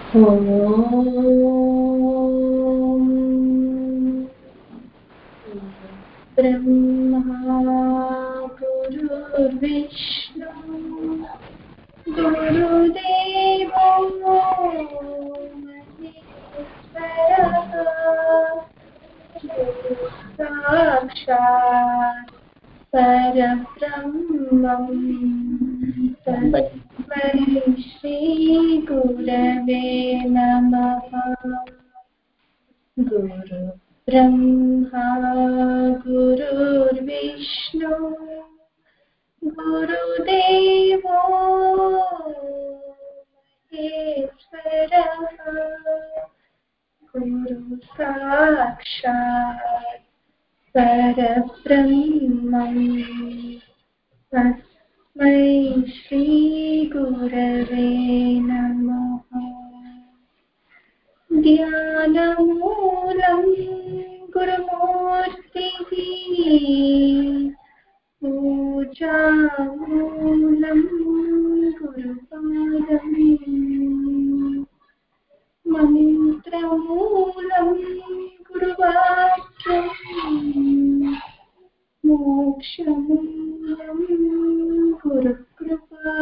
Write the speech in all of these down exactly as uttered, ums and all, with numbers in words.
ब्रह्मा गुरुर्विष्णु गुरुदेवो महेश्वरः साक्षात् परब्रह्मं तस्मै श्रीगुरवे नमः। गुरु ब्रह्मा गुरुर्विष्णु गुरुदेवो महेश्वरः गुरु साक्षात् परब्रह्मं तस्मै श्रीगुरवे नमः। ध्यानमूलं गुरुमूर्तिः पूजामूलं गुरुपादम् मन्त्रमूलं गुरुवाक्यम् मोक्षमूलं गुरुकृपा।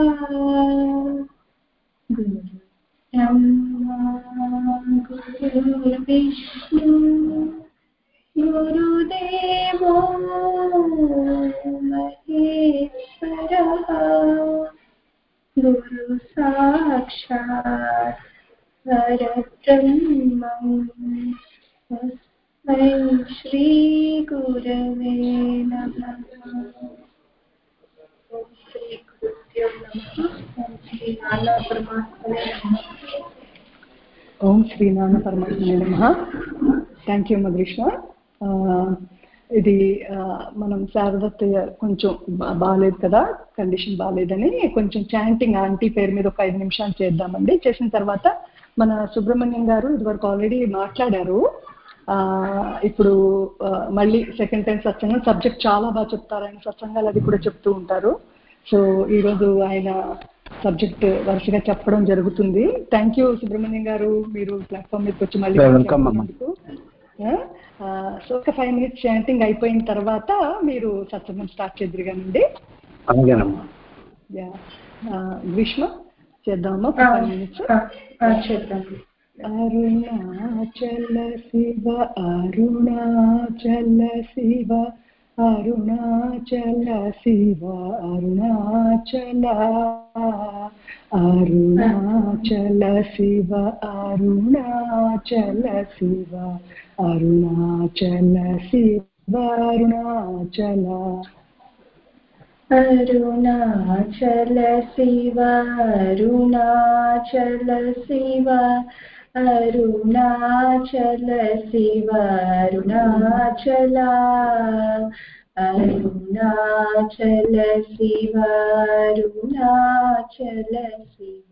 गुरु ब्रह्मा गुरुर्विष्णु गुरुदेवो महेश्वरः गुरु साक्षात् परब्रह्मं तस्मै श्रीगुरवे नमः। ओम श्री गुरुभ्यो नमः। ओम श्री नाना परमात्मने नमः। ఓం శ్రీనారాయణ పరమాత్మనే నమః. Thank you Madhukrishna. ఇది మనం శారదత్తయ్య కొంచెం బాగాలేదు కదా, కండిషన్ బాగాలేదని కొంచెం చాంటింగ్ ఆంటీ పేరు మీద ఒక ఐదు నిమిషాలు చేద్దామండి. చేసిన తర్వాత మన సుబ్రహ్మణ్యం గారు ఇదివరకు ఆల్రెడీ మాట్లాడారు. ఇప్పుడు మళ్ళీ సెకండ్ టైం సత్సంగం సబ్జెక్ట్ చాలా బాగా చెప్తారు ఆయన, సత్సంగాలు అది కూడా చెప్తూ ఉంటారు. సో ఈరోజు ఆయన సబ్జెక్ట్ వరుసగా చెప్పడం జరుగుతుంది. థ్యాంక్ యూ సుబ్రహ్మణ్యం గారు, మీరు ప్లాట్ఫామ్ మీదకి వచ్చి మళ్ళీ మాట్లాడుతున్నందుకు. సో ఒక ఫైవ్ మినిట్స్ చాంటింగ్ అయిపోయిన తర్వాత మీరు సత్సంగం స్టార్ట్ చేద్దరుగానండి. గ్రీష్మ చేద్దామా ఫైవ్ మినిట్స్? అరుణాచల శివ అరుణాచల శివ అరుణాచల శివ అరుణాచల అరుణాచల శివ అరుణాచల శివ అరుణాచల శివ అరుణాచల అరుణాచల శివ అరుణాచల శివ అరుణాచల శివ అరుణాచల అరుణాచల శివ అరుణాచల శివ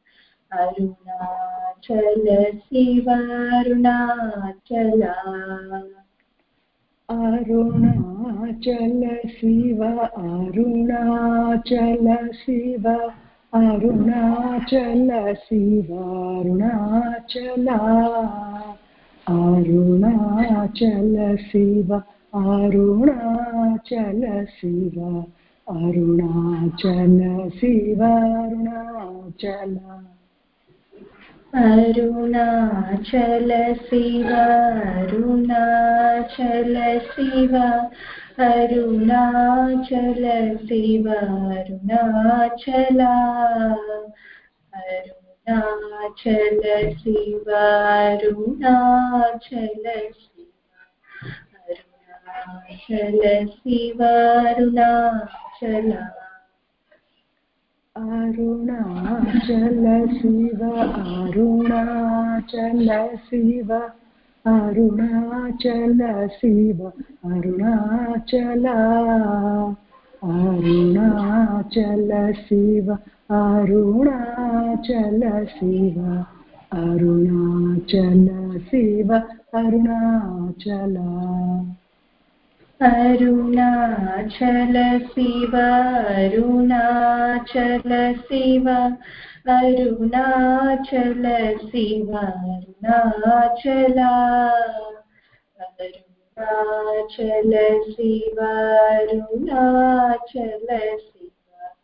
అరుణాచల శివ అరుణాచల అరుణాచల శివ అరుణాచల శివ అరుణాచల శివ అరుణాచల అరుణాచల శివ అరుణాచల శివ అరుణాచల శివ అరుణాచల అరుణాచల శివ అరుణాచల శివ అరుణాచల శివ అరుణాచల అరుణాచల శివ అరుణాచల శివ అరుణాచల అరుణాచల శివ అరుణాచల శివ అరుణాచల శివ అరుణాచల అరుణాచల శివ అరుణాచల శివ అరుణాచల శివ అరుణాచల अरुणाचल शिव अरुणाचल शिव अरुणाचल शिव अरुणाचल अरुणाचल शिव अरुणाचल शिव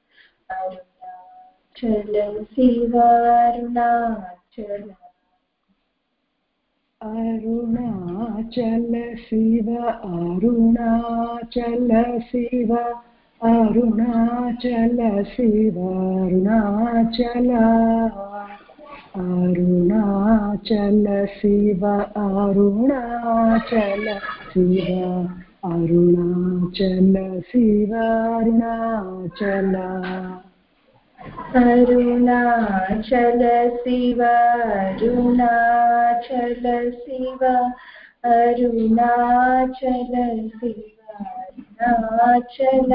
अरुणाचल शिव अरुणाचल अरुणाचल शिव अरुणाचल शिव अरुणाचल शिव अरुणाचल अरुणाचल शिव अरुणाचल शिव अरुणाचल शिव अरुणाचल अरुणाचल शिव अरुणाचल शिव अरुणाचल शिव अरुणाचल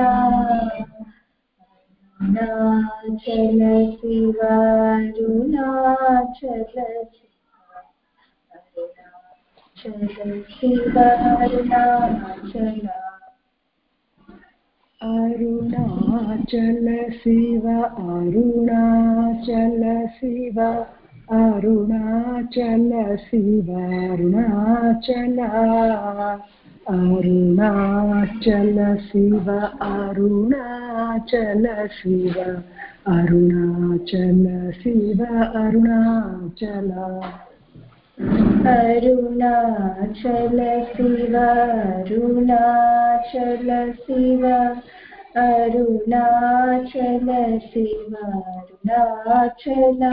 अरुणाचल शिव अरुणाचल शिव अरुणाचल अरुणाचल शिव अरुणाचल शिव अरुणाचल शिव अरुणाचल अरुणाचल शिव अरुणाचल शिव अरुणाचल शिव अरुणाचल अरुणाचल शिव अरुणाचल शिव अरुणाचल शिव अरुणाचल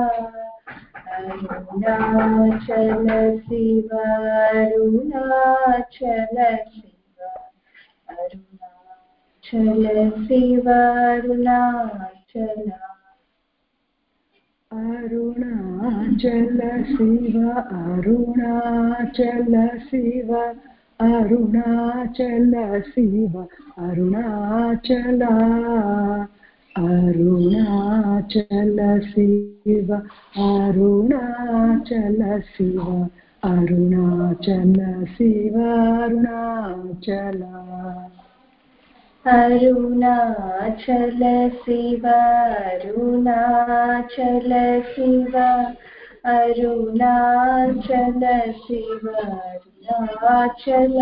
अरुणाचल शिव अरुणाचल शिव अरुणाचल शिव अरुणाचल अरुणाचल शिव अरुणाचल शिव अरुणाचल शिव अरुणाचल अरुणाचल शिव अरुणाचल शिव अरुणाचल शिव अरुणाचल अरुणाचल शिव अरुणाचल शिव अरुणाचल शिव अरुणाचल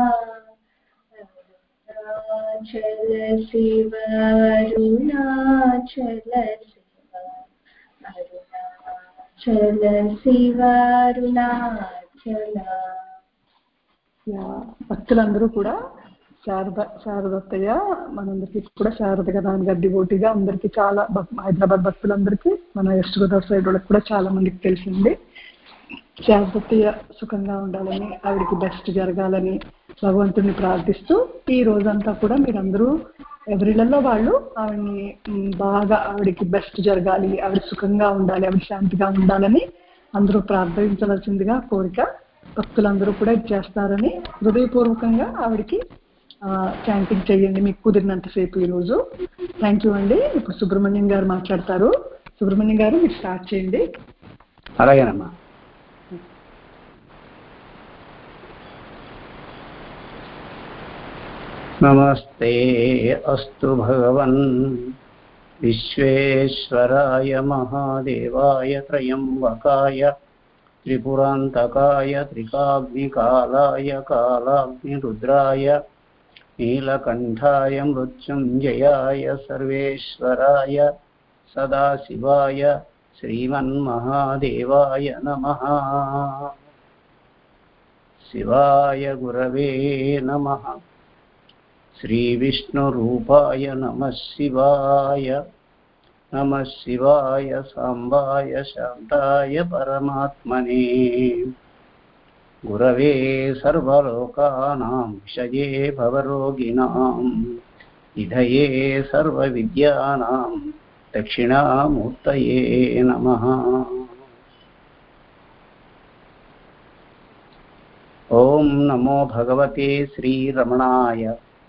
अरुणाचल शिव अरुणाचल शिव अरुणाचल शिव अरुणाचल భక్తులందరూ కూడా శారద శారదత్తయ్య మనందరికీ కూడా శారద కదా గడ్డి ఓటిగా అందరికీ చాలా హైదరాబాద్ భక్తులందరికీ మన వెస్ట్ గోదావరి సైడ్ వాళ్ళకి కూడా చాలా మందికి తెలిసింది. శారదత్తయ్య సుఖంగా ఉండాలని ఆవిడకి బెస్ట్ జరగాలని భగవంతుడిని ప్రార్థిస్తూ ఈ రోజంతా కూడా మీరందరూ ఎవరిళ్లలో వాళ్ళు ఆవిడని బాగా ఆవిడకి బెస్ట్ జరగాలి, ఆవిడ సుఖంగా ఉండాలి, ఆవిడ శాంతిగా ఉండాలని అందరూ ప్రార్థించవలసిందిగా కోరిక. భక్తులందరూ కూడా ఇచ్చేస్తారని హృదయపూర్వకంగా ఆవిడకి చాంటింగ్ చేయండి మీకు కుదిరినంతసేపు ఈరోజు. థ్యాంక్ యూ అండి. ఇప్పుడు సుబ్రహ్మణ్యం గారు మాట్లాడతారు. సుబ్రహ్మణ్యం గారు మీరు స్టార్ట్ చేయండి. అలాగేనమ్మా. నమస్తే అస్తు భగవన్ విశ్వేశ్వరాయ మహాదేవాయ త్రయంబకాయ త్రిపురాంతకాయ త్రికాగ్నికాలాయ కాలాగ్నిరుద్రాయ నీలకంఠాయ మృత్యుంజయాయ సర్వేశ్వరాయ సదాశివాయ శ్రీమన్మహాదేవాయ నమః. శివాయ గురవే నమః. శ్రీవిష్ణురూపాయ నమః శివాయ. నమః శివాయ సాంబాయ శాంతాయ పరమాత్మనే. గురవే సర్వలోకానాం విషయే భవరోగిణాం నిధయే సర్వవిద్యానాం దక్షిణామూర్తయే నమః. ఓం నమో భగవతే శ్రీరమణాయ.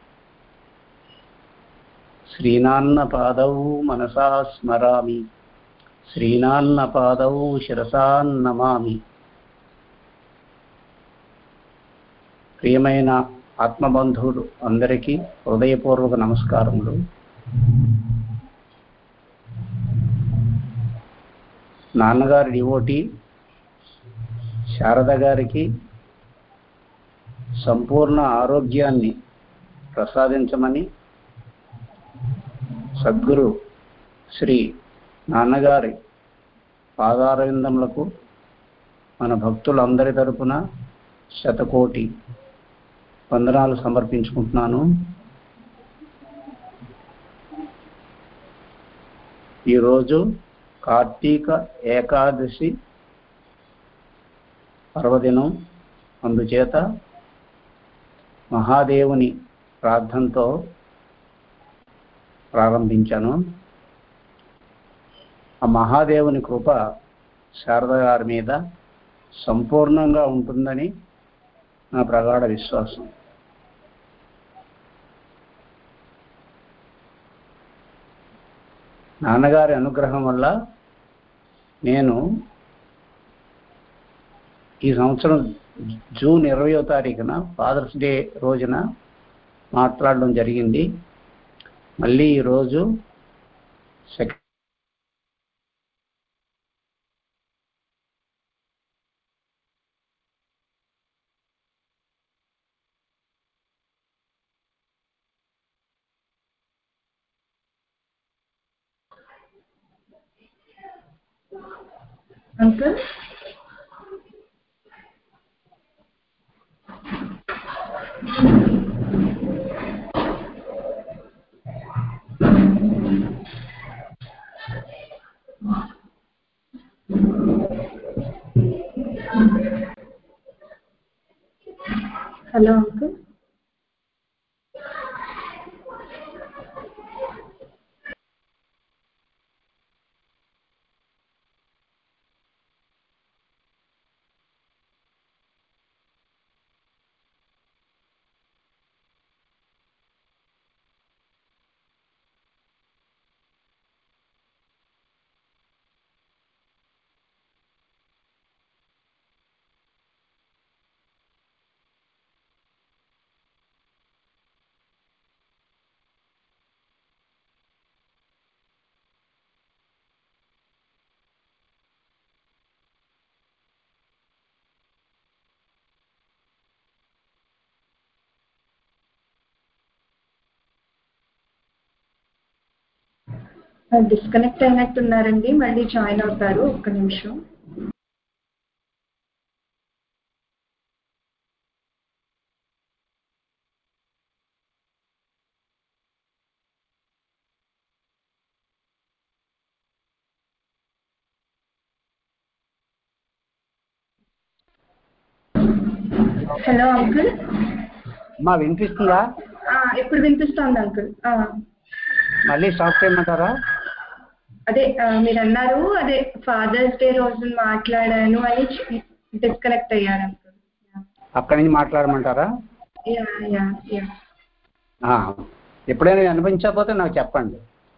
శ్రీనాన్నపాదౌ మనసా స్మరామి, శ్రీనాన్నపాదౌ శిరసా నమామి. ప్రియమైన ఆత్మబంధువులు అందరికీ హృదయపూర్వక నమస్కారములు. నాన్నగారి డివోటి శారద గారికి సంపూర్ణ ఆరోగ్యాన్ని ప్రసాదించమని సద్గురు శ్రీ నాన్నగారి పాదారవిందములకు మన భక్తులందరి తరపున శతకోటి వందనాలు సమర్పించుకుంటున్నాను. ఈరోజు కార్తీక ఏకాదశి పర్వదినం, అందుచేత మహాదేవుని ప్రార్థనతో ప్రారంభించాను. ఆ మహాదేవుని కృప శారద గారి మీద సంపూర్ణంగా ఉంటుందని నా ప్రగాఢ విశ్వాసం. నాన్నగారి అనుగ్రహం వల్ల నేను ఈ సంవత్సరం జూన్ ఇరవయో తారీఖున ఫాదర్స్ డే రోజున మాట్లాడడం జరిగింది. మళ్ళీ ఈరోజు second uncle hello uncle. Disconnect అయినట్టున్నారండి, మళ్ళీ జాయిన్ అవుతారు. ఒక్క నిమిషం. Hello uncle. మా వినిపిస్తుందా? ఇప్పుడు వినిపిస్తోంది అంకుల్. మళ్ళీ స్టాప్ చేయమంటారా? అదే మీరు అన్నారు, అదే ఫాదర్స్ డే రోజు మాట్లాడాను అని డిస్కనెక్ట్ అయ్యారు అంకుల్. అక్కడి నుంచి మాట్లాడమంటారా? Yeah yeah yeah. ఎప్పుడైనా అనిపించకపోతే నాకు చెప్పండి.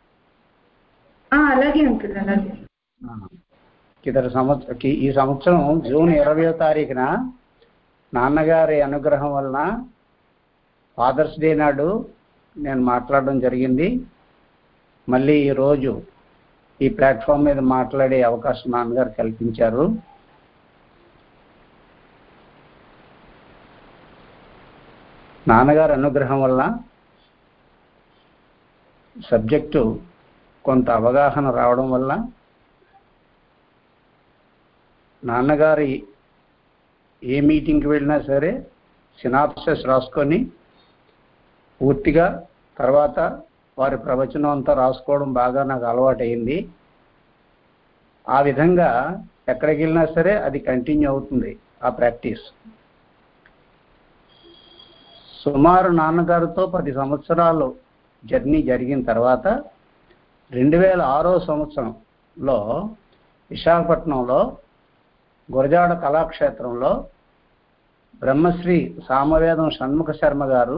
అలాగే అంకుల్, అలాగే. ఇతర సంవత్సరం ఈ సంవత్సరం జూన్ ఇరవయో తారీఖున నాన్నగారి అనుగ్రహం వలన ఫాదర్స్ డే నాడు నేను మాట్లాడడం జరిగింది. మళ్ళీ ఈరోజు ఈ ప్లాట్ఫామ్ మీద మాట్లాడే అవకాశం నాన్నగారు కల్పించారు. నాన్నగారి అనుగ్రహం వల్ల సబ్జెక్టు కొంత అవగాహన రావడం వల్ల నాన్నగారి ఏ మీటింగ్కి వెళ్ళినా సరే సినాప్సిస్ రాసుకొని పూర్తిగా తర్వాత వారి ప్రవచనం అంతా రాసుకోవడం బాగా నాకు అలవాటైంది. ఆ విధంగా ఎక్కడికి వెళ్ళినా సరే అది కంటిన్యూ అవుతుంది ఆ ప్రాక్టీస్. సుమారు నాన్నగారితో పది సంవత్సరాలు జర్నీ జరిగిన తర్వాత రెండు వేల ఆరో సంవత్సరంలో విశాఖపట్నంలో గురజాడ కళాక్షేత్రంలో బ్రహ్మశ్రీ సామవేదం షణ్ముఖ శర్మ గారు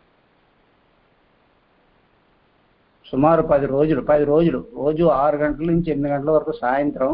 సుమారు పది రోజులు పది రోజులు రోజు ఆరు గంటల నుంచి ఎనిమిది గంటల వరకు సాయంత్రం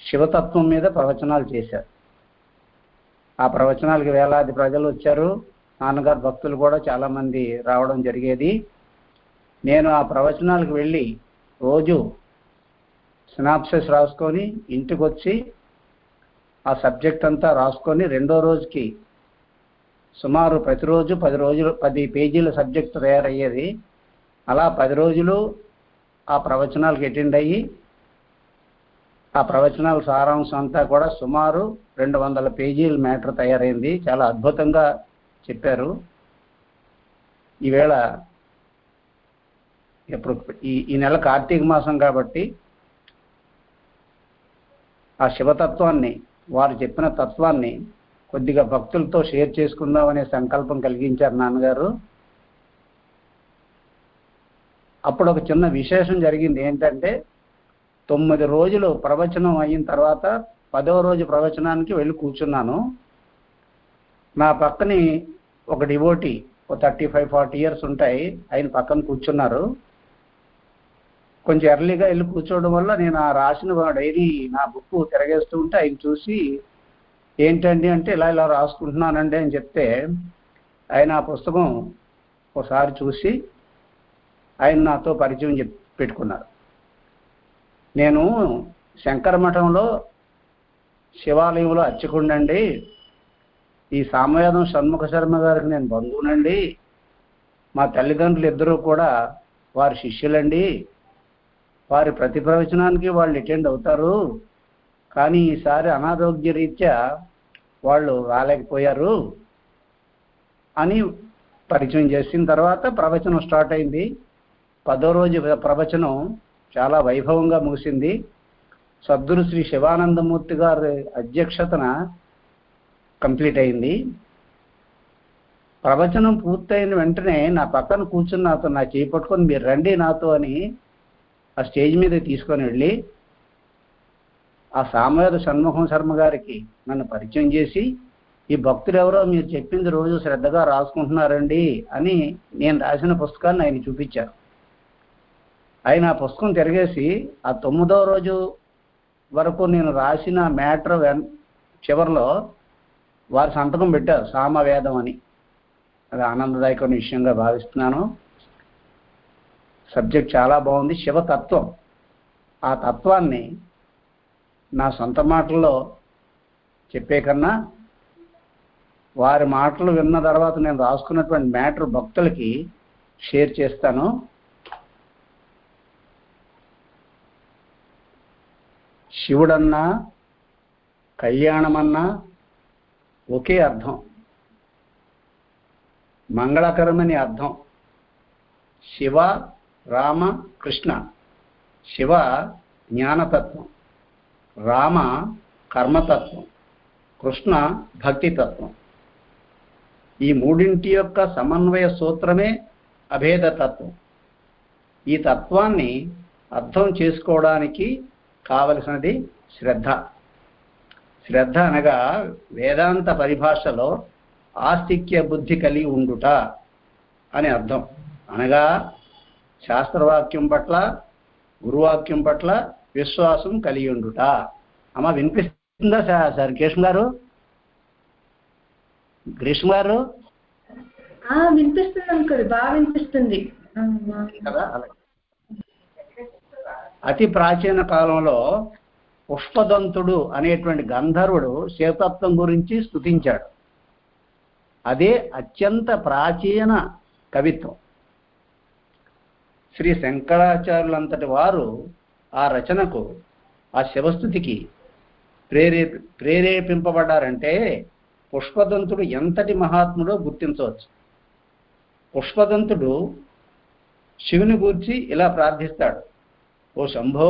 శివతత్వం మీద ప్రవచనాలు చేశారు. ఆ ప్రవచనాలకి వేలాది ప్రజలు వచ్చారు. నాన్నగారు భక్తులు కూడా చాలామంది రావడం జరిగేది. నేను ఆ ప్రవచనాలకు వెళ్ళి రోజు సినాప్సిస్ రాసుకొని ఇంటికి వచ్చి ఆ సబ్జెక్ట్ అంతా రాసుకొని రెండో రోజుకి సుమారు ప్రతిరోజు పది రోజులు పది పేజీల సబ్జెక్ట్ తయారయ్యేది. అలా పది రోజులు ఆ ప్రవచనాలకు అటెండ్ అయ్యి ఆ ప్రవచనాల సారాంశం అంతా కూడా సుమారు రెండు వందల పేజీల మ్యాటర్ తయారైంది. చాలా అద్భుతంగా చెప్పారు. ఈవేళ ఇప్పుడు ఈ ఈ నెల కార్తీక మాసం కాబట్టి ఆ శివతత్వాన్ని, వారు చెప్పిన తత్వాన్ని కొద్దిగా భక్తులతో షేర్ చేసుకుందామనే సంకల్పం కలిగించారు నాన్నగారు. అప్పుడు ఒక చిన్న విశేషం జరిగింది. ఏంటంటే తొమ్మిది రోజులు ప్రవచనం అయిన తర్వాత పదవ రోజు ప్రవచనానికి వెళ్ళి కూర్చున్నాను. నా పక్కని ఒక డివోటీ, ఒక థర్టీ ఫైవ్ ఫార్టీ ఇయర్స్ ఉంటాయి, ఆయన పక్కన కూర్చున్నారు. కొంచెం ఎర్లీగా వెళ్ళి కూర్చోవడం వల్ల నేను ఆ రాసిన డైరీ నా బుక్ తిరగేస్తూ ఉంటే ఆయన చూసి, ఏంటండి అంటే, ఇలా ఇలా రాసుకుంటున్నానండి అని చెప్తే ఆయన ఆ పుస్తకం ఒకసారి చూసి ఆయన నాతో పరిచయం చెప్పి పెట్టుకున్నారు. నేను శంకర మఠంలో శివాలయంలో అర్చకుండండి, ఈ సామవేదం షణ్ముఖ శర్మ గారికి నేను బంధువునండి, మా తల్లిదండ్రులు ఇద్దరూ కూడా వారి శిష్యులండి, వారి ప్రతి ప్రవచనానికి వాళ్ళు అటెండ్ అవుతారు, కానీ ఈసారి అనారోగ్య రీత్యా వాళ్ళు రాలేకపోయారు అని పరిచయం చేసిన తర్వాత ప్రవచనం స్టార్ట్ అయింది. పదో రోజు ప్రవచనం చాలా వైభవంగా ముగిసింది. సద్గురు శ్రీ శివానందమూర్తి గారి అధ్యక్షతన కంప్లీట్ అయింది. ప్రవచనం పూర్తయిన వెంటనే నా పక్కన కూర్చుని నాతో నా చేయి పట్టుకొని మీరు రండి నాతో అని ఆ స్టేజ్ మీద తీసుకొని వెళ్ళి ఆ సామవేద షణ్ముఖం శర్మ గారికి నన్ను పరిచయం చేసి, ఈ భక్తులు ఎవరో మీరు చెప్పింది రోజు శ్రద్ధగా రాసుకుంటున్నారండి అని నేను రాసిన పుస్తకాన్ని ఆయన చూపించారు. ఆయన ఆ పుస్తకం తిరిగేసి ఆ తొమ్మిదో రోజు వరకు నేను రాసిన మ్యాటర్ చివరిలో వారి సంతకం పెట్టారు, సామవేదం అని. అది ఆనందదాయకమైన విషయంగా భావిస్తున్నాను. సబ్జెక్ట్ చాలా బాగుంది. శివతత్వం, ఆ తత్వాన్ని నా సొంత మాటల్లో చెప్పే కన్నా వారి మాటలు విన్న తర్వాత నేను రాసుకున్నటువంటి మ్యాటర్ భక్తులకి షేర్ చేస్తాను. శివుడన్నా కళ్యాణమన్నా ఒకే అర్థం, మంగళకరమని అర్థం. శివ, రామ, కృష్ణ. శివ జ్ఞానతత్వం, రామ కర్మతత్వం, కృష్ణ భక్తితత్వం. ఈ మూడింటి యొక్క సమన్వయ సూత్రమే అభేదతత్వం. ఈ తత్వాన్ని అర్థం చేసుకోవడానికి కావలసినది శ్రద్ధ. శ్రద్ధ అనగా వేదాంత పరిభాషలో ఆస్తిక్య బుద్ధి కలిగి ఉండుట అని అర్థం. అనగా శాస్త్రవాక్యం పట్ల, గురువాక్యం పట్ల విశ్వాసం కలిగి ఉండుట. అమ్మ వినిపిస్తుందా సార్ గ్రీష్మ గారు? గ్రీష్మ గారు వినిపిస్తుంది అంకుల్, బాగా వినిపిస్తుంది కదా. అతి ప్రాచీన కాలంలో పుష్పదంతుడు అనేటువంటి గంధర్వుడు శివతత్వం గురించి స్తుతించాడు. అదే అత్యంత ప్రాచీన కవిత్వం. శ్రీ శంకరాచార్యులంతటి వారు ఆ రచనకు, ఆ శివస్థుతికి ప్రేరేపి ప్రేరేపింపబడ్డారంటే పుష్పదంతుడు ఎంతటి మహాత్ముడో గుర్తించవచ్చు. పుష్పదంతుడు శివుని గూర్చి ఇలా ప్రార్థిస్తాడు, ఓ శంభో,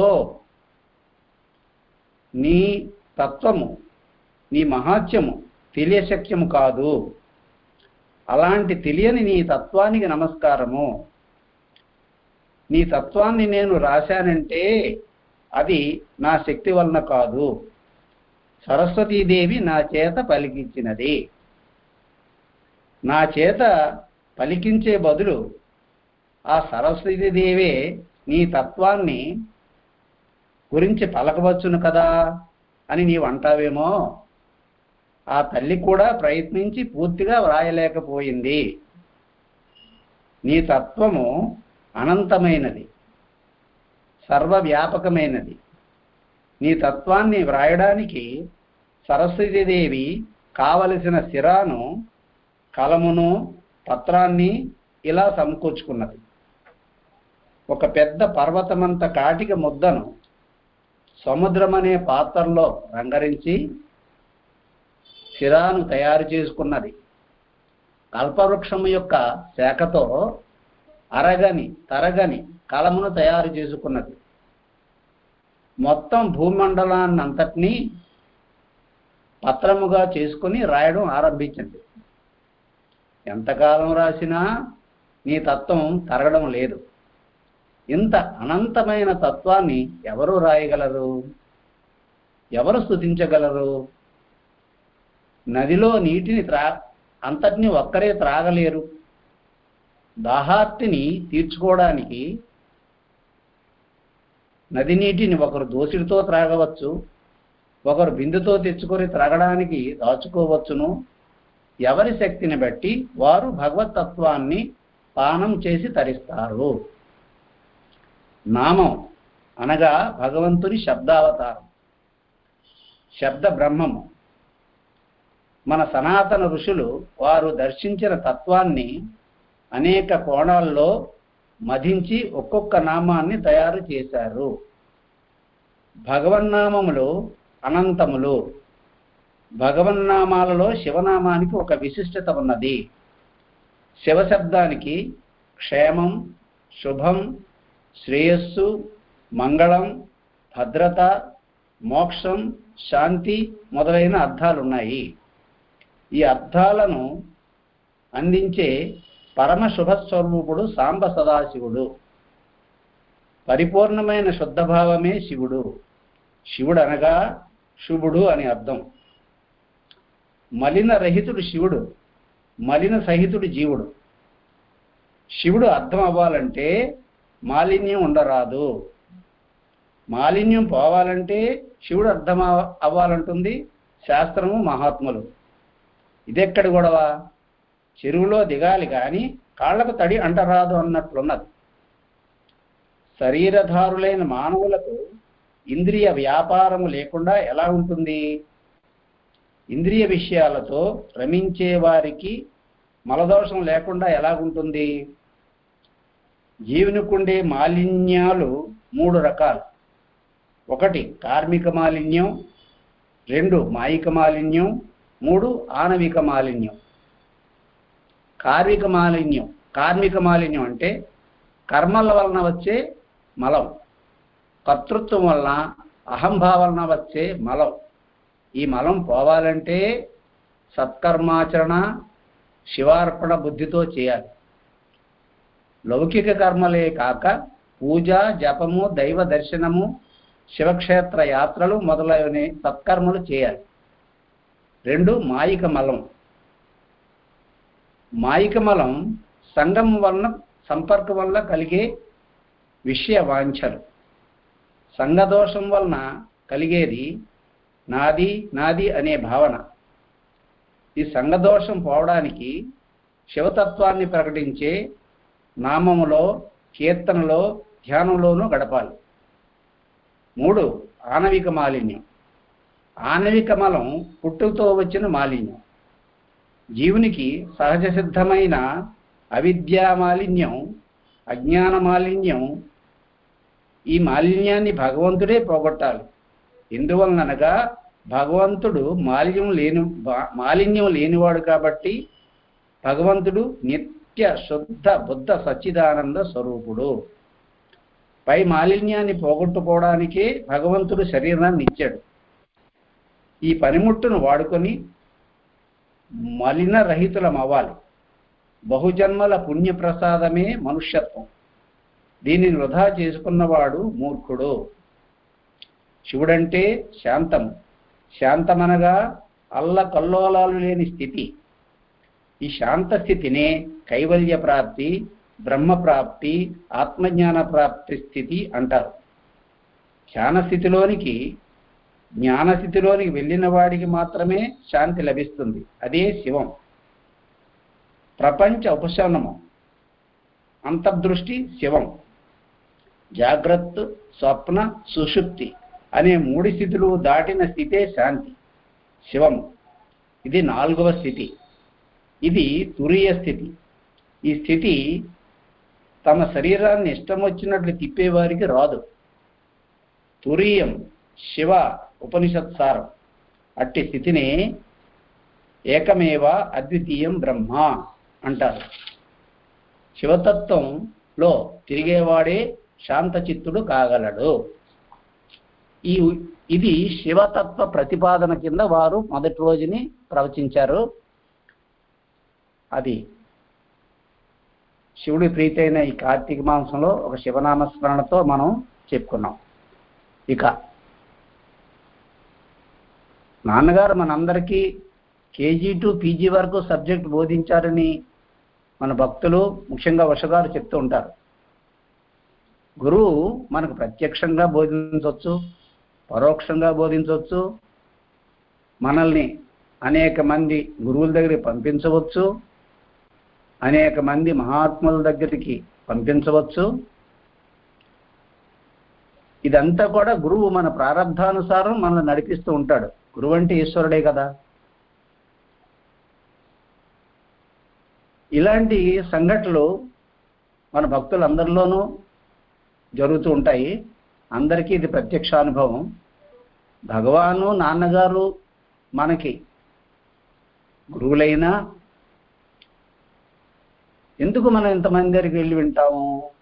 నీ తత్వము, నీ మహాత్యము తెలియశక్యము కాదు, అలాంటి తెలియని నీ తత్వానికి నమస్కారము. నీ తత్వాన్ని నేను రాశానంటే అది నా శక్తి వలన కాదు, సరస్వతీదేవి నా చేత పలికించినది. నా చేత పలికించే బదులు ఆ సరస్వతీదేవే నీ తత్వాన్ని గురించి పలకవచ్చును కదా అని నీవు అంటావేమో. ఆ తల్లి కూడా ప్రయత్నించి పూర్తిగా వ్రాయలేకపోయింది. నీ తత్వము అనంతమైనది, సర్వవ్యాపకమైనది. నీ తత్వాన్ని వ్రాయడానికి సరస్వతీదేవి కావలసిన సిరాను, కలమును, పత్రాన్ని ఇలా సమకూర్చుకున్నది. ఒక పెద్ద పర్వతమంత కాటిక ముద్దను సముద్రమనే పాత్రలో రంగరించి సిరాను తయారు చేసుకున్నది. కల్పవృక్షము యొక్క శాఖతో అరగని తరగని కలమును తయారు చేసుకున్నది. మొత్తం భూమండలాన్నంతటినీ పత్రముగా చేసుకుని రాయడం ఆరంభించింది. ఎంతకాలం రాసినా నీ తత్వం తరగడం లేదు. ఇంత అనంతమైన తత్వాన్ని ఎవరు రాయగలరు? ఎవరు స్తుతించగలరు? నదిలో నీటిని త్రా అంతటిని ఒక్కరే త్రాగలేరు. దాహార్తిని తీర్చుకోవడానికి నది నీటిని ఒకరు దోసిడితో త్రాగవచ్చు, ఒకరు బిందుతో తెచ్చుకొని త్రాగడానికి దాచుకోవచ్చును. ఎవరి శక్తిని బట్టి వారు భగవతత్వాన్ని పానం చేసి తరిస్తారు. నామం అనగా భగవంతుని శబ్దావతారం, శబ్ద బ్రహ్మము. మన సనాతన ఋషులు వారు దర్శించిన తత్వాన్ని అనేక కోణాల్లో మధించి ఒక్కొక్క నామాన్ని తయారు చేశారు. భగవన్నామములు అనంతములు. భగవన్నామాలలో శివనామానికి ఒక విశిష్టత ఉన్నది. శివశబ్దానికి క్షేమం, శుభం, శ్రేయస్సు, మంగళం, భద్రత, మోక్షం, శాంతి మొదలైన అర్థాలున్నాయి. ఈ అర్థాలను అందించే పరమ శుభస్వరూపుడు సాంబ సదాశివుడు. పరిపూర్ణమైన శుద్ధభావమే శివుడు. శివుడు అనగా శుభుడు అని అర్థం. మలిన రహితుడు శివుడు, మలిన సహితుడు జీవుడు. శివుడు అర్థం అవ్వాలంటే మాలిన్యం ఉండరాదు. మాలిన్యం పోవాలంటే శివుడు అర్థం అవ్వాలంటుంది శాస్త్రము, మహాత్ములు. ఇదెక్కడి గొడవ? చెరువులో దిగాలి కానీ కాళ్లకు తడి అంటరాదు అన్నట్లున్నది. శరీరధారులైన మానవులకు ఇంద్రియ వ్యాపారము లేకుండా ఎలా ఉంటుంది? ఇంద్రియ విషయాలతో రమించే వారికి మలదోషం లేకుండా ఎలాగుంటుంది? జీవునికుండే మాలిన్యాలు మూడు రకాలు. ఒకటి కార్మిక మాలిన్యం, రెండు మాయిక మాలిన్యం, మూడు ఆణవిక మాలిన్యం. కార్మిక మాలిన్యం కార్మిక మాలిన్యం అంటే కర్మల వలన వచ్చే మలం, కర్తృత్వం వలన అహంభావన వచ్చే మలం. ఈ మలం పోవాలంటే సత్కర్మాచరణ, శివార్పణ బుద్ధితో చేయాలి. లౌకిక కర్మలే కాక పూజ, జపము, దైవ దర్శనము, శివక్షేత్ర యాత్రలు మొదలైన సత్కర్మలు చేయాలి. రెండు మాయిక మలం. మాయిక మలం సంగం వలన, సంపర్కం వల్ల కలిగే విషయ వాంఛలు. సంగదోషం వలన కలిగేది నాది నాది అనే భావన. ఈ సంగదోషం పోవడానికి శివతత్వాన్ని ప్రకటించే నామములో, కీర్తనలో, ధ్యానంలోనూ గడపాలి. మూడు ఆణవిక మాలిన్యం. ఆణవిక మలం పుట్టుకతో వచ్చిన మాలిన్యం. జీవునికి సహజ సిద్ధమైన అవిద్యా మాలిన్యం, అజ్ఞాన మాలిన్యం. ఈ మాలిన్యాన్ని భగవంతుడే పోగొట్టాలి. ఎందువలనగా భగవంతుడు మాలిన్యం లేని మాలిన్యం లేనివాడు కాబట్టి భగవంతుడు నిత్య శుద్ధ బుద్ధ సచ్చిదానంద స్వరూపుడు. పై మాలిన్యాన్ని పోగొట్టుకోవడానికే భగవంతుడు శరీరాన్ని ఇచ్చాడు. ఈ పనిముట్టును వాడుకొని మలిన రహితులం అవ్వాలి. బహుజన్మల పుణ్యప్రసాదమే మనుష్యత్వం. దీనిని వృధా చేసుకున్నవాడు మూర్ఖుడు. శివుడంటే శాంతము. శాంతమనగా అల్ల కల్లోలాలు లేని స్థితి. ఈ శాంత స్థితినే కైవల్య ప్రాప్తి, బ్రహ్మ ప్రాప్తి, ఆత్మజ్ఞాన ప్రాప్తి స్థితి అంటారు. ధ్యాన స్థితిలోనికి జ్ఞానస్థితిలోనికి వెళ్ళిన వాడికి మాత్రమే శాంతి లభిస్తుంది. అదే శివం. ప్రపంచ ఉపశమనము, అంతర్దృష్టి శివం. జాగ్రత్త, స్వప్న, సుషుప్తి అనే మూడు స్థితులు దాటిన స్థితే శాంతి, శివము. ఇది నాలుగవ స్థితి. ఇది తురీయ స్థితి. ఈ స్థితి తమ శరీరాన్ని ఇష్టం వచ్చినట్లు తిప్పేవారికి రాదు. తురీయం శివ ఉపనిషత్సారం. అట్టి స్థితిని ఏకమేవ అద్వితీయం బ్రహ్మ అంటారు. శివతత్వంలో తిరిగేవాడే శాంతచిత్తుడు కాగలడు. ఈ ఇది శివతత్వ ప్రతిపాదన కింద వారు మొదటి రోజుని ప్రవచించారు. అది శివుడి ప్రీతి అయిన ఈ కార్తీక మాసంలో ఒక శివనామస్మరణతో మనం చెప్పుకున్నాం. ఇక నాన్నగారు మనందరికీ కేజీ టు పీజీ వరకు సబ్జెక్ట్ బోధించారని మన భక్తులు, ముఖ్యంగా వషగారు చెప్తూ ఉంటారు. గురువు మనకు ప్రత్యక్షంగా బోధించవచ్చు, పరోక్షంగా బోధించవచ్చు, మనల్ని అనేక మంది గురువుల దగ్గరికి పంపించవచ్చు, అనేక మంది మహాత్ముల దగ్గరికి పంపించవచ్చు. ఇదంతా కూడా గురువు మన ప్రారంధానుసారం మనల్ని నడిపిస్తూ ఉంటాడు. గురువు అంటే ఈశ్వరుడే కదా. ఇలాంటి సంఘటనలు మన భక్తులందరిలోనూ జరుగుతూ ఉంటాయి. అందరికీ ఇది ప్రత్యక్షానుభవం. భగవాను, నాన్నగారు మనకి గురువులైనా ఎందుకు మనం ఇంతమంది దగ్గరికి వెళ్ళి వింటాము?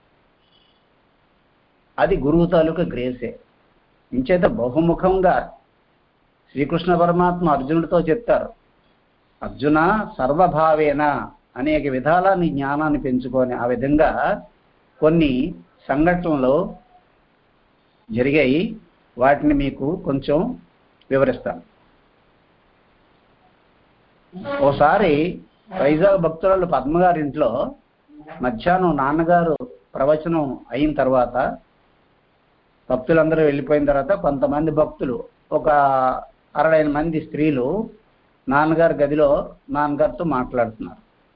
అది గురువు తాలూకా గ్రేసే. ఇంచేత బహుముఖంగా శ్రీకృష్ణ పరమాత్మ అర్జునుడితో చెప్తారు, అర్జున సర్వభావేన అనేక విధాల నీ జ్ఞానాన్ని పెంచుకొని. ఆ విధంగా కొన్ని సంఘటనలు జరిగాయి. వాటిని మీకు కొంచెం వివరిస్తాను. ఓసారి వైజాగ్ భక్తురాలు పద్మగారి ఇంట్లో మధ్యాహ్నం నాన్నగారు ప్రవచనం అయిన తర్వాత, భక్తులందరూ వెళ్ళిపోయిన తర్వాత కొంతమంది భక్తులు, ఒక అరవై మంది స్త్రీలు నాన్నగారి గదిలో నాన్నగారితో మాట్లాడుతున్నారు.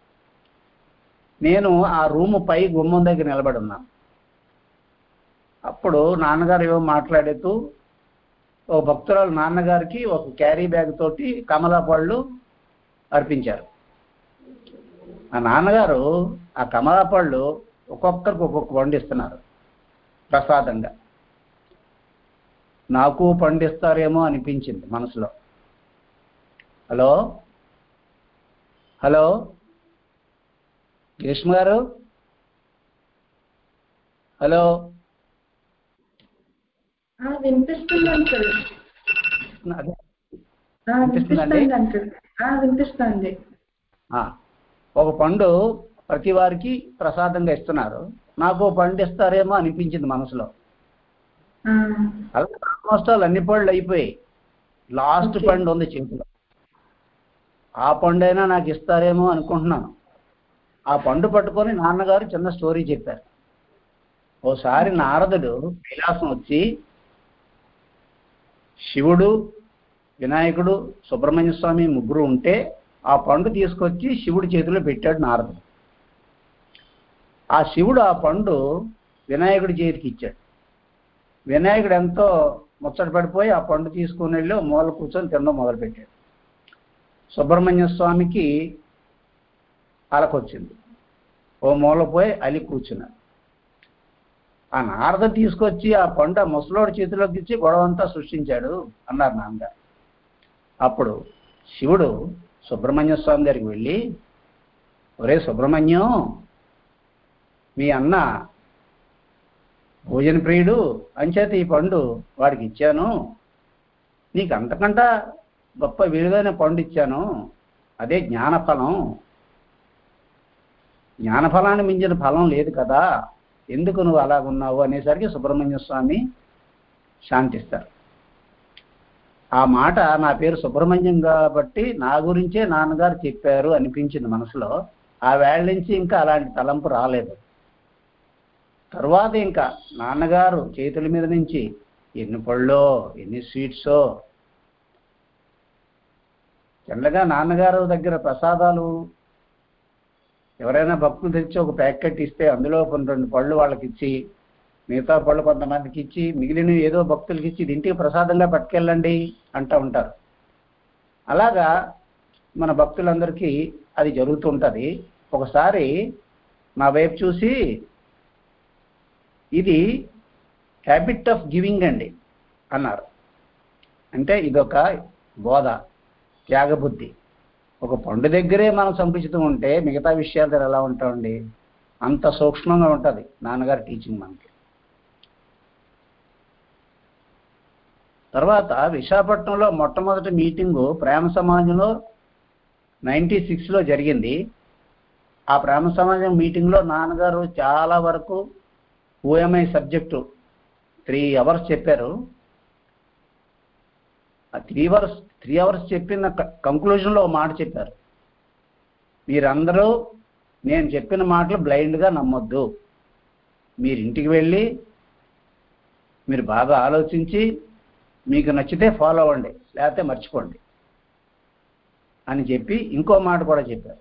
నేను ఆ రూము పై గుమ్మం దగ్గర నిలబడి ఉన్నాను. అప్పుడు నాన్నగారు ఏమో మాట్లాడుతూ ఒక భక్తురాలు నాన్నగారికి ఒక క్యారీ బ్యాగ్ తోటి కమలా పళ్ళు అర్పించారు. ఆ నాన్నగారు ఆ కమలా పళ్ళు ఒక్కొక్కరికి ఒక్కొక్క పండు ఇస్తున్నారు ప్రసాదంగా. నాకు పండిస్తారేమో అనిపించింది మనసులో. హలో హలో గ్రీష్మ గారు, హలో. వినిపిస్తుంది అంకుల్. వినిపిస్తుంది. ఒక పండు ప్రతి వారికి ప్రసాదంగా ఇస్తున్నారు. నాకు పండు ఇస్తారేమో అనిపించింది మనసులో. అలా ఆల్మోస్ట్ ఆల్ అన్ని పళ్ళు అయిపోయాయి. లాస్ట్ పండు ఉంది చేతిలో. ఆ పండు అయినా నాకు ఇస్తారేమో అనుకుంటున్నాను. ఆ పండు పట్టుకొని నాన్నగారు చిన్న స్టోరీ చెప్పారు. ఓసారి నారదుడు కైలాసం వచ్చి శివుడు, వినాయకుడు, సుబ్రహ్మణ్య స్వామి ముగ్గురు ఉంటే ఆ పండు తీసుకొచ్చి శివుడి చేతిలో పెట్టాడు నారదుడు. ఆ శివుడు ఆ పండు వినాయకుడి చేతికి ఇచ్చాడు. వినాయకుడు ఎంతో ముచ్చట పడిపోయి ఆ పండు తీసుకుని వెళ్ళి మూల కూర్చొని తినడం మొదలుపెట్టాడు. సుబ్రహ్మణ్య స్వామికి అలకొచ్చింది. ఓ మూల పోయి అలి కూర్చున్నాడు. ఆ నారద తీసుకొచ్చి ఆ పండు ఆ ముసలోడి చేతిలోకి ఇచ్చి గొడవంతా సృష్టించాడు అన్నారు నాన్నగారు. అప్పుడు శివుడు సుబ్రహ్మణ్య స్వామి దగ్గరికి వెళ్ళి, ఒరే సుబ్రహ్మణ్యం, మీ అన్న భోజన ప్రియుడు అంచేత ఈ పండు వాడికి ఇచ్చాను. నీకు అంతకంటా గొప్ప విలువైన పండు ఇచ్చాను. అదే జ్ఞానఫలం. జ్ఞానఫలాన్ని మించిన ఫలం లేదు కదా, ఎందుకు నువ్వు అలాగున్నావు అనేసరికి సుబ్రహ్మణ్య స్వామి శాంతిస్తారు. ఆ మాట నా పేరు సుబ్రహ్మణ్యం కాబట్టి నా గురించే నాన్నగారు చెప్పారు అనిపించింది మనసులో. ఆ వేళ నుంచి ఇంకా అలాంటి తలంపు రాలేదు. తర్వాత ఇంకా నాన్నగారు చేతుల మీద నుంచి ఎన్ని పళ్ళో ఎన్ని స్వీట్సో. జనరల్గా నాన్నగారు దగ్గర ప్రసాదాలు ఎవరైనా భక్తులు తెచ్చి ఒక ప్యాకెట్ ఇస్తే అందులో కొన్ని రెండు పళ్ళు వాళ్ళకి ఇచ్చి, మిగతా పళ్ళు కొంతమందికి ఇచ్చి, మిగిలిన ఏదో భక్తులకి ఇచ్చి ఇంటికి ప్రసాదంగా పట్టుకెళ్ళండి అంటూ ఉంటారు. అలాగా మన భక్తులందరికీ అది జరుగుతుంటుంది. ఒకసారి నా వైపు చూసి, ఇది హ్యాబిట్ ఆఫ్ గివింగ్ అండి అన్నారు. అంటే ఇదొక బోధ, త్యాగబుద్ధి. ఒక పండు దగ్గరే మనం సంకుచితం ఉంటే మిగతా విషయాలు ఎలా ఉంటామండి? అంత సూక్ష్మంగా ఉంటుంది నాన్నగారి టీచింగ్ మనకి. తర్వాత విశాఖపట్నంలో మొట్టమొదటి మీటింగు ప్రేమ సమాజంలో నైంటీ సిక్స్లో జరిగింది. ఆ ప్రేమ సమాజం మీటింగ్లో నాన్నగారు చాలా వరకు ఓఎంఐ సబ్జెక్టు త్రీ అవర్స్ చెప్పారు. ఆ త్రీ అవర్స్ త్రీ అవర్స్ చెప్పిన కంక్లూజన్లో ఒక మాట చెప్పారు, మీరందరూ నేను చెప్పిన మాటలు బ్లైండ్గా నమ్మొద్దు, మీరు ఇంటికి వెళ్ళి మీరు బాగా ఆలోచించి మీకు నచ్చితే ఫాలో అవ్వండి, లేకపోతే మర్చిపోండి అని చెప్పి ఇంకో మాట కూడా చెప్పారు.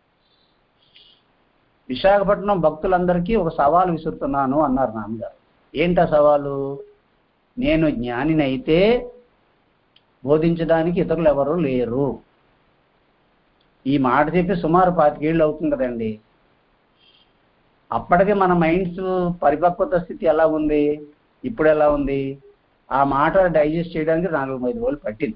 విశాఖపట్నం భక్తులందరికీ ఒక సవాలు విసురుతున్నాను అన్నారు నాన్నగారు. ఏంటా సవాలు? నేను జ్ఞానిని అయితే బోధించడానికి ఇతరులు ఎవరు లేరు. ఈ మాట చెప్పి సుమారు పాతికేళ్ళు అవుతుంది కదండి. అప్పటికే మన మైండ్స్ పరిపక్వత స్థితి ఎలా ఉంది, ఇప్పుడు ఎలా ఉంది? ఆ మాట డైజెస్ట్ చేయడానికి నాలుగు ఐదు రోజులు పట్టింది.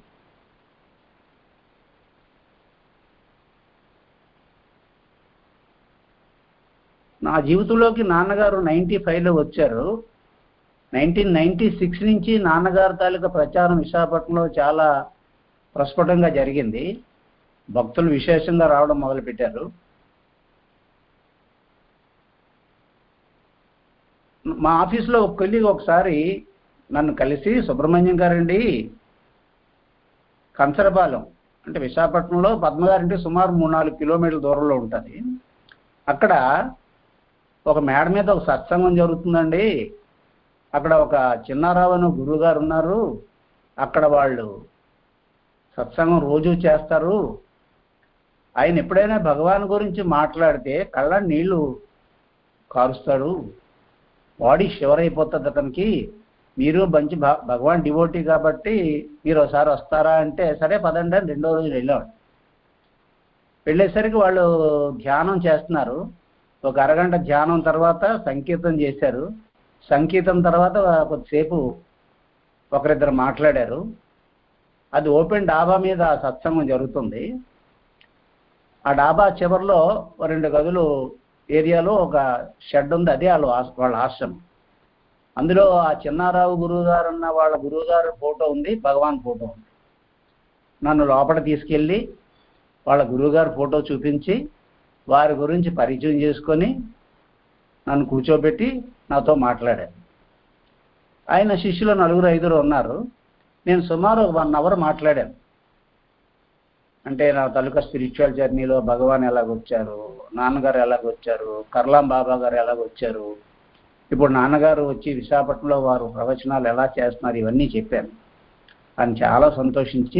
నా జీవితంలోకి నాన్నగారు నైంటీ ఫైవ్లో వచ్చారు. నైన్టీన్ నైన్టీ సిక్స్ నుంచి నాన్నగారు తాలూకా ప్రచారం విశాఖపట్నంలో చాలా ప్రస్ఫుటంగా జరిగింది. భక్తులు విశేషంగా రావడం మొదలుపెట్టారు. మా ఆఫీస్లో ఒక కొలీగ్ ఒకసారి నన్ను కలిసి, సుబ్రహ్మణ్యం గారండి, కంచరపాలెం అంటే విశాఖపట్నంలో పద్మగారింటి సుమారు మూడు నాలుగు కిలోమీటర్ల దూరంలో ఉంటుంది. అక్కడ ఒక మేడ మీద ఒక సత్సంగం జరుగుతుందండి. అక్కడ ఒక చిన్నారావు అని గురువు గారు ఉన్నారు. అక్కడ వాళ్ళు సత్సంగం రోజు చేస్తారు. ఆయన ఎప్పుడైనా భగవాన్ గురించి మాట్లాడితే కళ్ళ నీళ్లు కారుస్తాడు, బాడీ షివర్ అయిపోతుంది అతనికి. మీరు మంచి భగవాన్ డివోటీ కాబట్టి మీరు ఒకసారి వస్తారా అంటే, సరే పదండి అని రెండో రోజు వెళ్ళాడు. వెళ్ళేసరికి వాళ్ళు ధ్యానం చేస్తున్నారు. ఒక అరగంట ధ్యానం తర్వాత సంకీర్తన చేశారు. సంకీర్తన తర్వాత కొద్దిసేపు ఒకరిద్దరు మాట్లాడారు. అది ఓపెన్ డాబా మీద సత్సంగం జరుగుతుంది. ఆ డాబా చివరిలో రెండు గదులు ఏరియాలో ఒక షెడ్ ఉంది, అదే వాళ్ళు వాళ్ళ ఆశ్రమం. అందులో ఆ చిన్నారావు గురువు గారు ఉన్న వాళ్ళ గురువు గారు ఫోటో ఉంది, భగవాన్ ఫోటో ఉంది. నన్ను లోపల తీసుకెళ్ళి వాళ్ళ గురువుగారు ఫోటో చూపించి వారి గురించి పరిచయం చేసుకొని నన్ను కూర్చోబెట్టి నాతో మాట్లాడారు. ఆయన శిష్యులు నలుగురు ఐదుగురు ఉన్నారు. నేను సుమారు వన్ అవర్ మాట్లాడాను. అంటే నా తాలూకా స్పిరిచువల్ జర్నీలో భగవాన్ ఎలాగొచ్చారు, నాన్నగారు ఎలాగొచ్చారు, కర్లాం బాబా గారు ఎలాగొచ్చారు, ఇప్పుడు నాన్నగారు వచ్చి విశాఖపట్నంలో వారు ప్రవచనాలు ఎలా చేస్తున్నారు, ఇవన్నీ చెప్పాను. ఆయన చాలా సంతోషించి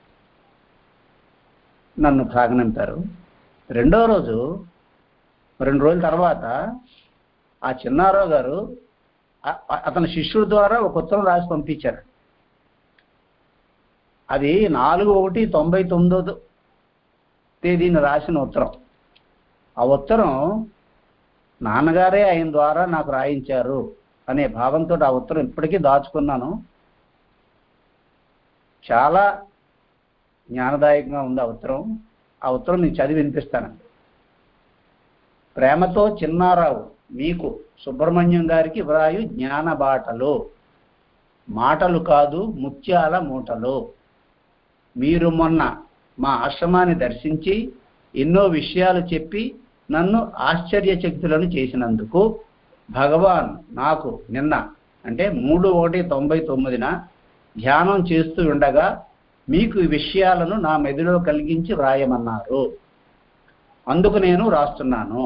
నన్ను సాగనంపారు. రెండో రోజు రెండు రోజుల తర్వాత ఆ చిన్నారావు గారు అతని శిష్యుడి ద్వారా ఒక ఉత్తరం రాసి పంపించారు. అది నాలుగు ఒకటి తొంభై తొమ్మిదో తేదీని రాసిన ఉత్తరం. ఆ ఉత్తరం నాన్నగారే ఆయన ద్వారా నాకు రాయించారు అనే భావంతో ఆ ఉత్తరం ఇప్పటికీ దాచుకున్నాను. చాలా జ్ఞానదాయకంగా ఉంది ఆ ఉత్తరం. ఆ ఉత్తరం నేను చదివి వినిపిస్తానండి. ప్రేమతో చిన్నారావు, మీకు సుబ్రహ్మణ్యం గారికి వ్రాయు జ్ఞాన బాటలు, మాటలు కాదు ముత్యాల మూటలు. మీరు మొన్న మా ఆశ్రమాన్ని దర్శించి ఎన్నో విషయాలు చెప్పి నన్ను ఆశ్చర్యచకితులను చేసినందుకు భగవాన్ నాకు నిన్న అంటే మూడు ఒకటి తొంభై తొమ్మిదిన ధ్యానం చేస్తూ ఉండగా మీకు ఈ విషయాలను నా మెదడులో కలిగించి వ్రాయమన్నారు. అందుకు నేను రాస్తున్నాను.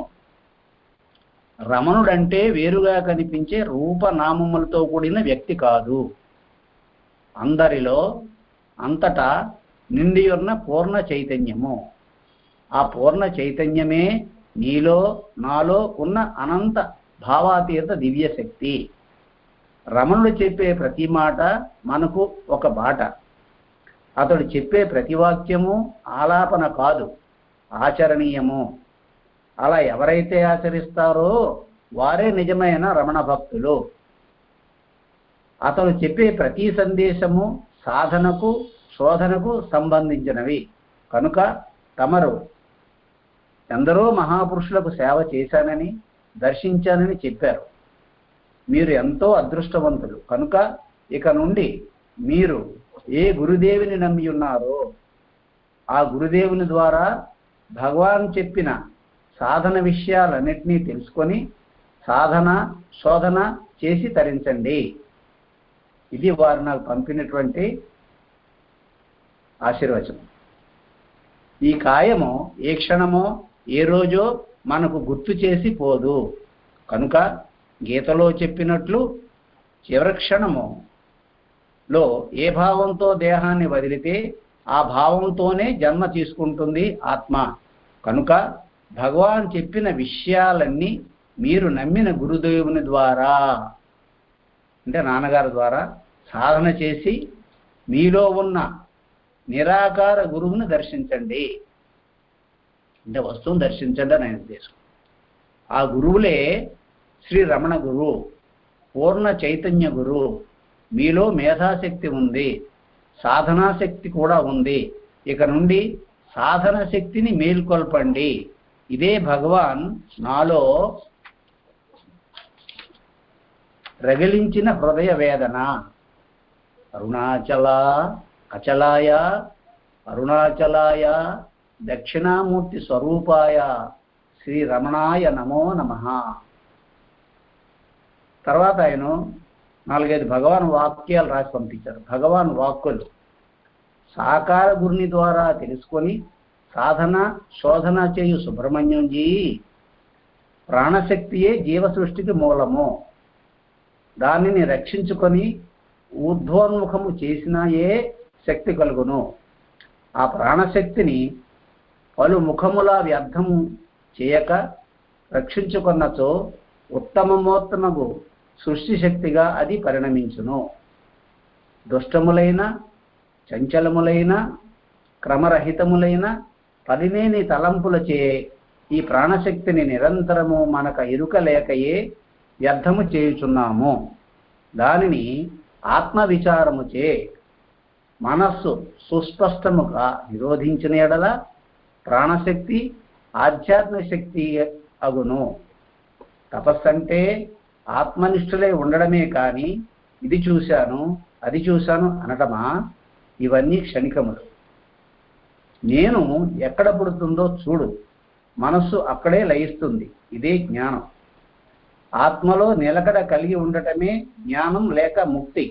రమణుడంటే వేరుగా కనిపించే రూపనామములతో కూడిన వ్యక్తి కాదు. అందరిలో అంతటా నిండి ఉన్న పూర్ణ చైతన్యము. ఆ పూర్ణ చైతన్యమే నీలో నాలో ఉన్న అనంత భావాతీత దివ్యశక్తి. రమణుడు చెప్పే ప్రతి మాట మనకు ఒక బాట. అతడు చెప్పే ప్రతి వాక్యము ఆలాపన కాదు, ఆచరణీయము. అలా ఎవరైతే ఆచరిస్తారో వారే నిజమైన రమణ భక్తులు. అతను చెప్పే ప్రతి సందేశము సాధనకు శోధనకు సంబంధించినవి కనుక తమరు ఎందరో మహాపురుషులకు సేవ చేశానని దర్శించానని చెప్పారు. మీరు ఎంతో అదృష్టవంతులు కనుక ఇక నుండి మీరు ఏ గురుదేవుని నమ్మి ఉన్నారో ఆ గురుదేవుని ద్వారా భగవాన్ చెప్పిన సాధన విషయాలన్నింటినీ తెలుసుకొని సాధన శోధన చేసి తరించండి. ఇది వారు నాకు పంపినటువంటి ఆశీర్వచనం. ఈ కాయము ఏ క్షణమో ఏ రోజో మనకు గుర్తు చేసి పోదు కనుక గీతలో చెప్పినట్లు చివరి క్షణములో ఏ భావంతో దేహాన్ని వదిలితే ఆ భావంతోనే జన్మ తీసుకుంటుంది ఆత్మ. కనుక భగవాన్ చెప్పిన విషయాలన్నీ మీరు నమ్మిన గురుదేవుని ద్వారా అంటే నాన్నగారి ద్వారా సాధన చేసి మీలో ఉన్న నిరాకార గురువుని దర్శించండి. అంటే వస్తువును దర్శించండి అని ఉద్దేశం. ఆ గురువులే శ్రీ రమణ గురు, పూర్ణ చైతన్య గురు. మీలో మేధాశక్తి ఉంది, సాధనాశక్తి కూడా ఉంది. ఇక నుండి సాధన శక్తిని మేల్కొల్పండి. ఇదే భగవాన్ నాలో రగిలించిన హృదయ వేదన. అరుణాచల అచలాయ అరుణాచలాయ దక్షిణామూర్తి స్వరూపాయ శ్రీ రమణాయ నమో నమః. తర్వాత ఆయన నాలుగైదు భగవాన్ వాక్యాలు రాసి పంపించారు. భగవాన్ వాక్కులు సాకార గురుని ద్వారా తెలుసుకొని సాధన శోధన చేయు సుబ్రహ్మణ్యంజీ ప్రాణశక్తియే జీవ సృష్టికి మూలము. దానిని రక్షించుకొని ఊర్ధ్వోన్ముఖము చేసినాయే శక్తి కలుగును. ఆ ప్రాణశక్తిని పలు ముఖముల వ్యర్థము చేయక రక్షించుకున్నచో ఉత్తమమోత్తమగు సృష్టి శక్తిగా అది పరిణమించును. దుష్టములైన చంచలములైన క్రమరహితములైన పదినేని తలంపులచే ఈ ప్రాణశక్తిని నిరంతరము మనక ఎరుక లేకయే వ్యర్థము చేయుచున్నాము. దానిని ఆత్మ విచారముచే మనస్సు సుస్పష్టముగా నిరోధించిన ఎడల ప్రాణశక్తి ఆధ్యాత్మిక శక్తి అగును. తపస్సంటే ఆత్మనిష్ఠులై ఉండడమే కానీ ఇది చూశాను అది చూశాను అనటమా? ఇవన్నీ క్షణికములు. నేను ఎక్కడ పుడుతుందో చూడు, మనస్సు అక్కడే లయిస్తుంది. ఇదే జ్ఞానం. ఆత్మలో నిలకడ కలిగి ఉండటమే జ్ఞానం లేక ముక్తి.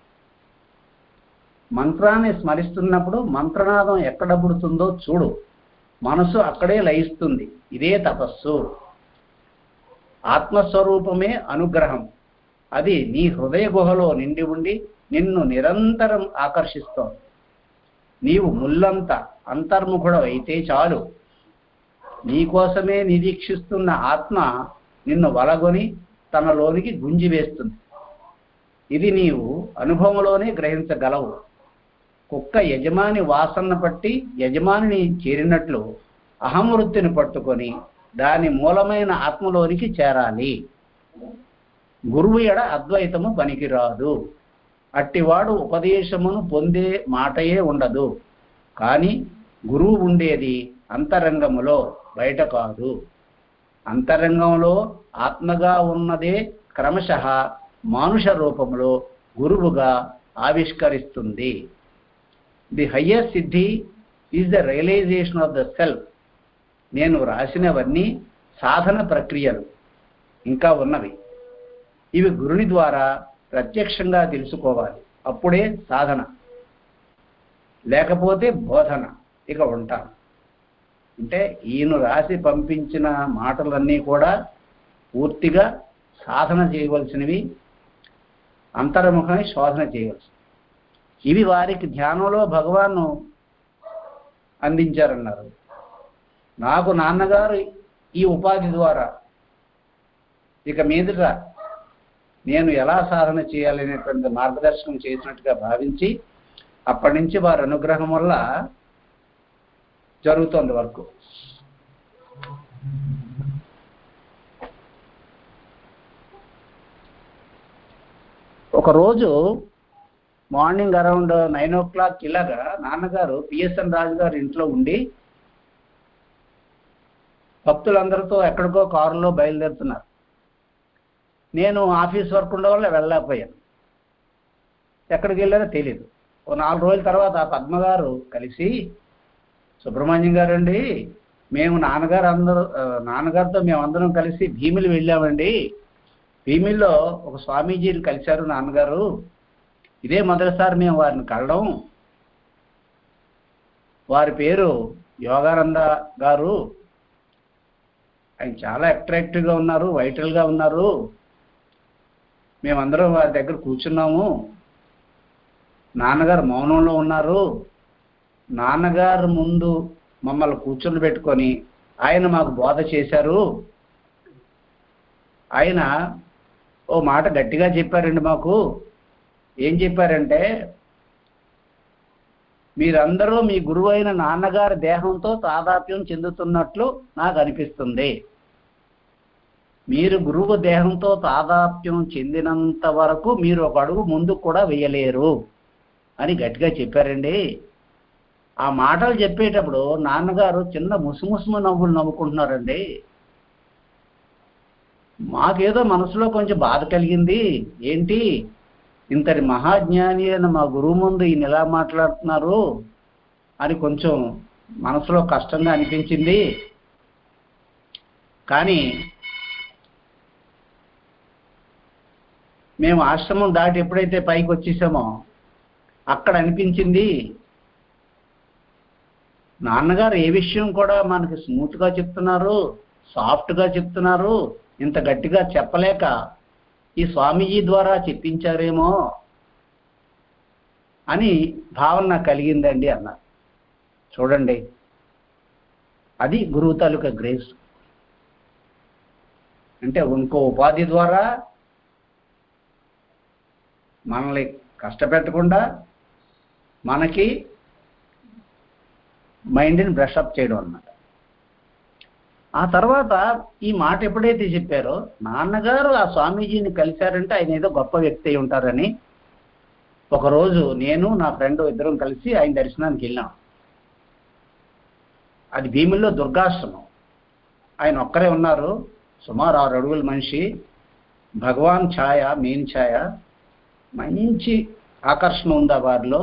మంత్రాన్ని స్మరిస్తున్నప్పుడు మంత్రనాదం ఎక్కడ పుడుతుందో చూడు, మనసు అక్కడే లయిస్తుంది. ఇదే తపస్సు. ఆత్మస్వరూపమే అనుగ్రహం. అది నీ హృదయ గుహలో నిండి ఉండి నిన్ను నిరంతరం ఆకర్షిస్తోంది. నీవు ముల్లంత అంతర్ముఖుడు అయితే చాలు, నీకోసమే నిరీక్షిస్తున్న ఆత్మ నిన్ను వలగొని తనలోనికి గుంజివేస్తుంది. ఇది నీవు అనుభవంలోనే గ్రహించగలవు. కుక్క యజమాని వాసన పట్టి యజమానిని చేరినట్లు అహం వృత్తిని పట్టుకొని దాని మూలమైన ఆత్మలోనికి చేరాలి. గురువు ఎడ అద్వైతము పనికిరాదు. అట్టివాడు ఉపదేశమును పొందే మాటయే ఉండదు. కానీ గురువు ఉండేది అంతరంగములో, బయట కాదు. అంతరంగంలో ఆత్మగా ఉన్నదే క్రమశః మానుష రూపంలో గురువుగా ఆవిష్కరిస్తుంది. The highest siddhi is the realisation of the self. నేను రాసినవన్నీ సాధన ప్రక్రియలు, ఇంకా ఉన్నవి. ఇవి గురుని ద్వారా ప్రత్యక్షంగా తెలుసుకోవాలి. అప్పుడే సాధన, లేకపోతే బోధన. ఇక ఉంటాను అంటే ఈయన రాసి పంపించిన మాటలన్నీ కూడా పూర్తిగా సాధన చేయవలసినవి, అంతర్ముఖమై శోధన చేయవలసినవి. ఇవి వారికి ధ్యానంలో భగవాను అందించారన్నారు. నాకు నాన్నగారు ఈ ఉపాధి ద్వారా ఇక మీదట నేను ఎలా సాధన చేయాలనేటువంటి మార్గదర్శనం చేసినట్టుగా భావించి అప్పటి నుంచి వారి అనుగ్రహం వల్ల జరుగుతోంది వర్క్. ఒకరోజు morning around nine o'clock ఇలాగా నాన్నగారు పిఎస్ఎన్ రాజు గారు ఇంట్లో ఉండి భక్తులందరితో ఎక్కడికో కారులో బయలుదేరుతున్నారు. నేను ఆఫీస్ వర్క్ ఉండడం వల్ల వెళ్ళలేకపోయాను. ఎక్కడికి వెళ్ళారో తెలియదు. ఓ నాలుగు రోజుల తర్వాత ఆ పద్మగారు కలిసి, సుబ్రహ్మణ్యం గారు అండి, మేము నాన్నగారు అందరూ నాన్నగారితో మేమందరం కలిసి భీమిలి వెళ్ళామండి. భీమిల్లో ఒక స్వామీజీని కలిశారు నాన్నగారు. ఇదే మొదటిసారి మేము వారిని కలడం. వారి పేరు యోగానంద గారు. ఆయన చాలా అట్రాక్టివ్గా ఉన్నారు, వైటల్గా ఉన్నారు. మేమందరం వారి దగ్గర కూర్చున్నాము. నాన్నగారు మౌనంలో ఉన్నారు. నాన్నగారు ముందు మమ్మల్ని కూర్చొని పెట్టుకొని ఆయన మాకు బోధ చేశారు. ఆయన ఓ మాట గట్టిగా చెప్పారండి మాకు. ఏం చెప్పారంటే, మీరందరూ మీ గురువు అయిన నాన్నగారి దేహంతో తాదాత్మ్యం చెందుతున్నట్లు నాకు అనిపిస్తుంది. మీరు గురువు దేహంతో తాదాత్మ్యం చెందినంత వరకు మీరు ఒక అడుగు ముందుకు కూడా వేయలేరు అని గట్టిగా చెప్పారండి. ఆ మాటలు చెప్పేటప్పుడు నాన్నగారు చిన్న ముసుముసుము నవ్వులు నవ్వుకుంటున్నారండి. మాకేదో మనసులో కొంచెం బాధ కలిగింది. ఏంటి ఇంతటి మహాజ్ఞాని అయిన మా గురువు ముందు ఈయన ఎలా మాట్లాడుతున్నారు అని కొంచెం మనసులో కష్టంగా అనిపించింది. కానీ మేము ఆశ్రమం దాటి ఎప్పుడైతే పైకి వచ్చేసామో అక్కడ అనిపించింది, నాన్నగారు ఏ విషయం కూడా మనకి స్మూత్గా చెప్తున్నారు, సాఫ్ట్గా చెప్తున్నారు, ఇంత గట్టిగా చెప్పలేక ఈ స్వామీజీ ద్వారా చెప్పించారేమో అని భావన నాకు కలిగిందండి అన్నారు. చూడండి, అది గురువు తాలూకా గ్రేస్. అంటే ఇంకో ఉపాధి ద్వారా మనల్ని కష్టపెట్టకుండా మనకి మైండ్ని బ్రషప్ చేయడం అన్నమాట. ఆ తర్వాత ఈ మాట ఎప్పుడైతే చెప్పారో, నాన్నగారు ఆ స్వామీజీని కలిశారంటే ఆయన ఏదో గొప్ప వ్యక్తి అయి ఉంటారని ఒకరోజు నేను నా ఫ్రెండ్ ఇద్దరం కలిసి ఆయన దర్శనానికి వెళ్ళాం. అది భీముల్లో దుర్గాశ్రమం. ఆయన ఒక్కరే ఉన్నారు, సుమారు ఆరు అడుగుల మనిషి, భగవాన్ ఛాయ, మెయిన్ ఛాయ, మంచి ఆకర్షణ ఉంది వారిలో.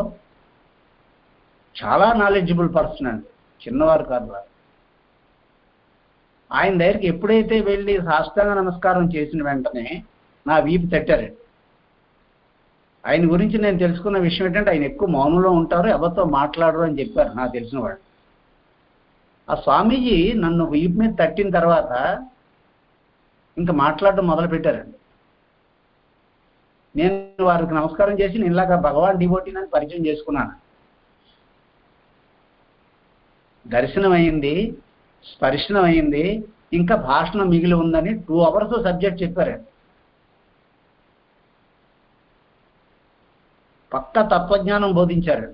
చాలా నాలెడ్జబుల్ పర్సన్ అండి, చిన్నవారు కాదు వారు. ఆయన దగ్గరికి ఎప్పుడైతే వెళ్ళి సాష్టాంగ నమస్కారం చేసిన వెంటనే నా వీపు తట్టారు. ఆయన గురించి నేను తెలుసుకున్న విషయం ఏంటంటే, ఆయన ఎక్కువ మౌనంలో ఉంటారు, ఎవరితో మాట్లాడరు అని చెప్పారు నాకు తెలిసిన వాళ్ళు. ఆ స్వామీజీ నన్ను వీపు మీద తట్టిన తర్వాత ఇంకా మాట్లాడడం మొదలు పెట్టారండి. నేను వారికి నమస్కారం చేసి నేను ఇలాగా భగవాన్ డివోటీని పరిచయం చేసుకున్నాను. దర్శనం అయింది, స్పర్శనం అయింది, ఇంకా భాషణం మిగిలి ఉందని టూ అవర్స్ సబ్జెక్ట్ చెప్పారండి. పక్క తత్వజ్ఞానం బోధించారండి.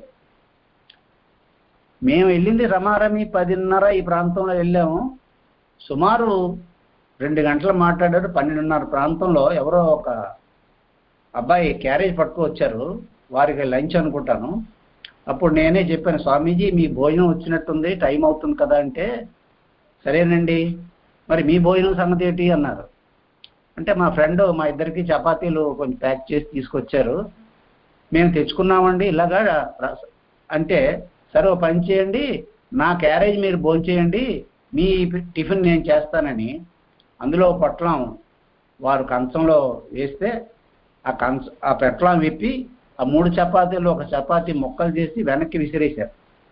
మేము వెళ్ళింది రమారమి పదిన్నర ఈ ప్రాంతంలో వెళ్ళాము. సుమారు రెండు గంటలు మాట్లాడారు. పన్నెండున్నర ప్రాంతంలో ఎవరో ఒక అబ్బాయి క్యారేజ్ పట్టుకు వచ్చారు, వారికి లంచ్ అనుకుంటాను. అప్పుడు నేనే చెప్పాను, స్వామీజీ మీ భోజనం వచ్చినట్టుంది, టైం అవుతుంది కదా అంటే, సరేనండి మరి మీ భోజనం సంగతి ఏంటి అన్నారు. అంటే మా ఫ్రెండ్ మా ఇద్దరికి చపాతీలు కొంచెం ప్యాక్ చేసి తీసుకొచ్చారు, మేము తెచ్చుకున్నామండి ఇలాగా అంటే, సరే ఓ పని చేయండి, నా క్యారేజ్ మీరు భోంచేయండి, మీ టిఫిన్ నేను చేస్తానని అందులో పొట్లం వారు కంచంలో వేస్తే ఆ కంచ ఆ పెట్లం విప్పి ఆ మూడు చపాతీలు ఒక చపాతీ ముక్కలు చేసి వెనక్కి విసిరేశారు.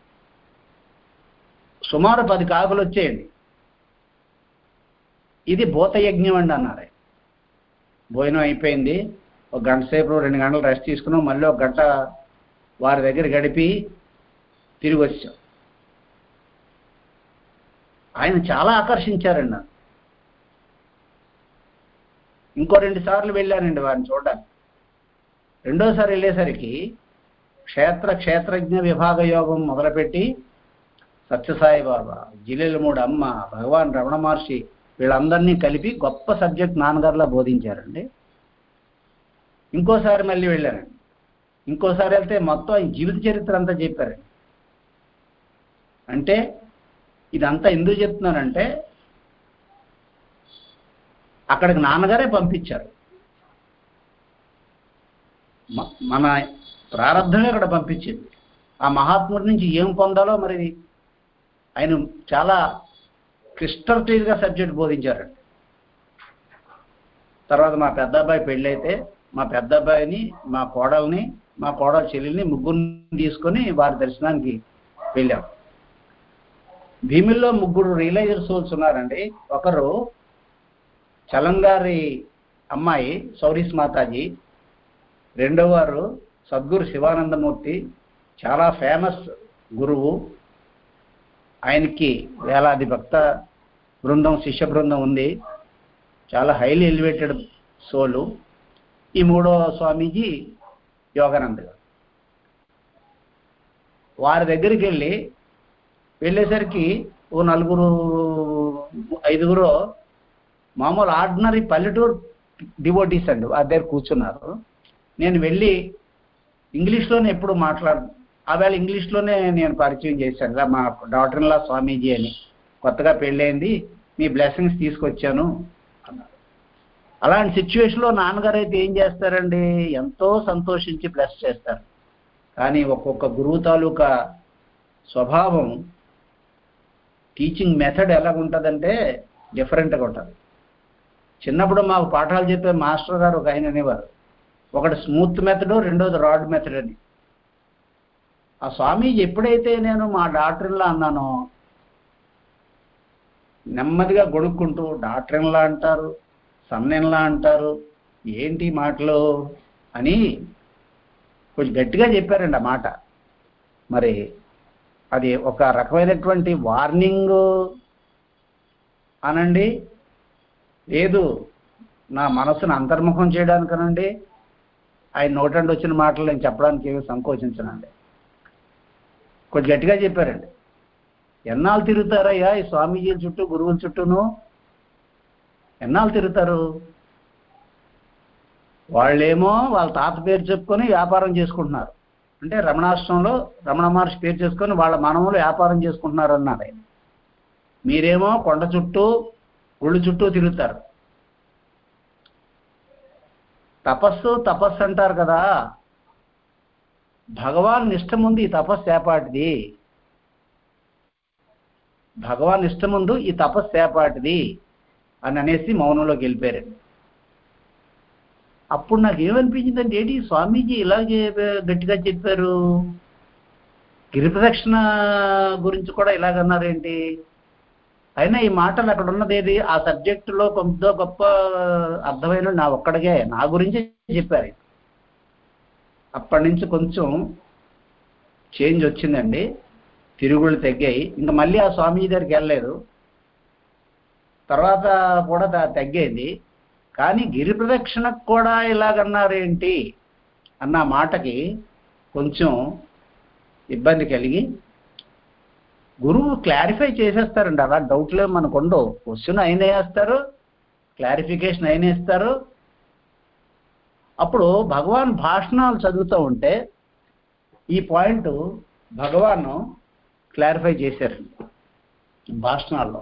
సుమారు పది కాకులు వచ్చేయండి. ఇది భూతయజ్ఞం అండి అన్నారు. భోజనం అయిపోయింది, ఒక గంట సేపు రెండు గంటలు రెస్ట్ తీసుకున్నాం, మళ్ళీ ఒక గంట వారి దగ్గర గడిపి తిరిగి వచ్చాం. ఆయన చాలా ఆకర్షించారండి నన్ను. ఇంకో రెండు సార్లు వెళ్ళానండి వారిని చూడడానికి. రెండోసారి వెళ్ళేసరికి క్షేత్ర క్షేత్రజ్ఞ విభాగ యోగం మొదలుపెట్టి సత్యసాయి బాబా, జిల్లెలమూడి అమ్మ, భగవాన్ రమణ మహర్షి వీళ్ళందరినీ కలిపి గొప్ప సబ్జెక్ట్ నాన్నగారులా బోధించారండి. ఇంకోసారి మళ్ళీ వెళ్ళానండి. ఇంకోసారి వెళ్తే మొత్తం ఆయన జీవిత చరిత్ర అంతా చెప్పారండి. అంటే ఇదంతా ఎందుకు చెప్తున్నానంటే అక్కడికి నాన్నగారే పంపించారు. మన ప్రారంభమే అక్కడ పంపించింది. ఆ మహాత్ముడి నుంచి ఏం పొందాలో మరి ఆయన చాలా క్రిస్టల్ క్లియర్గా సబ్జెక్ట్ బోధించారండి. తర్వాత మా పెద్ద అబ్బాయి పెళ్ళైతే మా పెద్ద అబ్బాయిని, మా కోడల్ని, మా కోడల చెల్లెల్ని ముగ్గురిని తీసుకొని వారి దర్శనానికి వెళ్ళాం. భీమిల్లో ముగ్గురు రియలైజర్ సోల్స్ ఉన్నారండి. ఒకరు చలంగారి అమ్మాయి సౌరీస్ మాతాజీ, రెండో వారు సద్గురు శివానందమూర్తి, చాలా ఫేమస్ గురువు. ఆయనకి వేలాది భక్త బృందం, శిష్య బృందం ఉంది. చాలా హైలీ ఎలివేటెడ్ సోలు. ఈ మూడో స్వామీజీ యోగానంద్ గారు. వారి దగ్గరికి వెళ్ళి వెళ్ళేసరికి ఓ నలుగురు ఐదుగురు మామూలు ఆర్డినరీ పల్లెటూరు డివోటీస్ అండి వారి దగ్గర కూర్చున్నారు. నేను వెళ్ళి ఇంగ్లీష్లోనే ఎప్పుడు మాట్లాడు ఆవేళ ఇంగ్లీష్లోనే నేను పరిచయం చేశాను. మా డాటర్ ఇన్ లా స్వామీజీ అని, కొత్తగా పెళ్ళైంది, మీ బ్లెస్సింగ్స్ తీసుకొచ్చాను అన్నారు. అలాంటి సిచ్యువేషన్లో నాన్నగారు అయితే ఏం చేస్తారండి, ఎంతో సంతోషించి బ్లెస్ చేస్తారు. కానీ ఒక్కొక్క గురువు తాలూకా స్వభావం, టీచింగ్ మెథడ్ ఎలాగుంటుందంటే డిఫరెంట్గా ఉంటుంది. చిన్నప్పుడు మాకు పాఠాలు చెప్పే మాస్టర్ గారు ఒక ఆయన అనేవారు, ఒకటి స్మూత్ మెథడు, రెండోది రాడ్ మెథడ్ అని. ఆ స్వామీజీ ఎప్పుడైతే నేను మా డాక్టర్లా అన్నానో నెమ్మదిగా గొడుక్కుంటూ డాక్టర్లా అంటారు, సన్నెన్లా అంటారు, ఏంటి మాటలు అని కొంచెం గట్టిగా చెప్పారండి ఆ మాట. మరి అది ఒక రకమైనటువంటి వార్నింగ్ అనండి, లేదు నా మనసును అంతర్ముఖం చేయడానికనండి, ఆయన నోటండి వచ్చిన మాటలు నేను చెప్పడానికి ఏమీ సంకోచించనండి. కొంచెం గట్టిగా చెప్పారండి. ఎన్నాళ్ళు తిరుగుతారయ్యా ఈ స్వామీజీల చుట్టూ, గురువుల చుట్టూను? ఎన్నాళ్ళు తిరుగుతారు? వాళ్ళేమో వాళ్ళ తాత పేరు చెప్పుకొని వ్యాపారం చేసుకుంటున్నారు. అంటే రమణాశ్రమంలో రమణ మహర్షి పేరు చేసుకొని వాళ్ళ మనములు వ్యాపారం చేసుకుంటున్నారు అన్నారు ఆయన. మీరేమో కొండ చుట్టూ, గుళ్ళు చుట్టూ తిరుగుతారు. తపస్సు తపస్సు అంటారు కదా, భగవాన్ నిష్ట ముందు ఈ తపస్సు ఏపాటిది, భగవాన్ ఇష్టం ముందు ఈ తపస్సు ఏపాటిది అని అనేసి మౌనంలోకి వెళ్ళిపోయారండి. అప్పుడు నాకు ఏమనిపించిందంటే, ఏంటి స్వామీజీ ఇలాగే గట్టిగా చెప్పారు, గిరి ప్రదక్షిణ గురించి కూడా ఇలాగన్నారేంటి? అయినా ఈ మాటలు అక్కడ ఉన్నది ఏది, ఆ సబ్జెక్టులో కొంత గొప్ప అర్థమైన నా ఒక్కడికే నా గురించి చెప్పారు. అప్పటి నుంచి కొంచెం చేంజ్ వచ్చిందండి, తిరుగుళ్ళు తగ్గాయి. ఇంకా మళ్ళీ ఆ స్వామీజీ దగ్గరికి వెళ్ళలేదు, తర్వాత కూడా తగ్గేది. కానీ గిరి ప్రదక్షిణకు కూడా ఇలాగన్నారేంటి అన్న మాటకి కొంచెం ఇబ్బంది కలిగి, గురువు క్లారిఫై చేసేస్తారండి. అలా డౌట్లే మనకు ఉండవు. క్వశ్చన్ అయినా వేస్తారు, క్లారిఫికేషన్ అయినా ఇస్తారు. అప్పుడు భగవాన్ భాషణాలు చదువుతూ ఉంటే ఈ పాయింట్ భగవాన్ క్లారిఫై చేశారు భాషణాల్లో.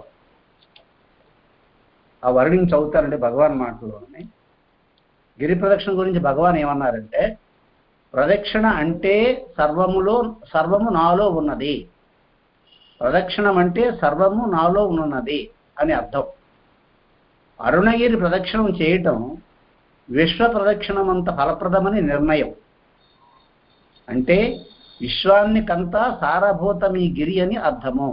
ఆ వర్డింగ్ చదువుతారండి భగవాన్ మాటలోని. గిరి ప్రదక్షిణ గురించి భగవాన్ ఏమన్నారంటే, ప్రదక్షిణ అంటే సర్వములో సర్వము నాలో ఉన్నది, ప్రదక్షిణం అంటే సర్వము నాలో ఉన్నది అని అర్థం. అరుణగిరి ప్రదక్షిణం చేయటం విశ్వ ప్రదక్షిణమంత ఫలప్రదమని నిర్ణయం. అంటే విశ్వాన్ని కంతా సారభూతం ఈ గిరి అని అర్థము.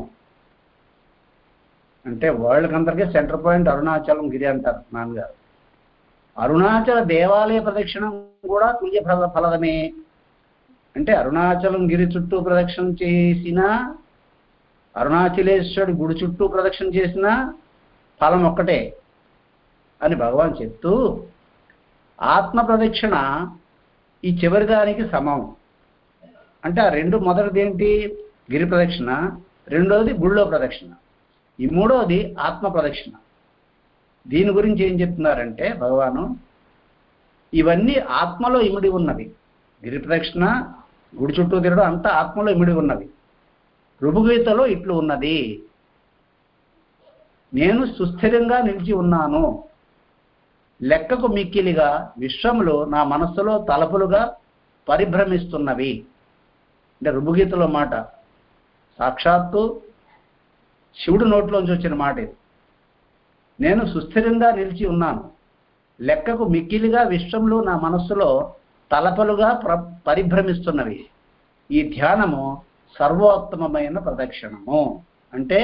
అంటే వరల్డ్ కంతకే సెంటర్ పాయింట్ అరుణాచలం గిరి అంటారు నాన్నగారు. అరుణాచల దేవాలయ ప్రదక్షిణం కూడా తుల్య ఫల ఫలదమే. అంటే అరుణాచలం గిరి చుట్టూ ప్రదక్షిణ చేసిన, అరుణాచలేశ్వరుడి గుడి చుట్టూ ప్రదక్షిణ చేసిన ఫలం ఒక్కటే అని భగవాన్ చెప్తూ, ఆత్మ ప్రదక్షిణ ఈ చివరి దానికి సమం. అంటే ఆ రెండు, మొదటిది ఏంటి గిరి ప్రదక్షిణ, రెండోది గుళ్ళో ప్రదక్షిణ, ఈ మూడోది ఆత్మ ప్రదక్షిణ. దీని గురించి ఏం చెప్తున్నారంటే భగవాను, ఇవన్నీ ఆత్మలో ఇమిడి ఉన్నవి. గిరి ప్రదక్షిణ, గుడి చుట్టూ తిరగడం అంతా ఆత్మలో ఇమిడి ఉన్నవి. రుభుగీతలో ఇట్లు ఉన్నది, నేను సుస్థిరంగా నిలిచి ఉన్నాను, లెక్కకు మిక్కిలిగా విశ్వములు నా మనస్సులో తలపులుగా పరిభ్రమిస్తున్నవి. అంటే రుభుగీతలో మాట సాక్షాత్తు శివుడు నోట్లోంచి వచ్చిన మాట ఇది. నేను సుస్థిరంగా నిలిచి ఉన్నాను, లెక్కకు మిక్కిలిగా విశ్వములు నా మనస్సులో తలపలుగా ప్ర పరిభ్రమిస్తున్నవి. ఈ ధ్యానము సర్వోత్తమమైన ప్రదక్షిణము. అంటే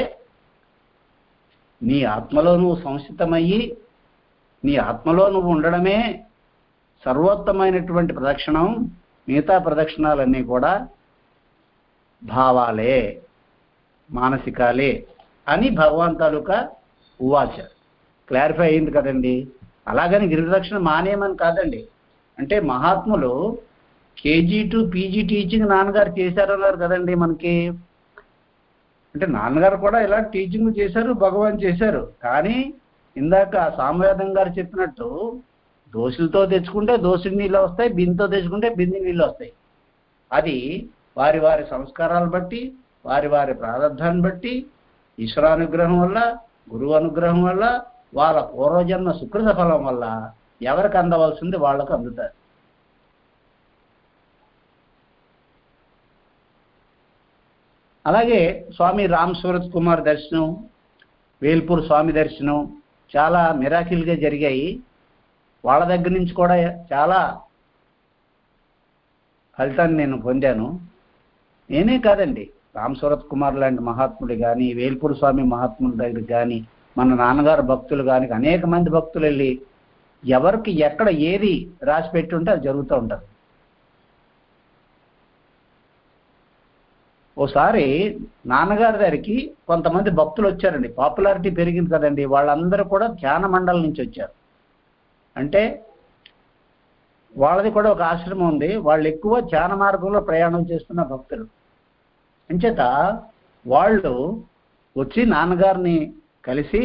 నీ ఆత్మలో నువ్వు సంస్థితమయ్యి నీ ఆత్మలో నువ్వు ఉండడమే సర్వోత్తమైనటువంటి ప్రదక్షిణం. మిగతా ప్రదక్షిణాలన్నీ కూడా భావాలే, మానసికాలే అని భగవాన్ తాలూకా ఉవాచ. క్లారిఫై అయింది కదండి. అలాగని గిరి ప్రదక్షిణ మానేయమని కాదండి. అంటే మహాత్ములు కేజీ టు పీజీ టీచింగ్ నాన్నగారు చేశారన్నారు కదండి మనకి. అంటే నాన్నగారు కూడా ఇలా టీచింగ్ చేశారు, భగవాన్ చేశారు. కానీ ఇందాక సామవేదం గారు చెప్పినట్టు దోషులతో తెచ్చుకుంటే దోషుడి నీళ్ళు వస్తాయి, బిందుతో తెచ్చుకుంటే బింది నీళ్ళు వస్తాయి. అది వారి వారి సంస్కారాలు బట్టి, వారి వారి ప్రారంధాన్ని బట్టి, ఈశ్వరానుగ్రహం వల్ల, గురువు అనుగ్రహం వల్ల, వాళ్ళ పూర్వజన్మ సుకృత ఫలం వల్ల ఎవరికి అందవలసింది వాళ్ళకు అందుతారు. అలాగే స్వామి రామ్ సూరత్ కుమార్ దర్శనం, వేల్పూర్ స్వామి దర్శనం చాలా మిరాకిల్గా జరిగాయి. వాళ్ళ దగ్గర నుంచి కూడా చాలా ఫలితాన్ని నేను పొందాను. నేనే కాదండి, రామ్ సూరత్ కుమార్ లాంటి మహాత్ముడు కానీ, వేల్పూర్ స్వామి మహాత్ముల దగ్గర కానీ, మన నాన్నగారు భక్తులు కానీ, అనేక మంది భక్తులు వెళ్ళి ఎవరికి ఎక్కడ ఏది రాసి పెట్టి ఉంటే అది జరుగుతూ ఉంటుంది. ఓసారి నాన్నగారి దగ్గరికి కొంతమంది భక్తులు వచ్చారండి. పాపులారిటీ పెరిగింది కదండి. వాళ్ళందరూ కూడా ధ్యాన మండలం నుంచి వచ్చారు. అంటే వాళ్ళది కూడా ఒక ఆశ్రమం ఉంది. వాళ్ళు ఎక్కువ ధ్యాన మార్గంలో ప్రయాణం చేస్తున్న భక్తులు. అంచేత వాళ్ళు వచ్చి నాన్నగారిని కలిసి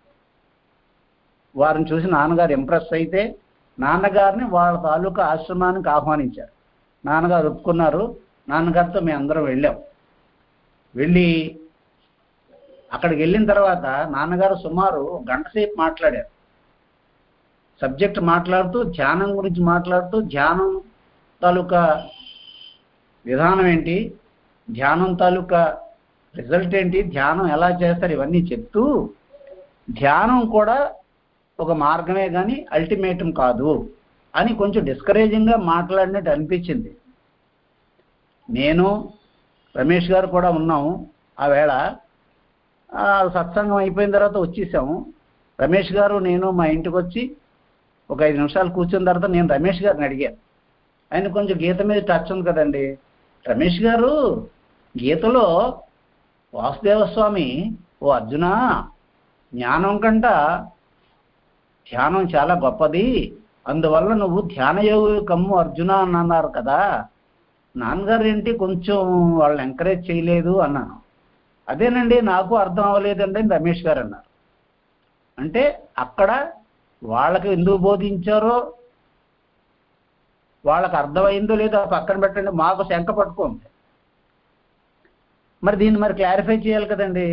వారిని చూసి నాన్నగారు ఇంప్రెస్ అయితే నాన్నగారిని వాళ్ళ తాలూకా ఆశ్రమానికి ఆహ్వానించారు. నాన్నగారు ఒప్పుకున్నారు. నాన్నగారితో మేము అందరం వెళ్ళాం. వెళ్ళి అక్కడికి వెళ్ళిన తర్వాత నాన్నగారు సుమారు గంట సేపు మాట్లాడారు. సబ్జెక్ట్ మాట్లాడుతూ, ధ్యానం గురించి మాట్లాడుతూ, ధ్యానం తాలూకా విధానం ఏంటి, ధ్యానం తాలూకా రిజల్ట్ ఏంటి, ధ్యానం ఎలా చేస్తారు, ఇవన్నీ చెప్తూ, ధ్యానం కూడా ఒక మార్గమే కానీ అల్టిమేటం కాదు అని కొంచెం డిస్కరేజింగ్గా మాట్లాడినట్టు అనిపించింది. నేను రమేష్ గారు కూడా ఉన్నాము. ఆ వేళ సత్సంగం అయిపోయిన తర్వాత వచ్చేసాము. రమేష్ గారు నేను మా ఇంటికి వచ్చి ఒక ఐదు నిమిషాలు కూర్చున్న తర్వాత నేను రమేష్ గారిని అడిగాను. ఆయన కొంచెం గీత మీద టచ్ ఉంది కదండి. రమేష్ గారు, గీతలో వాసుదేవస్వామి ఓ అర్జున, జ్ఞానం కంట ధ్యానం చాలా గొప్పది, అందువల్ల నువ్వు ధ్యానయోగి కమ్ము అర్జున అని అన్నారు కదా, నాన్నగారు ఏంటి కొంచెం వాళ్ళని ఎంకరేజ్ చేయలేదు అన్నాను. అదేనండి నాకు అర్థం అవ్వలేదండి అని రమేష్ గారు అన్నారు. అంటే అక్కడ వాళ్ళకి ఎందుకు బోధించారో వాళ్ళకి అర్థమైందో లేదో పక్కన పెట్టండి, మాకు శంక పట్టుకోండి. మరి దీన్ని మరి క్లారిఫై చేయాలి కదండి.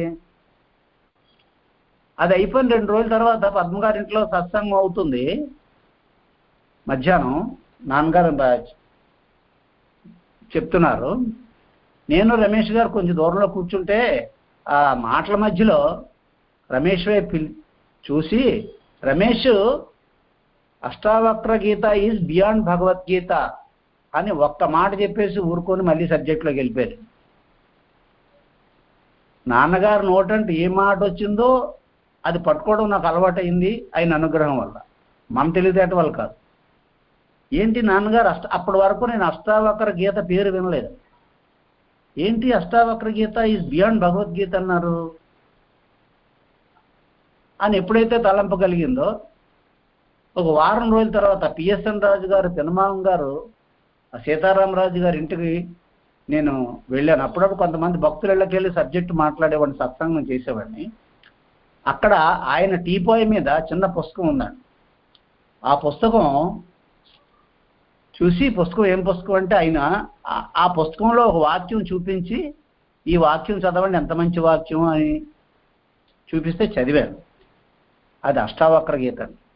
అది అయిపోయిన రెండు రోజుల తర్వాత పద్మగారింట్లో సత్సంగం అవుతుంది. మధ్యాహ్నం నాన్నగారు చెప్తున్నారు. నేను రమేష్ గారు కొంచెం దూరంలో కూర్చుంటే ఆ మాటల మధ్యలో రమేష్ వైపు చూసి, రమేష్ అష్టావక్ర గీత ఈజ్ బియాండ్ భగవద్గీత అని ఒక్క మాట చెప్పేసి ఊరుకొని మళ్ళీ సబ్జెక్టులోకి వెళ్ళిపోయారు. నాన్నగారు నోటంటే ఏ మాట వచ్చిందో అది పట్టుకోవడం నాకు అలవాటైంది ఆయన అనుగ్రహం వల్ల, మన తెలివితేట వల్ల కాదు. ఏంటి నాన్నగారు అష్ట అప్పటి వరకు నేను అష్టావక్ర గీత పేరు వినలేదు. ఏంటి అష్టావక్ర గీత ఈజ్ బియాండ్ భగవద్గీత అన్నారు అని ఎప్పుడైతే తలంపు కలిగిందో, ఒక వారం రోజుల తర్వాత పిఎస్ఎన్ రాజు గారు, పెనుమాం గారు, సీతారామరాజు గారి ఇంటికి నేను వెళ్ళాను. అప్పుడప్పుడు కొంతమంది భక్తుల ఇళ్ళకి వెళ్ళి సబ్జెక్టు మాట్లాడేవాడిని, సత్సంగం చేసేవాడిని. అక్కడ ఆయన టీపాయ్ మీద చిన్న పుస్తకం ఉందండి. ఆ పుస్తకం చూసి, పుస్తకం ఏం పుస్తకం అంటే, ఆయన ఆ పుస్తకంలో ఒక వాక్యం చూపించి, ఈ వాక్యం చదవండి ఎంత మంచి వాక్యం అని చూపిస్తే చదివాను. అది అష్టావక్ర గీత.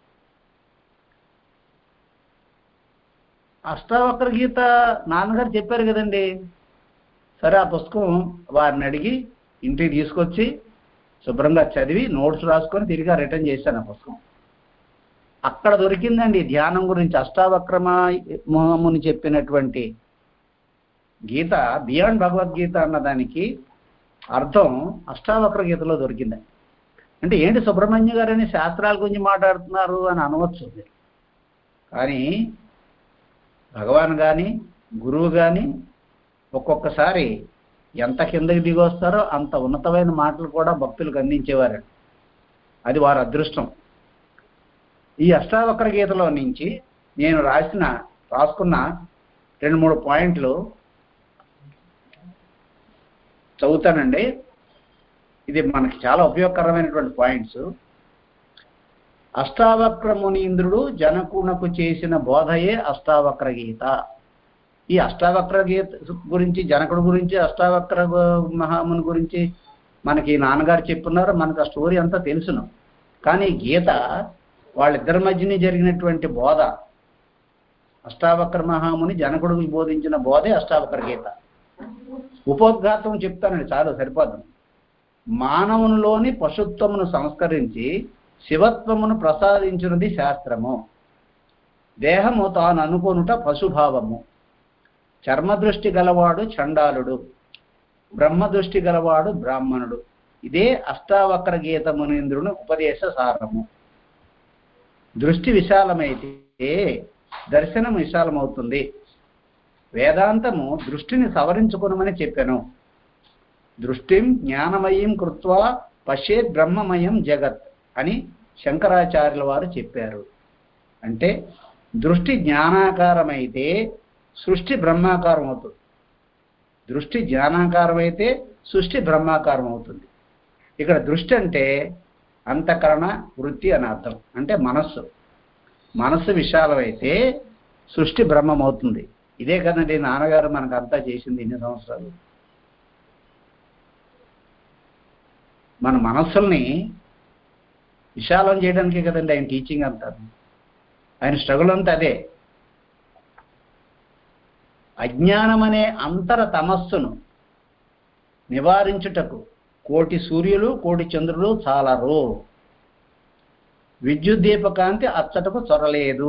అష్టావక్ర గీత నాన్నగారు చెప్పారు కదండి. సరే, ఆ పుస్తకం వారిని అడిగి ఇంటికి తీసుకొచ్చి శుభ్రంగా చదివి నోట్స్ రాసుకొని తిరిగి రిటర్న్ చేశాను ఆ పుస్తకం. అక్కడ దొరికిందండి ధ్యానం గురించి అష్టావక్రముని చెప్పినటువంటి గీత, బియాండ్ భగవద్గీత అన్నదానికి అర్థం అష్టావక్ర గీతలో దొరికింది. అంటే ఏంటి సుబ్రహ్మణ్య గారని శాస్త్రాల గురించి మాట్లాడుతున్నారు అని అనవచ్చు. కానీ భగవాన్ కానీ గురువు కానీ ఒక్కొక్కసారి ఎంత కిందకి దిగి వస్తారో అంత ఉన్నతమైన మాటలు కూడా భక్తులకు అందించేవారండి. అది వారి అదృష్టం. ఈ అష్టావక్ర గీతలో నుంచి నేను రాసిన రాసుకున్న రెండు మూడు పాయింట్లు చదువుతానండి. ఇది మనకి చాలా ఉపయోగకరమైనటువంటి పాయింట్స్. అష్టావక్ర మునీంద్రుడు జనకునకు చేసిన బోధయే అష్టావక్ర గీత. ఈ అష్టావక్ర గీత గురించి, జనకుడు గురించి, అష్టావక్ర మహాముని గురించి మనకి నాన్నగారు చెప్పున్నారు. మనకు ఆ స్టోరీ అంతా తెలుసును. కానీ గీత వాళ్ళిద్దరి మధ్యనే జరిగినటువంటి బోధ. అష్టావక్ర మహాముని జనకుడికి బోధించిన బోధే అష్టావక్ర గీత. ఉపోద్ఘాతం చెప్తానండి, చాలు సరిపోదు. మానవునిలోని పశుత్వమును సంస్కరించి శివత్వమును ప్రసాదించినది శాస్త్రము. దేహము తాను అనుకొనుట పశుభావము. చర్మదృష్టి గలవాడు చండాలుడు, బ్రహ్మదృష్టి గలవాడు బ్రాహ్మణుడు. ఇదే అష్టావక్ర గీత మునీంద్రుని ఉపదేశ సారము. దృష్టి విశాలమైతే దర్శనం విశాలమవుతుంది. వేదాంతము దృష్టిని సవరించుకునమని చెప్పాను. దృష్టిం జ్ఞానమయం కృత్వా పశ్యేత్ బ్రహ్మమయం జగత్ అని శంకరాచార్యుల వారు చెప్పారు. అంటే దృష్టి జ్ఞానాకారమైతే సృష్టి బ్రహ్మాకారం అవుతుంది. దృష్టి జ్ఞానాకారం అయితే సృష్టి బ్రహ్మాకారం అవుతుంది. ఇక్కడ దృష్టి అంటే అంతఃకరణ వృత్తి అని అర్థం. అంటే మనస్సు మనస్సు విశాలమైతే సృష్టి బ్రహ్మం అవుతుంది. ఇదే కదండి నాన్నగారు మనకంతా చేసింది ఇన్ని సంవత్సరాలు. మన మనస్సుల్ని విశాలం చేయడానికే కదండి ఆయన టీచింగ్ అంతా. ఆయన స్ట్రగుల్ అంతా అదే. అజ్ఞానం అనే అంతర తమస్సును నివారించుటకు కోటి సూర్యులు కోటి చంద్రులు చాలరు. విద్యుత్ దీపకాంతి అచ్చటకు చొరలేదు.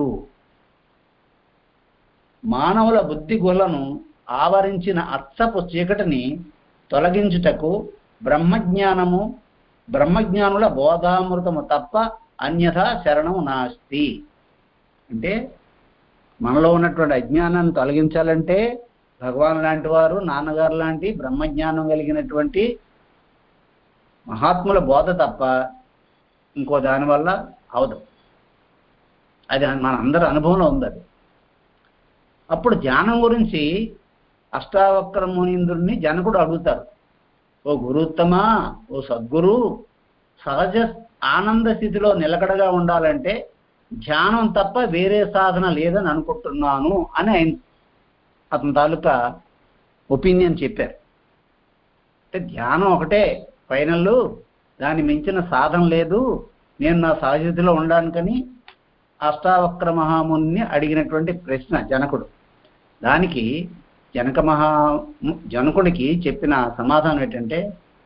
మానవుల బుద్ధి గులను ఆవరించిన అచ్చపు చీకటిని తొలగించుటకు బ్రహ్మజ్ఞానము బ్రహ్మజ్ఞానుల బోధామృతము తప్ప అన్యథా శరణము నాస్తి. అంటే మనలో ఉన్నటువంటి అజ్ఞానాన్ని తొలగించాలంటే భగవాన్ లాంటి వారు, నాన్నగారు లాంటి బ్రహ్మజ్ఞానం కలిగినటువంటి మహాత్ముల బోధ తప్ప ఇంకో దానివల్ల అవదు. అది మన అందరి అనుభవంలో ఉంది. అది అప్పుడు ధ్యానం గురించి అష్టావక్ర మునీంద్రుడిని జనకుడు అడుగుతారు, ఓ గురుత్తమా, ఓ సద్గురు, సహజ ఆనంద స్థితిలో నిలకడగా ఉండాలంటే ధ్యానం తప్ప వేరే సాధన లేదని అనుకుంటున్నాను అని ఆయన అతని తాలూకా ఒపీనియన్ చెప్పారు. అంటే ధ్యానం ఒకటే ఫైనల్, దాన్ని మించిన సాధన లేదు, నేను నా సహజస్థితిలో ఉండడానికని అష్టావక్ర మహాముని అడిగినటువంటి ప్రశ్న జనకుడు. దానికి జనక మహా జనకుడికి చెప్పిన సమాధానం ఏంటంటే,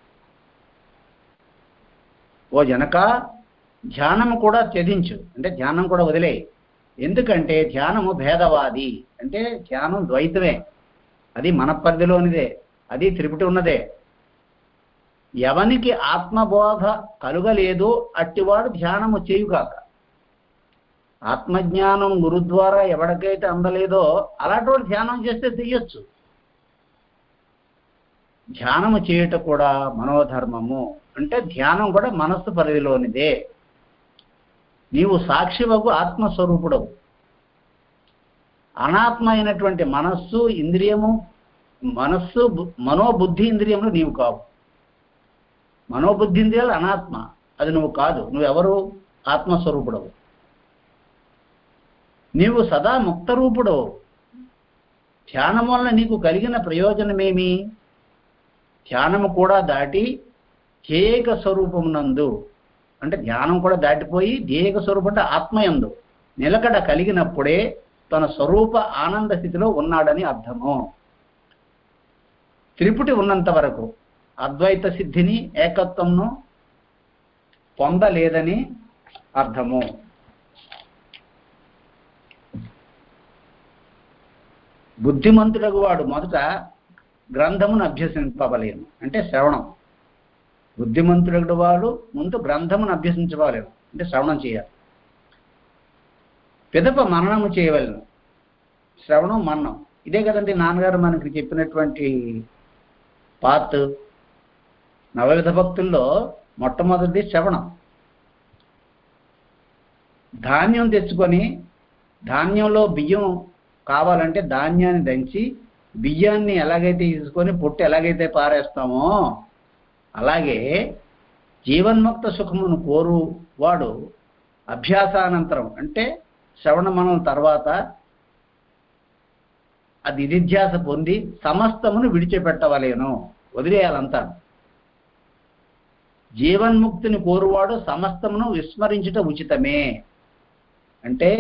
ఓ జనక, ధ్యానము కూడా త్యజించు, అంటే ధ్యానం కూడా వదిలే. ఎందుకంటే ధ్యానము భేదవాది. అంటే ధ్యానం ద్వైతమే, అది మన పరిధిలోనిదే, అది త్రిపుటి ఉన్నదే. ఎవనికి ఆత్మబోధ కలుగలేదో అట్టివాడు ధ్యానము చేయుగాక. ఆత్మజ్ఞానం గురు ద్వారా ఎవరికైతే అందలేదో అలాంటి వాడు ధ్యానం చేస్తే తీయొచ్చు. ధ్యానము చేయట కూడా మనోధర్మము. అంటే ధ్యానం కూడా మనస్సు పరిధిలోనిదే. నీవు సాక్షివకు ఆత్మస్వరూపుడవు. అనాత్మ అయినటువంటి మనస్సు ఇంద్రియము మనస్సు మనోబుద్ధి ఇంద్రియములు నీవు కావు. మనోబుద్ధి ఇంద్రియాలు అనాత్మ, అది నువ్వు కాదు. నువ్వెవరు? ఆత్మస్వరూపుడవు. నీవు సదా ముక్తరూపుడవు. ధ్యానం వల్ల నీకు కలిగిన ప్రయోజనమేమి? ధ్యానము కూడా దాటి ధ్యేయక స్వరూపమునందు, అంటే ధ్యానం కూడా దాటిపోయి ధ్యేయక స్వరూపం అంటే ఆత్మయందు నిలకడ కలిగినప్పుడే తన స్వరూప ఆనంద స్థితిలో ఉన్నాడని అర్థము. త్రిపుటి ఉన్నంత వరకు అద్వైత సిద్ధిని ఏకత్వంను పొందలేదని అర్థము. బుద్ధిమంతుడగు వాడు మొదట గ్రంథమును అభ్యసింపవలేను, అంటే శ్రవణం. బుద్ధిమంతుడగు వాడు ముందు గ్రంథమును అభ్యసించవలేను, అంటే శ్రవణం చేయాలి. పిదప మననము చేయవలను. శ్రవణం మననం ఇదే కదండి నాన్నగారు మనకి చెప్పినటువంటి పాత్. నవవిధ భక్తుల్లో మొట్టమొదటిది శ్రవణం. ధాన్యం తెచ్చుకొని ధాన్యంలో బియ్యం కావాలంటే ధాన్యాన్ని దంచి బియ్యాన్ని ఎలాగైతే తీసుకొని పొట్టు ఎలాగైతే పారేస్తామో అలాగే జీవన్ముక్త సుఖమును కోరు వాడు అభ్యాసానంతరం అంటే శ్రవణ మననం తర్వాత అది నిధ్యాస పొంది సమస్తమును విడిచిపెట్టవలేను, వదిలేయాలంతా. జీవన్ముక్తిని కోరువాడు సమస్తమును విస్మరించుట ఉచితమే. అంటే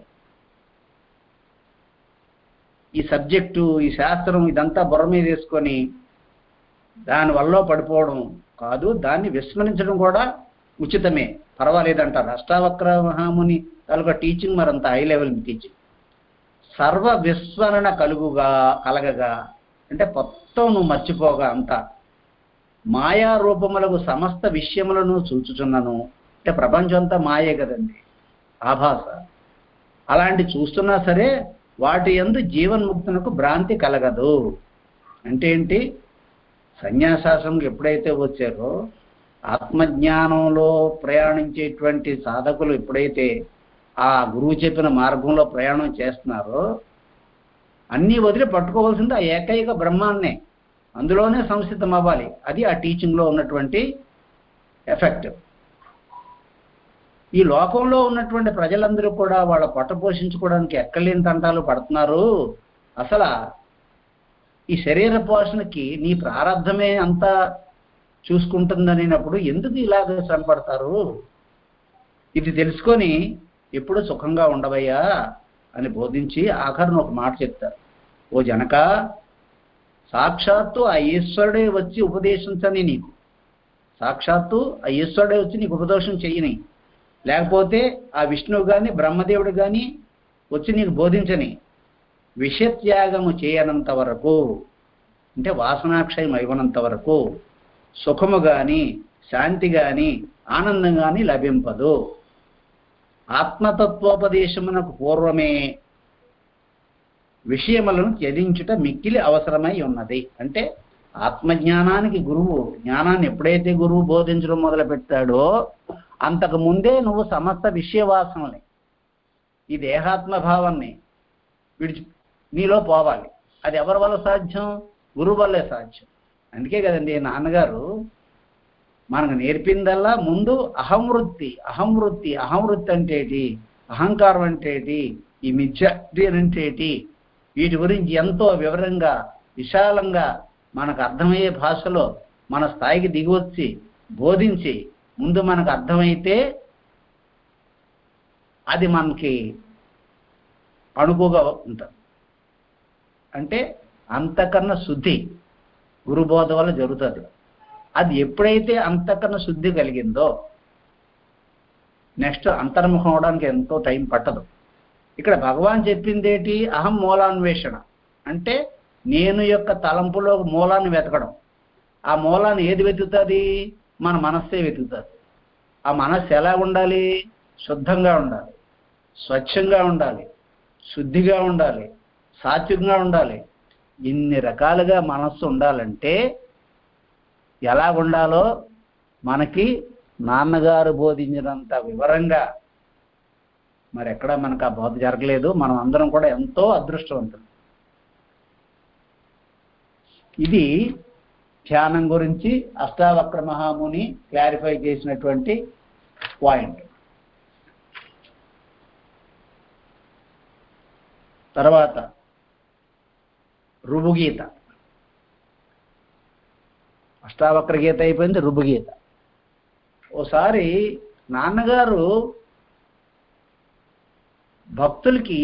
ఈ సబ్జెక్టు ఈ శాస్త్రం ఇదంతా బుర్ర మీద వేసుకొని దానివల్ల పడిపోవడం కాదు, దాన్ని విస్మరించడం కూడా ఉచితమే, పర్వాలేదంటారు. అష్టావక్ర మహాముని తాలూకా టీచింగ్ మరంత హై లెవెల్ టీచింగ్. సర్వ విస్మరణ కలుగుగా కలగగా అంటే మొత్తం నువ్వు మర్చిపోగా అంతా మాయా రూపములకు సమస్త విషయములను చూచుచున్నాను. అంటే ప్రపంచం అంతా మాయే కదండి, ఆభాస. అలాంటి చూస్తున్నా సరే వాటి యందు జీవన్ముక్తునకు భ్రాంతి కలగదు. అంటే ఏంటి? సన్యాసాశ్రమంకి ఎప్పుడైతే వచ్చారో ఆత్మజ్ఞానంలో ప్రయాణించేటువంటి సాధకులు ఎప్పుడైతే ఆ గురువు చెప్పిన మార్గంలో ప్రయాణం చేస్తున్నారో అన్నీ వదిలి పట్టుకోవాల్సింది ఆ ఏకైక బ్రహ్మాన్నే, అందులోనే సంస్థితం అవ్వాలి. అది ఆ టీచింగ్లో ఉన్నటువంటి ఎఫెక్ట్. ఈ లోకంలో ఉన్నటువంటి ప్రజలందరూ కూడా వాళ్ళ పొట్ట పోషించుకోవడానికి ఎక్కలేని తంటాలు పడుతున్నారు. అసలు ఈ శరీర పోషణకి నీ ప్రారంధమే అంతా చూసుకుంటుందనినప్పుడు ఎందుకు ఇలాగ శ్రమపడతారు? ఇది తెలుసుకొని ఎప్పుడు సుఖంగా ఉండవయ్యా అని బోధించి ఆఖరిని ఒక మాట చెప్తారు. ఓ జనక, సాక్షాత్తు ఆ ఈశ్వరుడే వచ్చి ఉపదేశించని నీకు, సాక్షాత్తు ఆ ఈశ్వరుడే వచ్చి నీకు ఉపదేశం చెయ్యని, లేకపోతే ఆ విష్ణువు కానీ బ్రహ్మదేవుడు కానీ వచ్చి నీకు బోధించని, విషత్యాగము చేయనంత వరకు అంటే వాసనాక్షయం అయినంత వరకు సుఖము కానీ శాంతి కానీ ఆనందం కానీ లభింపదు. ఆత్మతత్వోపదేశమునకు పూర్వమే విషయములను త్యజించుట మిక్కిలి అవసరమై ఉన్నది. అంటే ఆత్మజ్ఞానానికి గురువు జ్ఞానాన్ని ఎప్పుడైతే గురువు బోధించడం మొదలు పెట్టాడో అంతకు ముందే నువ్వు సమస్త విషయవాసనల్ని ఈ దేహాత్మభావాన్ని విడిచి నీలో పోవాలి. అది ఎవరి వల్ల సాధ్యం? గురువు వల్లే సాధ్యం. అందుకే కదండి నాన్నగారు మనకు నేర్పిందల్లా ముందు అహంవృత్తి అహంవృత్తి అహంవృత్తి అంటే ఏంటి, అహంకారం అంటే ఏంటి, ఈ మిథ్యాది అంటే ఏంటి, వీటి గురించి ఎంతో వివరంగా విశాలంగా మనకు అర్థమయ్యే భాషలో మన స్థాయికి దిగివచ్చి బోధించి ముందు మనకు అర్థమైతే అది మనకి అణుకుగా ఉంటుంది. అంటే అంతకన్నా శుద్ధి గురుబోధ వల్ల జరుగుతుంది. అది ఎప్పుడైతే అంతకన్నా శుద్ధి కలిగిందో నెక్స్ట్ అంతర్ముఖం అవడానికి ఎంతో టైం పట్టదు. ఇక్కడ భగవాన్ చెప్పింది ఏంటి? అహం మూలాన్వేషణ అంటే నేను యొక్క తలంపులో మూలాన్ని వెతకడం. ఆ మూలాన్ని ఏది వెతుకుతుంది? మన మనస్సే వెతుకుతుంది. ఆ మనస్సు ఎలా ఉండాలి? శుద్ధంగా ఉండాలి. స్వచ్ఛంగా ఉండాలి, శుద్ధిగా ఉండాలి, సాత్వికంగా ఉండాలి. ఇన్ని రకాలుగా మనస్సు ఉండాలంటే ఎలా ఉండాలో మనకి నాన్నగారు బోధించినంత వివరంగా మరి ఎక్కడ మనకు ఆ బోధ జరగలేదు. మనం అందరం కూడా ఎంతో అదృష్టవంతులు. ఇది ధ్యానం గురించి అష్టావక్ర మహాముని క్లారిఫై చేసినటువంటి పాయింట్. తర్వాత రుభుగీత. అష్టావక్ర గీత అయిపోయింది, రుభుగీత. ఓసారి నాన్నగారు భక్తులకి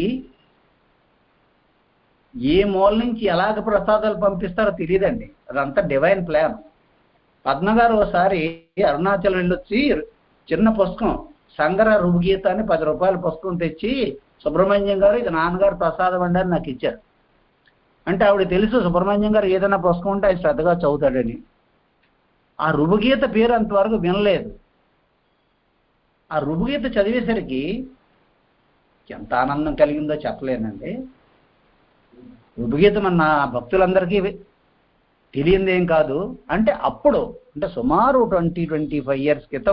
ఏ మూల నుంచి ఎలాగ ప్రసాదాలు పంపిస్తారో తెలియదండి, అదంతా డివైన్ ప్లాన్. పద్మగారు ఒకసారి అరుణాచల్ వెళ్ళొచ్చి చిన్న పుస్తకం సంగర రుభుగీత అని పది రూపాయల పుస్తకం తెచ్చి సుబ్రహ్మణ్యం గారు ఇది నాన్నగారు ప్రసాదం అండి అని నాకు ఇచ్చారు. అంటే ఆవిడ తెలుసు సుబ్రహ్మణ్యం గారు ఏదైనా పుస్తకం ఉంటే ఆయన శ్రద్ధగా చదువుతాడని. ఆ రుభుగీత పేరు అంతవరకు వినలేదు. ఆ రుభుగీత చదివేసరికి ఎంత ఆనందం కలిగిందో చెప్పలేనండి. రుభుగీత మన భక్తులందరికీ తెలియంది ఏం కాదు. అంటే అప్పుడు అంటే సుమారు ట్వంటీ ట్వంటీ ఫైవ్ ఇయర్స్ క్రితం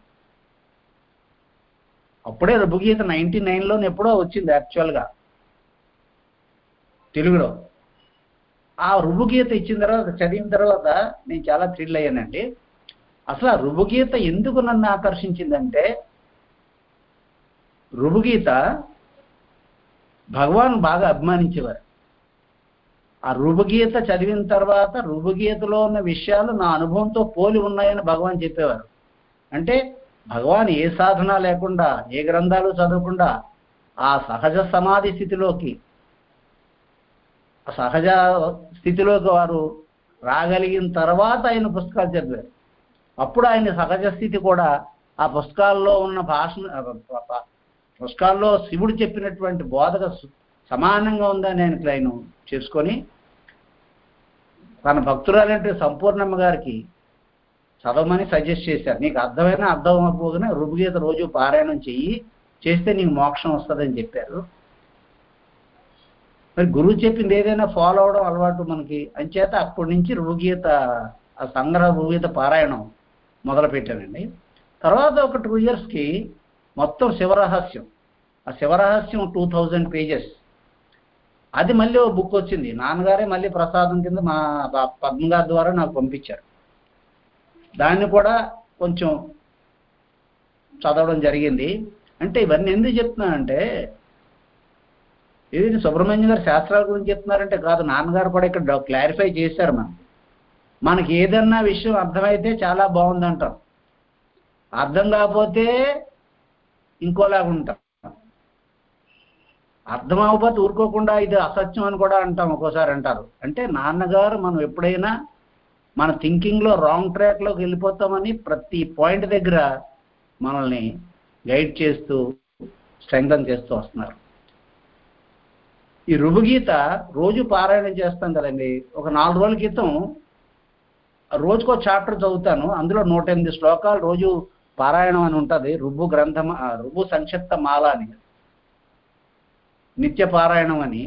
అప్పుడే రుభుగీత నైన్టీ నైన్లో ఎప్పుడో వచ్చింది యాక్చువల్గా తెలుగులో. ఆ రుభుగీత ఇచ్చిన తర్వాత చదివిన తర్వాత నేను చాలా థ్రిల్ అయ్యానండి. అసలు ఆ రుభుగీత ఎందుకు నన్ను ఆకర్షించిందంటే రుభుగీత భగవాన్ బాగా అభిమానించేవారు. ఆ రుభుగీత చదివిన తర్వాత రుభుగీతలో ఉన్న విషయాలు నా అనుభవంతో పోలి ఉన్నాయని భగవాన్ చెప్పేవారు. అంటే భగవాన్ ఏ సాధన లేకుండా ఏ గ్రంథాలు చదవకుండా ఆ సహజ సమాధి స్థితిలోకి సహజ స్థితిలోకి వారు రాగలిగిన తర్వాత ఆయన పుస్తకాలు చదివారు. అప్పుడు ఆయన సహజ స్థితి కూడా ఆ పుస్తకాల్లో ఉన్న భాష పుస్తకాల్లో శివుడు చెప్పినటువంటి బోధక సమానంగా ఉందని ఆయన క్లైమ్ చేసుకొని తన భక్తురాలంటే సంపూర్ణమ్మ గారికి చదవమని సజెస్ట్ చేశారు. నీకు అర్థమైనా అర్థం అవ్వకపోగానే రుభుగీత రోజు పారాయణం చెయ్యి, చేస్తే నీకు మోక్షం వస్తుందని చెప్పారు. మరి గురువు చెప్పింది ఏదైనా ఫాలో అవడం అలవాటు మనకి. అంచేత అప్పటి నుంచి రుభుగీత ఆ సంగ్రహ రుభుగీత పారాయణం మొదలుపెట్టానండి. తర్వాత ఒక టూ ఇయర్స్కి మొత్తం శివరహస్యం, ఆ శివరహస్యం టూ థౌజండ్ పేజెస్ అది మళ్ళీ ఓ బుక్ వచ్చింది. నాన్నగారే మళ్ళీ ప్రసాదం కింద మా పద్మగారి ద్వారా నాకు పంపించారు. దాన్ని కూడా కొంచెం చదవడం జరిగింది. అంటే ఇవన్నీ ఎందుకు చెప్తున్నానంటే ఇది సుబ్రహ్మణ్యం గారు శాస్త్రాల గురించి చెప్తున్నారంటే కాదు, నాన్నగారు కూడా ఇక్కడ క్లారిఫై చేశారు. మనం మనకి ఏదన్నా విషయం అర్థమైతే చాలా బాగుందంటాం, అర్థం కాకపోతే ఇంకోలాగా ఉంటాం, అర్థం అవ్వకపోతే ఊరుకోకుండా ఇది అసత్యం అని కూడా అంటాం, ఒక్కోసారి అంటారు. అంటే నాన్నగారు మనం ఎప్పుడైనా మన థింకింగ్లో రాంగ్ ట్రాక్లోకి వెళ్ళిపోతామని ప్రతి పాయింట్ దగ్గర మనల్ని గైడ్ చేస్తూ స్ట్రెంగ్తన్ చేస్తూ వస్తున్నారు. ఈ రుభుగీత రోజు పారాయణం చేస్తాం కదండి. ఒక నాలుగు రోజుల క్రితం రోజుకో చాప్టర్ చదువుతాను. అందులో నూట ఎనిమిది శ్లోకాలు రోజు పారాయణం అని ఉంటుంది. రుభు గ్రంథం రుభు సంక్షిప్త మాల అని నిత్య పారాయణం అని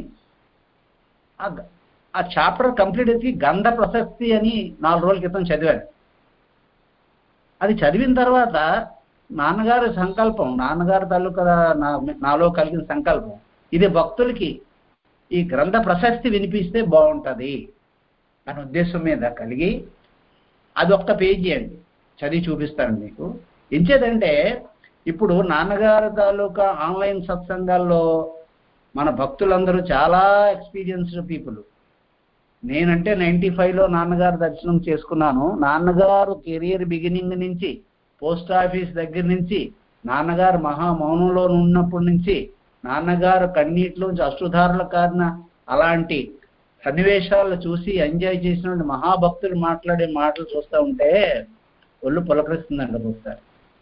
ఆ చాప్టర్ కంప్లీట్ అయితే గంధ ప్రశస్తి అని నాలుగు రోజుల క్రితం చదివాను. అది చదివిన తర్వాత నాన్నగారి సంకల్పం, నాన్నగారి తాలూకా నా నాలో కలిగిన సంకల్పం, ఇది భక్తులకి ఈ గ్రంథ ప్రశస్తి వినిపిస్తే బాగుంటుంది అనే ఉద్దేశం మీద కలిగి అది ఒక్క పేజీ అండి చదివి చూపిస్తాను మీకు. ఎంచేదంటే ఇప్పుడు నాన్నగారి తాలూకా ఆన్లైన్ సత్సంగాల్లో మన భక్తులందరూ చాలా ఎక్స్పీరియన్స్డ్ పీపుల్. నేనంటే నైంటీ ఫైవ్లో నాన్నగారు దర్శనం చేసుకున్నాను. నాన్నగారు కెరియర్ బిగినింగ్ నుంచి, పోస్ట్ ఆఫీస్ దగ్గర నుంచి, నాన్నగారు మహామౌనంలో ఉన్నప్పటి నుంచి, నాన్నగారు కన్నీటిలోంచి అశ్రుధారుల కారణ అలాంటి సన్నివేశాలు చూసి ఎంజాయ్ చేసినటువంటి మహాభక్తులు మాట్లాడే మాటలు చూస్తూ ఉంటే ఒళ్ళు పులకరిస్తుందండి ఒకసారి.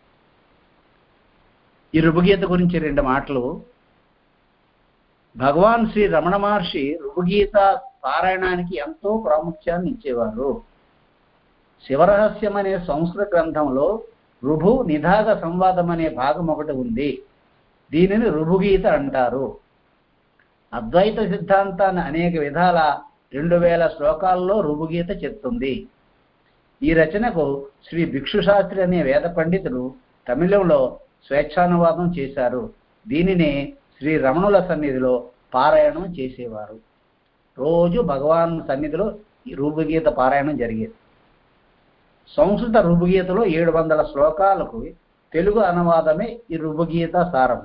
ఈ రుభుగీత గురించి రెండు మాటలు. భగవాన్ శ్రీ రమణ మహర్షి రుభుగీత పారాయణానికి ఎంతో ప్రాముఖ్యాన్ని ఇచ్చేవారు. శివరహస్యం అనే సంస్కృత గ్రంథంలో రుభు నిధాగ సంవాదం అనే భాగం ఒకటి ఉంది. దీనిని రుభుగీత అంటారు. అద్వైత సిద్ధాంతాన్ని అనేక విధాల రెండు వేల శ్లోకాల్లో రుభుగీత చెప్తుంది. ఈ రచనకు శ్రీ భిక్షుశాస్త్రి అనే వేద పండితుడు తమిళంలో స్వేచ్ఛానువాదం చేశారు. దీనినే శ్రీ రమణుల సన్నిధిలో పారాయణం చేసేవారు. రోజు భగవాన్ సన్నిధిలో ఈ రుభుగీత పారాయణం జరిగేది. సంస్కృత రుభుగీతలో ఏడు వందల శ్లోకాలకు తెలుగు అనువాదమే ఈ రుభుగీత సారం.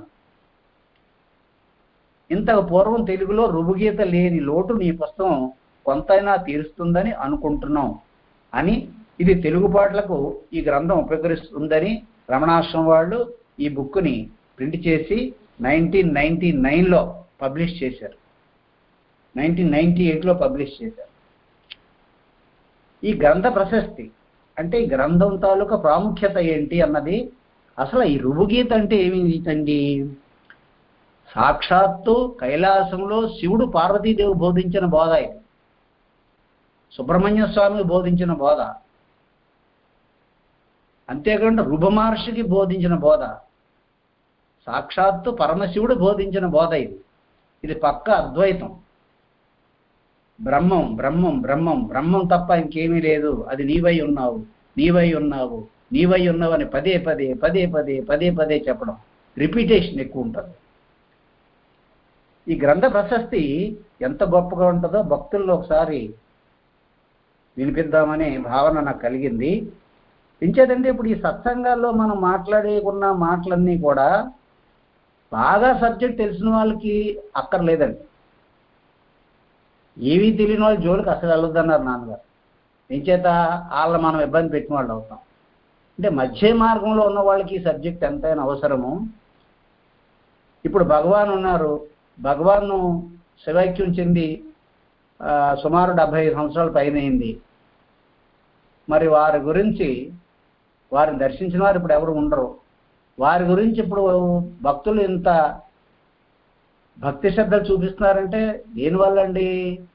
ఇంతకు పూర్వం తెలుగులో రుభుగీత లేని లోటు నీ పుస్తకం కొంతైనా తీరుస్తుందని అనుకుంటున్నాం అని, ఇది తెలుగు పాటలకు ఈ గ్రంథం ఉపకరిస్తుందని రమణాశ్రమం వాళ్ళు ఈ బుక్ని ప్రింట్ చేసి నైన్టీన్ నైన్టీ నైన్లో పబ్లిష్ చేశారు. నైన్టీన్ నైన్టీ ఎయిట్లో పబ్లిష్ చేశారు. ఈ గ్రంథ ప్రశస్తి అంటే ఈ గ్రంథం తాలూకా ప్రాముఖ్యత ఏంటి అన్నది, అసలు ఈ రుభుగీత అంటే ఏమిటండి? సాక్షాత్తు కైలాసంలో శివుడు పార్వతీదేవి బోధించిన బోధ ఇది. సుబ్రహ్మణ్య స్వామికి బోధించిన బోధ, అంతేకాకుండా రుభ మహర్షికి బోధించిన బోధ, సాక్షాత్తు పరమశివుడు బోధించిన బోధ ఇది. ఇది పక్క అద్వైతం. బ్రహ్మం బ్రహ్మం బ్రహ్మం బ్రహ్మం తప్ప ఇంకేమీ లేదు, అది నీవై ఉన్నావు నీవై ఉన్నావు నీవై ఉన్నావు అని పదే పదే పదే పదే పదే పదే చెప్పడం, రిపీటేషన్ ఎక్కువ ఉంటుంది. ఈ గ్రంథ ప్రశస్తి ఎంత గొప్పగా ఉంటుందో భక్తుల్లో ఒకసారి వినిపిద్దామనే భావన నాకు కలిగింది. ఇంకేదంటే ఇప్పుడు ఈ సత్సంగాల్లో మనం మాట్లాడేకున్న మాటలన్నీ కూడా బాగా సబ్జెక్ట్ తెలిసిన వాళ్ళకి అక్కర్లేదండి. ఏవీ తెలియని వాళ్ళు జోలికి అసలు వెళ్ళొద్దన్నారు నాన్నగారు. ఇంచేత వాళ్ళ మనం ఇబ్బంది పెట్టిన వాళ్ళు అవుతాం. అంటే మధ్య మార్గంలో ఉన్న వాళ్ళకి ఈ సబ్జెక్ట్ ఎంతైనా అవసరము. ఇప్పుడు భగవాన్ ఉన్నారు, భగవాన్ను శివైక్యం చెంది సుమారు డెబ్భై ఐదు సంవత్సరాల పైన అయింది. మరి వారి గురించి, వారిని దర్శించిన వారు ఇప్పుడు ఎవరు ఉండరు. వారి గురించి ఇప్పుడు భక్తులు ఇంత భక్తి శ్రద్ధలు చూపిస్తున్నారంటే దేనివల్ల అండి?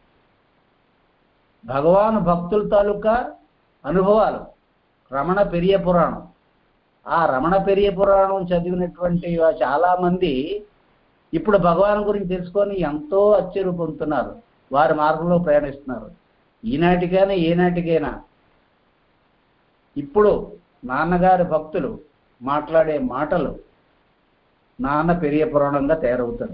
భగవాన్ భక్తుల తాలూకా అనుభవాలు. రమణ పెరియ పురాణం, ఆ రమణ పెరియ పురాణం చదివినటువంటి చాలామంది ఇప్పుడు భగవాన్ గురించి తెలుసుకొని ఎంతో ఆశ్చర్య పొందుతున్నారు, వారి మార్గంలో ప్రయాణిస్తున్నారు. ఈనాటికైనా ఏనాటికైనా ఇప్పుడు నాన్నగారి భక్తులు మాట్లాడే మాటలు నాన్న పెరియ పురాణంగా తయారవుతారు.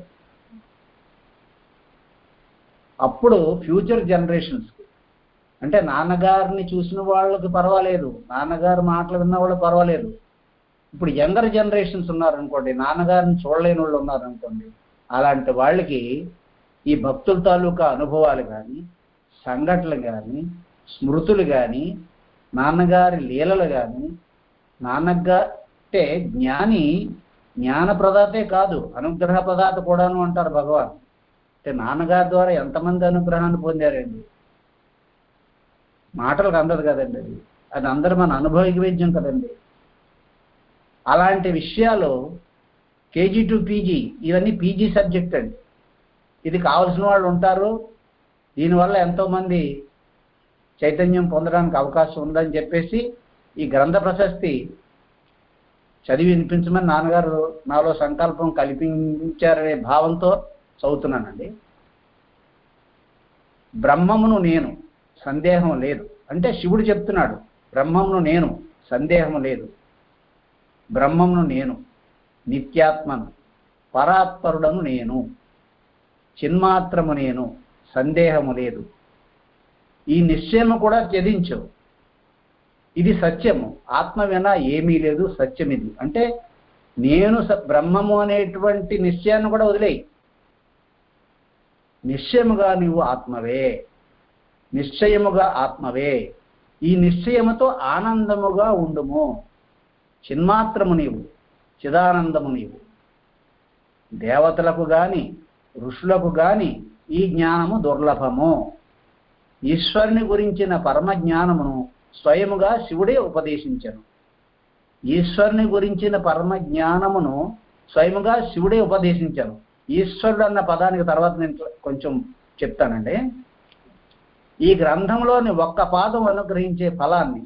అప్పుడు ఫ్యూచర్ జనరేషన్స్కి, అంటే నాన్నగారిని చూసిన వాళ్ళకి పర్వాలేదు, నాన్నగారి మాటలు విన్న వాళ్ళు పర్వాలేదు. ఇప్పుడు యంగర్ జనరేషన్స్ ఉన్నారనుకోండి, నాన్నగారిని చూడలేని వాళ్ళు ఉన్నారనుకోండి, అలాంటి వాళ్ళకి ఈ భక్తుల తాలూకా అనుభవాలు కానీ, సంఘటనలు కానీ, స్మృతులు కానీ, నాన్నగారి లీలలు కానీ, నాన్నగా అంటే జ్ఞాని జ్ఞాన ప్రదాతే కాదు, అనుగ్రహ ప్రదాత కూడాను అంటారు భగవాన్. అంటే నాన్నగారి ద్వారా ఎంతమంది అనుగ్రహాన్ని పొందారండి? మాటలకు అందదు కదండి, అది అది అందరూ మన అనుభవిక వైద్యం కదండి. అలాంటి విషయాలు కేజీ టు పీజీ, ఇవన్నీ పీజీ సబ్జెక్ట్ అండి. ఇది కావాల్సిన వాళ్ళు ఉంటారు. దీనివల్ల ఎంతోమంది చైతన్యం పొందడానికి అవకాశం ఉందని చెప్పేసి ఈ గ్రంథ ప్రశస్తి చదివి వినిపించమని నాన్నగారు నాలో సంకల్పం కల్పించారనే భావంతో చదువుతున్నానండి. బ్రహ్మమును నేను, సందేహం లేదు. అంటే శివుడు చెప్తున్నాడు, బ్రహ్మమును నేను, సందేహం లేదు. బ్రహ్మమును నేను, నిత్యాత్మను, పరాత్పరుడను నేను, చిన్మాత్రము నేను, సందేహము లేదు. ఈ నిశ్చయము కూడా త్యజించు, ఇది సత్యము, ఆత్మ వినా ఏమీ లేదు, సత్యం ఇది. అంటే నేను బ్రహ్మము అనేటువంటి నిశ్చయాన్ని కూడా వదిలేయి. నిశ్చయముగా నీవు ఆత్మవే, నిశ్చయముగా ఆత్మవే. ఈ నిశ్చయముతో ఆనందముగా ఉండుము. చిన్మాత్రము నీవు, చిదానందము నీవు. దేవతలకు గాని ఋషులకు గాని ఈ జ్ఞానము దుర్లభము. ఈశ్వరుని గురించిన పరమ జ్ఞానమును స్వయముగా శివుడే ఉపదేశించను. ఈశ్వరుని గురించిన పరమ జ్ఞానమును స్వయముగా శివుడే ఉపదేశించాను. ఈశ్వరుడు అన్న పదానికి తర్వాత నేను కొంచెం చెప్తానండి. ఈ గ్రంథంలోని ఒక్క పాదం అనుగ్రహించే ఫలాన్ని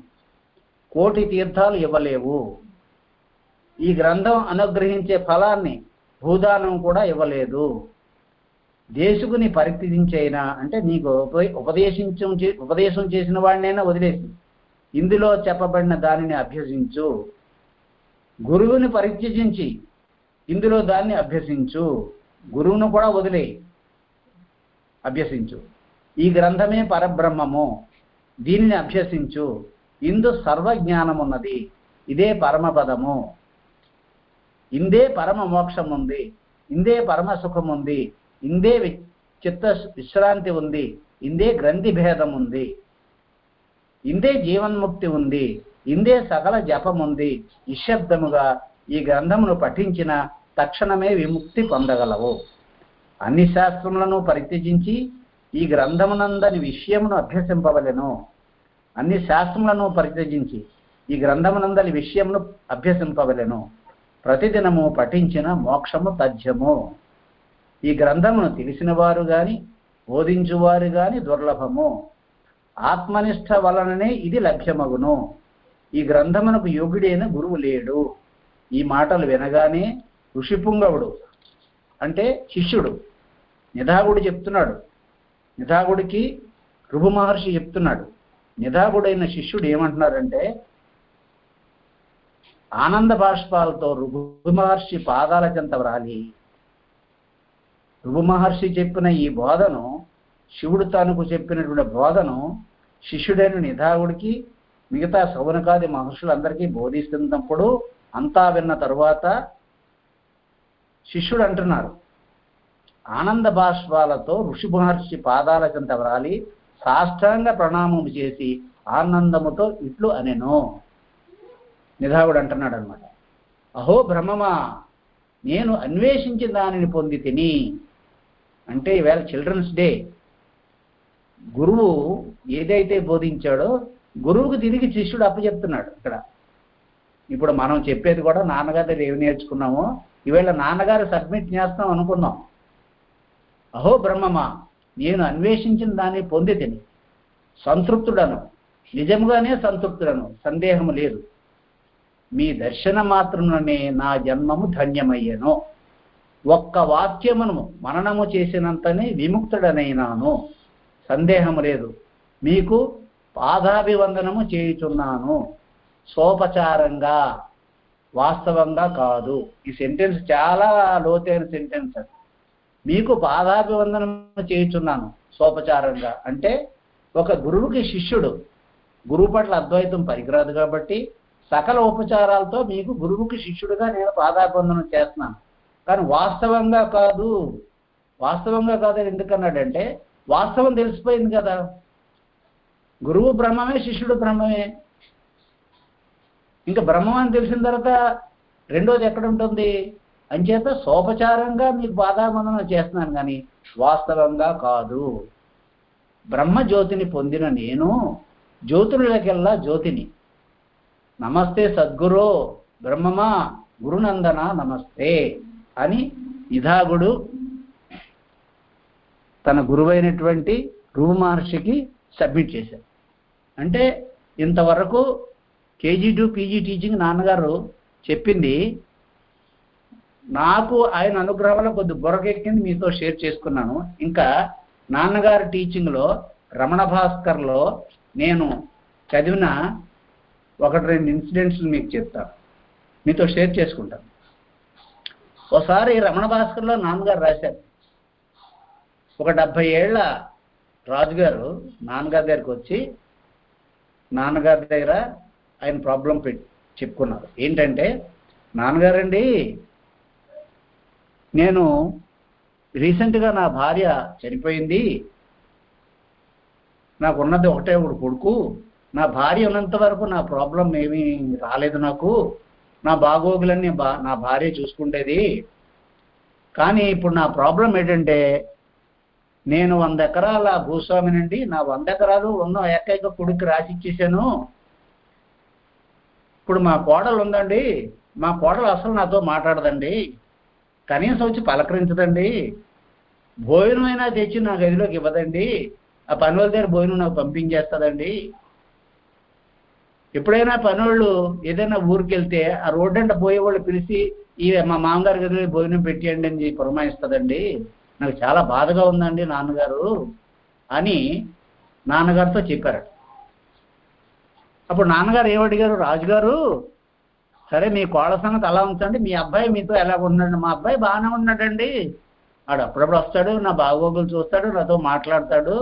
కోటి తీర్థాలు ఇవ్వలేవు. ఈ గ్రంథం అనుగ్రహించే ఫలాన్ని భూదానం కూడా ఇవ్వలేదు. దేశకుని పరిత్యజించైనా అంటే నీకు ఉపదేశించ ఉపదేశం చేసిన వాడినైనా వదిలేసి ఇందులో చెప్పబడిన దానిని అభ్యసించు. గురువుని పరిత్యజించి ఇందులో దాన్ని అభ్యసించు. గురువును కూడా వదిలే అభ్యసించు. ఈ గ్రంథమే పరబ్రహ్మము, దీనిని అభ్యసించు. ఇందు సర్వజ్ఞానం ఉన్నది, ఇదే పరమపదము, ఇందే పరమ మోక్షం ఉంది, ఇందే పరమ సుఖం ఉంది, ఇందే చిత్త విశ్రాంతి ఉంది, ఇందే గ్రంథి భేదం ఉంది, ఇందే జీవన్ముక్తి ఉంది, ఇందే సకల జపం ఉంది. నిశ్శబ్దముగా ఈ గ్రంథమును పఠించిన తక్షణమే విముక్తి పొందగలవు. అన్ని శాస్త్రములను పరిత్యజించి ఈ గ్రంథమునందని విషయమును అభ్యసింపవలెను. అన్ని శాస్త్రములను పరిత్యజించి ఈ గ్రంథమునందని విషయమును అభ్యసింపవలెను. ప్రతిదినము పఠించిన మోక్షము తథ్యము. ఈ గ్రంథమును తెలిసిన వారు గాని బోధించువారు గాని దుర్లభము. ఆత్మనిష్ట వలననే ఇది లభ్యమగును. ఈ గ్రంథమునకు యోగ్యుడైన గురువు లేడు. ఈ మాటలు వినగానే ఋషిపుంగవుడు అంటే శిష్యుడు నిధాగుడు చెప్తున్నాడు. నిధాగుడికి రుభు మహర్షి చెప్తున్నాడు. నిధాగుడైన శిష్యుడు ఏమంటున్నారంటే, ఆనంద బాష్పాలతో రుభు మహర్షి పాదాల చెంత వ్రాలి. రుభు మహర్షి చెప్పిన ఈ బోధను, శివుడు తనకు చెప్పినటువంటి బోధను శిష్యుడైన నిధాగుడికి మిగతా సౌనకాది మహర్షులందరికీ బోధిస్తున్నప్పుడు అంతా విన్న తరువాత శిష్యుడు అంటున్నారు, ఆనంద బాష్పాలతో ఋషి మహర్షి పాదాల చెంత వ్రాలి సాష్టాంగ ప్రణామము చేసి ఆనందముతో ఇట్లు అనెను. నిధాగుడు అంటున్నాడు అనమాట, అహో బ్రహ్మమా, నేను అన్వేషించిన దానిని పొంది తిని. అంటే ఈవేళ చిల్డ్రన్స్ డే. గురువు ఏదైతే బోధించాడో గురువుకు తిరిగి శిష్యుడు అప్పచెప్తున్నాడు. ఇక్కడ ఇప్పుడు మనం చెప్పేది కూడా నాన్నగారి దగ్గర ఏమి నేర్చుకున్నామో ఈవేళ నాన్నగారు సబ్మిట్ చేస్తాం అనుకున్నాం. అహో బ్రహ్మమా, నేను అన్వేషించిన దాన్ని పొంది తిని సంతృప్తుడను, నిజంగానే సంతృప్తుడను, సందేహము లేదు. మీ దర్శన మాత్రమునే నా జన్మము ధన్యమయ్యను. ఒక్క వాక్యమును మననము చేసినంతనే విముక్తుడనైనాను, సందేహము లేదు. మీకు పాదాభివందనము చేయుచున్నాను, సోపచారంగా, వాస్తవంగా కాదు. ఈ సెంటెన్స్ చాలా లోతైన సెంటెన్స్. అది మీకు పాదాభివందనం చేయుచున్నాను సోపచారంగా అంటే ఒక గురువుకి శిష్యుడు, గురువు పట్ల అద్వైతం పనికిరాదు కాబట్టి సకల ఉపచారాలతో మీకు గురువుకి శిష్యుడిగా నేను పాదాభివందనం చేస్తున్నాను. కానీ వాస్తవంగా కాదు. వాస్తవంగా కాదని ఎందుకన్నాడంటే వాస్తవం తెలిసిపోయింది కదా. గురువు బ్రహ్మమే, శిష్యుడు బ్రహ్మమే. ఇంకా బ్రహ్మం అని తెలిసిన తర్వాత రెండోది ఎక్కడ ఉంటుంది? అంచేత సోపచారంగా మీకు పాదాభివందనం చేస్తున్నాను కానీ వాస్తవంగా కాదు. బ్రహ్మజ్యోతిని పొందిన నేను జ్యోతులకెల్లా జ్యోతిని. నమస్తే సద్గురో బ్రహ్మమా గురునందన నమస్తే అని నిధాగుడు తన గురువైనటువంటి రుభు మహర్షికి సబ్మిట్ చేశారు. అంటే ఇంతవరకు కేజీ టు పీజీ టీచింగ్ నాన్నగారు చెప్పింది నాకు ఆయన అనుగ్రహంలో కొద్ది బుర్రకెక్కింది, మీతో షేర్ చేసుకున్నాను. ఇంకా నాన్నగారి టీచింగ్లో రమణ భాస్కర్లో నేను చదివిన ఒకటి రెండు ఇన్సిడెంట్స్ మీకు చెప్తాను, మీతో షేర్ చేసుకుంటాను. ఒకసారి రమణ భాస్కర్లో నాన్నగారు రాశారు, ఒక డెబ్భై ఏళ్ల రాజుగారు నాన్నగారి దగ్గరికి వచ్చి నాన్నగారి దగ్గర ఆయన ప్రాబ్లం పెట్టి చెప్పుకున్నారు. ఏంటంటే, నాన్నగారండి నేను రీసెంట్గా నా భార్య చనిపోయింది, నాకు ఉన్నది ఒకటే ఒకటి కొడుకు, నా భార్య ఉన్నంత వరకు నా ప్రాబ్లం ఏమీ రాలేదు, నాకు నా బాగోగులన్నీ బా నా భార్య చూసుకుంటేది. కానీ ఇప్పుడు నా ప్రాబ్లం ఏంటంటే నేను వంద ఎకరాల భూస్వామినండి, నా వంద ఎకరాలు ఉన్న ఏకైక కొడుకు రాసిచ్చేసాను. ఇప్పుడు మా కోడలు ఉందండి, మా కోడలు అసలు నాతో మాట్లాడదండి, కనీసం వచ్చి పలకరించదండి, భోజనం అయినా తెచ్చి నా గదిలోకి ఇవ్వదండి, ఆ పనుల దగ్గర భోజనం నాకు పంపించేస్తుందండి. ఎప్పుడైనా పనులు ఏదైనా ఊరికి వెళ్తే ఆ రోడ్డంట పోయేవాళ్ళు పిలిచి ఈ మా మామగారి గదిలో భోజనం పెట్టేయండి అని పురమాయిస్తుందండి, నాకు చాలా బాధగా ఉందండి నాన్నగారు అని నాన్నగారితో చెప్పారట. అప్పుడు నాన్నగారు ఏమడిగారు, రాజుగారు సరే మీ కోళ్ళ సంగతి అలా ఉంచండి, మీ అబ్బాయి మీతో ఎలా ఉన్నాడు? మా అబ్బాయి బాగానే ఉన్నాడండి, వాడు అప్పుడప్పుడు వస్తాడు, నా బాగోగులు చూస్తాడు, నాతో మాట్లాడతాడు.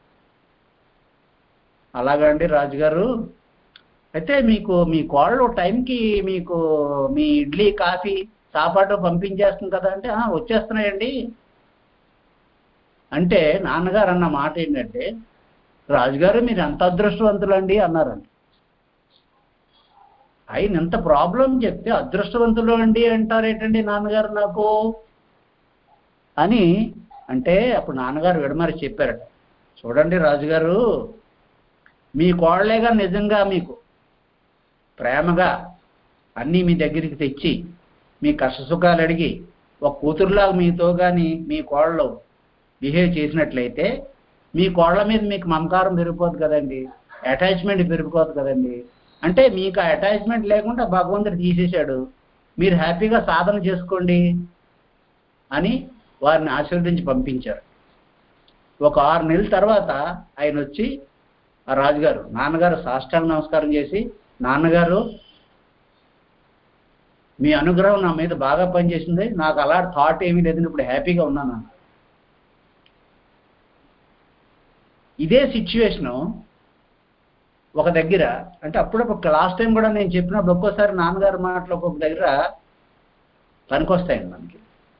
అలాగండి రాజుగారు, అయితే మీకు మీ కోళ్ళు టైంకి మీకు మీ ఇడ్లీ కాఫీ సాపాటు పంపించేస్తుంది కదా అంటే వచ్చేస్తున్నాయండి అంటే నాన్నగారు అన్న మాట ఏంటంటే, రాజుగారు మీరు ఎంత అదృష్టవంతులండి అన్నారండి. ఆయన ఎంత ప్రాబ్లం చెప్తే అదృష్టవంతులు అండి అంటారేటండి నాన్నగారు నాకు అని అంటే, అప్పుడు నాన్నగారు విడమరి చెప్పారట, చూడండి రాజుగారు, మీ కోడలేగా నిజంగా మీకు ప్రేమగా అన్నీ మీ దగ్గరికి తెచ్చి మీ కష్టసుఖాలు అడిగి ఒక కూతురులాగా మీతో కానీ మీ కోడలు బిహేవ్ చేసినట్లయితే మీ కోడల మీద మీకు మమకారం పెరిగిపోదు కదండి, అటాచ్మెంట్ పెరిగిపోదు కదండి. అంటే మీకు ఆ అటాచ్మెంట్ లేకుండా భగవంతుడు తీసేశాడు, మీరు హ్యాపీగా సాధన చేసుకోండి అని వారిని ఆశీర్వదించి పంపించారు. ఒక ఆరు నెలల తర్వాత ఆయన వచ్చి ఆ రాజుగారు నాన్నగారు సాష్టాంగ నమస్కారం చేసి, నాన్నగారు మీ అనుగ్రహం నా మీద బాగా పనిచేసింది, నాకు అలా థాట్ ఏమీ లేదని ఇప్పుడు హ్యాపీగా ఉన్నాను. ఇదే సిచ్యువేషను ఒక దగ్గర అంటే అప్పుడప్పుడు లాస్ట్ టైం కూడా నేను చెప్పినప్పుడు ఒక్కోసారి నాన్నగారి మాటలు ఒక్కొక్క దగ్గర పనికొస్తాయండి మనకి.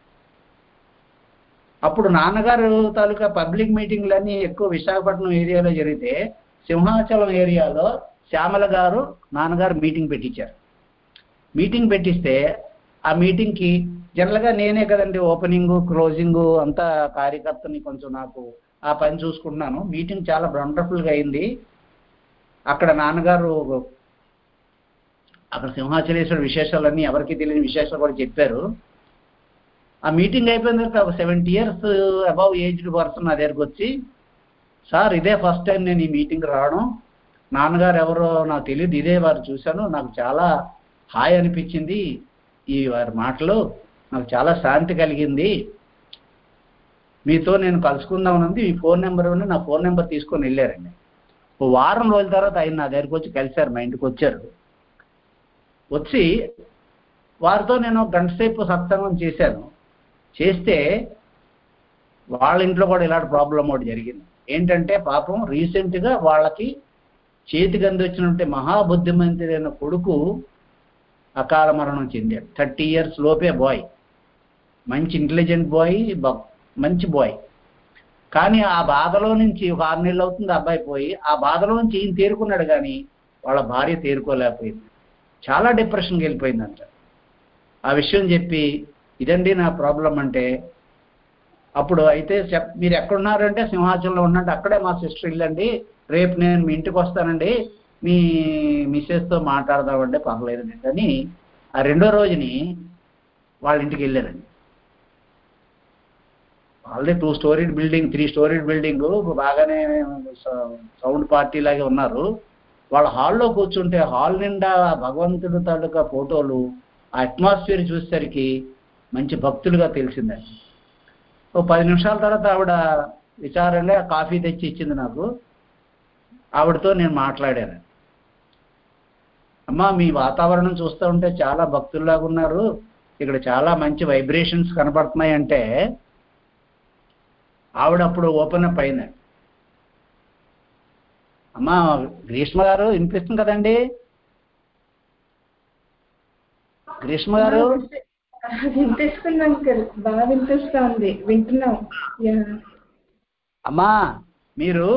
అప్పుడు నాన్నగారు తాలూకా పబ్లిక్ మీటింగ్లన్నీ ఎక్కువ విశాఖపట్నం ఏరియాలో జరిగితే సింహాచలం ఏరియాలో శ్యామల గారు నాన్నగారు మీటింగ్ పెట్టించారు. మీటింగ్ పెట్టిస్తే ఆ మీటింగ్కి జనరల్గా నేనే కదండి ఓపెనింగు క్లోజింగు అంతా కార్యకర్తని కొంచెం నాకు ఆ పని చూసుకుంటున్నాను. మీటింగ్ చాలా వండర్ఫుల్గా అయింది. అక్కడ నాన్నగారు అక్కడ సింహాచలేశ్వర విశేషాలన్నీ ఎవరికి తెలియని విశేషాలు కూడా చెప్పారు. ఆ మీటింగ్ అయిపోయిన తర్వాత ఒక seventy years above aged person నా దగ్గరకు వచ్చి, సార్ ఇదే ఫస్ట్ టైం నేను ఈ మీటింగ్ రావడం, నాన్నగారు ఎవరో నాకు తెలియదు, ఇదే వారు చూశాను, నాకు చాలా హాయ్ అనిపించింది, ఈ వారి మాటలు నాకు చాలా శాంతి కలిగింది, మీతో నేను కలుసుకుందామనుంది, ఈ ఫోన్ నెంబర్ ఉంది, నా ఫోన్ నెంబర్ తీసుకొని వెళ్ళారండి. ఓ వారం రోజుల తర్వాత ఆయన నా దగ్గరికి వచ్చి కలిశారు, మా ఇంటికి వచ్చారు. వచ్చి వారితో నేను గంట సేపు సత్సంగం చేశాను. చేస్తే వాళ్ళ ఇంట్లో కూడా ఇలాంటి ప్రాబ్లం ఒకటి జరిగింది. ఏంటంటే పాపం రీసెంట్గా వాళ్ళకి చేతికి అందించినట్టే మహాబుద్ధిమంతుడైన కొడుకు అకాల మరణం చెందాడు. థర్టీ ఇయర్స్ లోపే బాయ్, మంచి ఇంటెలిజెంట్ బాయ్, మంచి బాయ్. కానీ ఆ బాధలో నుంచి ఒక ఆరు నెలలు అవుతుంది అబ్బాయి పోయి, ఆ బాధలో నుంచి ఈయన తేరుకున్నాడు కానీ వాళ్ళ భార్య తేరుకోలేకపోయింది, చాలా డిప్రెషన్కి వెళ్ళిపోయిందంట. ఆ విషయం చెప్పి ఇదండి నా ప్రాబ్లం అంటే, అప్పుడు అయితే చెప్ మీరు ఎక్కడున్నారంటే సింహాచలంలో ఉన్నట్టు, అక్కడే మా సిస్టర్ ఇల్లండి, రేపు నేను మీ ఇంటికి వస్తానండి, మీ మిస్సెస్తో మాట్లాడదామంటే పర్లేదండి అని ఆ రెండో రోజుని వాళ్ళ ఇంటికి వెళ్ళారండి. వాళ్ళది two storeyed building, three storeyed building, బాగానే సౌండ్ పార్టీ లాగే ఉన్నారు. వాళ్ళ హాల్లో కూర్చుంటే హాల్ నిండా భగవంతుడు తాలూకా ఫోటోలు, ఆ అట్మాస్ఫియర్ చూసేసరికి మంచి భక్తులుగా తెలిసిందండి. ఓ పది నిమిషాల తర్వాత ఆవిడ విచారంగా కాఫీ తెచ్చి ఇచ్చింది నాకు. ఆవిడతో నేను మాట్లాడాను, అమ్మా మీ వాతావరణం చూస్తూ ఉంటే చాలా భక్తుల్లాగా ఉన్నారు, ఇక్కడ చాలా మంచి వైబ్రేషన్స్ కనపడుతున్నాయి అంటే ఆవిడ అప్పుడు ఓపెన్ అప్ అయింది. అమ్మా గ్రీష్మ గారు వినిపిస్తుంది కదండి, గ్రీష్మ గారు వినిపిస్తుంది అంకుల్, బాగా వినిపిస్తుంది, వింటున్నాం. అమ్మా మీరు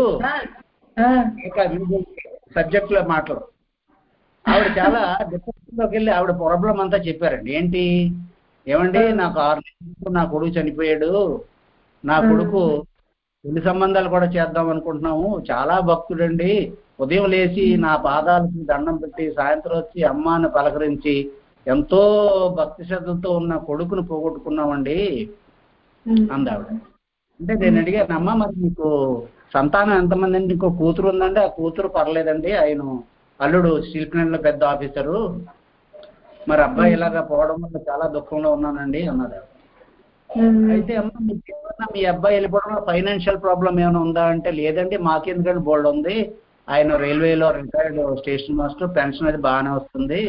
సబ్జెక్ట్ లో మాటలు ఆవిడ చాలా డిప్రెషన్లోకి వెళ్ళి ఆవిడ ప్రాబ్లం అంతా చెప్పారండి. ఏంటి ఏమండి, నాకు ఆరు నెలలు నా కొడుకు చనిపోయాడు, నా కొడుకు పెళ్లి సంబంధాలు కూడా చేద్దాం అనుకుంటున్నాము, చాలా భక్తుడండి, ఉదయం లేచి నా పాదాలకి దండం పెట్టి సాయంత్రం వచ్చి అమ్మాని పలకరించి ఎంతో భక్తి శ్రద్ధలతో ఉన్న కొడుకును పోగొట్టుకున్నామండి అంది ఆవిడ. అంటే నేను అడిగాను, అమ్మ మరి మీకు సంతానం ఎంతమంది అండి? ఇంకో కూతురు ఉందండి, ఆ కూతురు పర్లేదండి, ఆయన అల్లుడు స్టీల్ ప్లాంట్లో పెద్ద ఆఫీసరు, మరి అబ్బాయి ఇలాగా పోవడం వల్ల చాలా దుఃఖంలో ఉన్నానండి అన్నాడు. అయితే అమ్మ మీకు ఏమన్నా మీ అబ్బాయి వెళ్ళిపోవడం వల్ల ఫైనాన్షియల్ ప్రాబ్లం ఏమైనా ఉందా అంటే, లేదండి మాకెందుకంటే బోల్డ్ ఉంది, ఆయన రైల్వేలో రిటైర్డ్ స్టేషన్ మాస్టర్, పెన్షన్ అది బాగానే వస్తుంది.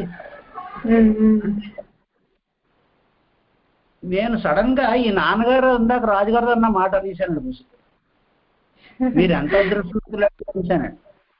నేను సడన్ గా ఈ నాన్నగారు ఇందాక రాజుగారు అన్న మాట తీశానండి. పుస్తకం మీరు ఎంత అదృష్టండి.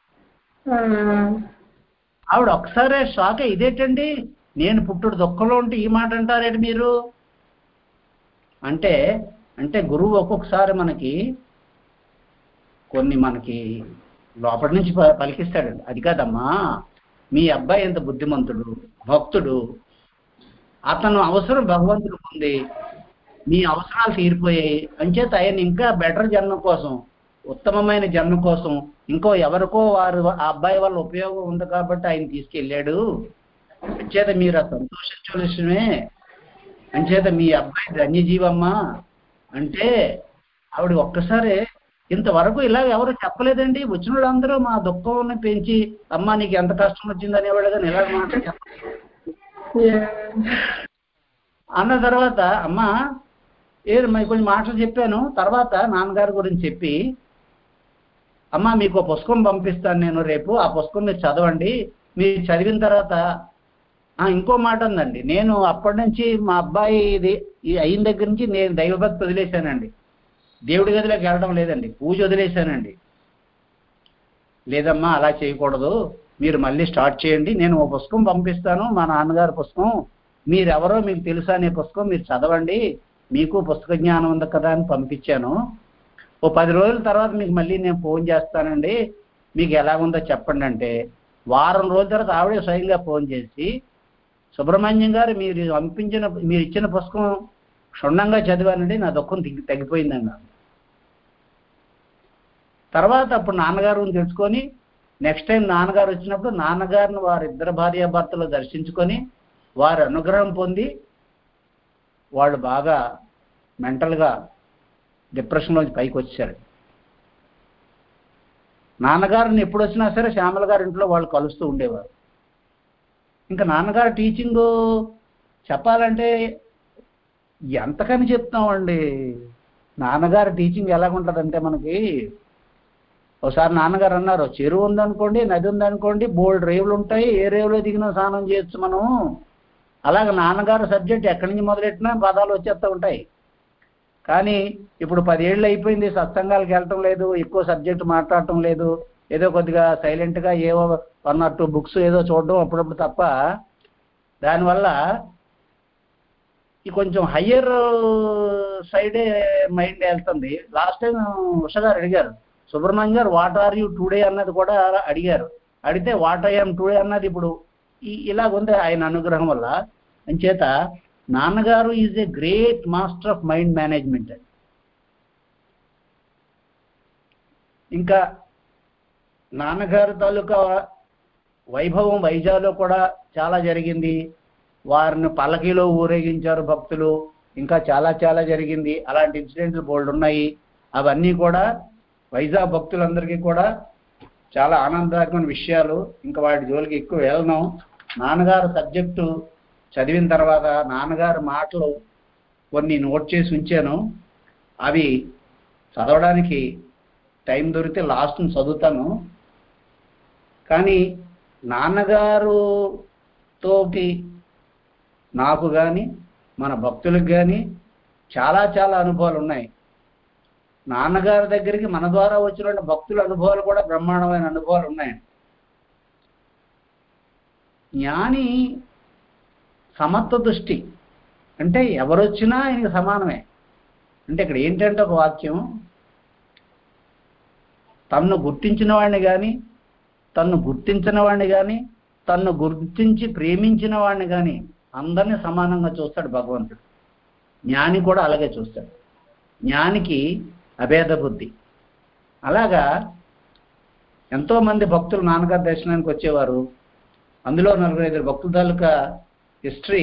ఆవిడ ఒక్కసారే షాక్, ఇదేంటండి నేను పుట్టుడు దుఃఖంలో ఉంటే ఈ మాట అంటారేంటి మీరు అంటే, అంటే గురువు ఒక్కొక్కసారి మనకి కొన్ని మనకి లోపటి నుంచి పలికిస్తాడండి. అది కాదమ్మా, మీ అబ్బాయి ఎంత బుద్ధిమంతుడు, భక్తుడు, అతను అవసరం భగవంతుడికి ఉంది, మీ అవసరాలు తీరిపోయాయి అంచేత ఆయన ఇంకా బెటర్ జన్మ కోసం, ఉత్తమమైన జన్మ కోసం, ఇంకో ఎవరికో వారు ఆ అబ్బాయి వల్ల ఉపయోగం ఉంది కాబట్టి ఆయన తీసుకెళ్ళాడు, అంచేత మీరు ఆ సంతోషించవలసినమే, అంచేత మీ అబ్బాయి ధన్యజీవమ్మా అంటే ఆవిడ ఒక్కసారి ఇంతవరకు ఇలా ఎవరు చెప్పలేదండి. వచ్చిన వాళ్ళందరూ మా దుఃఖాన్ని పెంచి అమ్మ నీకు ఎంత కష్టం వచ్చింది అనేవాళ్ళు కానీ ఇలా మాట చెప్పలేదు. అన్న తర్వాత అమ్మ ఏది మరి కొన్ని మాటలు చెప్పాను. తర్వాత నాన్నగారి గురించి చెప్పి, అమ్మ మీకు పుస్తకం పంపిస్తాను నేను రేపు, ఆ పుస్తకం మీరు చదవండి, మీరు చదివిన తర్వాత ఇంకో మాట ఉందండి, నేను అప్పటి నుంచి మా అబ్బాయి ఇది అయిన దగ్గర నుంచి నేను దైవభక్తి వదిలేశానండి, దేవుడి గదిలోకి వెళ్ళడం లేదండి, పూజ వదిలేశానండి. లేదమ్మా అలా చేయకూడదు, మీరు మళ్ళీ స్టార్ట్ చేయండి, నేను ఓ పుస్తకం పంపిస్తాను, మా నాన్నగారి పుస్తకం, మీరెవరో మీకు తెలుసా అనే పుస్తకం మీరు చదవండి, మీకు పుస్తక జ్ఞానం ఉంది కదా అని పంపించాను. ఓ పది రోజుల తర్వాత మీకు మళ్ళీ నేను ఫోన్ చేస్తానండి, మీకు ఎలాగుందో చెప్పండి అంటే, వారం రోజుల తర్వాత ఆవిడే స్వయంగా ఫోన్ చేసి, సుబ్రహ్మణ్యం గారు మీరు పంపించిన మీరు ఇచ్చిన పుస్తకం క్షుణ్ణంగా చదివానండి, నా దుఃఖం తగ్గి తగ్గిపోయిందన్న తర్వాత అప్పుడు నాన్నగారు తెలుసుకొని నెక్స్ట్ టైం నాన్నగారు వచ్చినప్పుడు నాన్నగారిని వారిద్దరు భార్యాభర్తలు దర్శించుకొని వారి అనుగ్రహం పొంది వాళ్ళు బాగా మెంటల్గా డిప్రెషన్లోంచి పైకి వచ్చారు. నాన్నగారిని ఎప్పుడు వచ్చినా సరే శ్యామల గారి ఇంట్లో వాళ్ళు కలుస్తూ ఉండేవారు. ఇంకా నాన్నగారు టీచింగు చెప్పాలంటే ఎంతకని చెప్తామండి. నాన్నగారు టీచింగ్ ఎలాగుంటుందంటే మనకి, ఒకసారి నాన్నగారు అన్నారు, చెరువు ఉందనుకోండి, నది ఉందనుకోండి, బోల్డ్ రేవులు ఉంటాయి, ఏ రేవులో దిగినా స్నానం చేయొచ్చు మనం. అలాగే నాన్నగారు సబ్జెక్ట్ ఎక్కడి నుంచి మొదలెట్టినా పదాలు వచ్చేస్తూ ఉంటాయి. కానీ ఇప్పుడు పదేళ్ళు అయిపోయింది, సత్సంగాలకు వెళ్ళటం లేదు, ఎక్కువ సబ్జెక్ట్ మాట్లాడటం లేదు, ఏదో కొద్దిగా సైలెంట్గా ఏవో వన్ ఆర్ టూ బుక్స్ ఏదో చూడడం అప్పుడప్పుడు తప్ప, దానివల్ల ఈ కొంచెం హయ్యర్ సైడే మైండ్ వెళ్తుంది. లాస్ట్ టైం ఉష గారు అడిగారు, సుబ్రహ్మణ్యం గారు వాట్ ఆర్ యూ టుడే అన్నది కూడా అడిగారు. అడిగితే వాట్ ఐఎమ్ టుడే అన్నది ఇప్పుడు ఈ ఇలాగుంది ఆయన అనుగ్రహం వల్ల. అంచేత నాన్నగారు is a great master of mind management. ఇంకా నాన్నగారు తాలూకా వైభవం వైజాగ్లో కూడా చాలా జరిగింది. వారిని పల్లకీలో ఊరేగించారు భక్తులు, ఇంకా చాలా చాలా జరిగింది. అలాంటి ఇన్సిడెంట్లు బోల్డ్ ఉన్నాయి. అవన్నీ కూడా వైజాగ్ భక్తులందరికీ కూడా చాలా ఆనందదాయకమైన విషయాలు. ఇంకా వాటి జోలికి ఎక్కువ వెళ్ళను. నాన్నగారు సబ్జెక్టు చదివిన తర్వాత నాన్నగారు మాటలు కొన్ని నోట్ చేసి ఉంచాను, అవి చదవడానికి టైం దొరికితే లాస్ట్ చదువుతాను. కానీ నాన్నగారుతోటి నాకు కానీ మన భక్తులకు కానీ చాలా చాలా అనుభవాలు ఉన్నాయి. నాన్నగారి దగ్గరికి మన ద్వారా వచ్చిన భక్తుల అనుభవాలు కూడా బ్రహ్మాండమైన అనుభవాలు ఉన్నాయి. జ్ఞాని సమత్వ దృష్టి అంటే ఎవరొచ్చినా ఆయనకి సమానమే. అంటే ఇక్కడ ఏంటంటే ఒక వాక్యం, తన్ను గుర్తించిన వాడిని కానీ తన్ను గుర్తించిన వాడిని కానీ తన్ను గుర్తించి ప్రేమించిన వాడిని కానీ అందరినీ సమానంగా చూస్తాడు భగవంతుడు. జ్ఞాని కూడా అలాగే చూస్తాడు. జ్ఞానికి అభేద బుద్ధి. అలాగా ఎంతోమంది భక్తులు నాన్నగారి దర్శనానికి వచ్చేవారు. అందులో నలుగురు ఐదు భక్తుల తాలూకా హిస్టరీ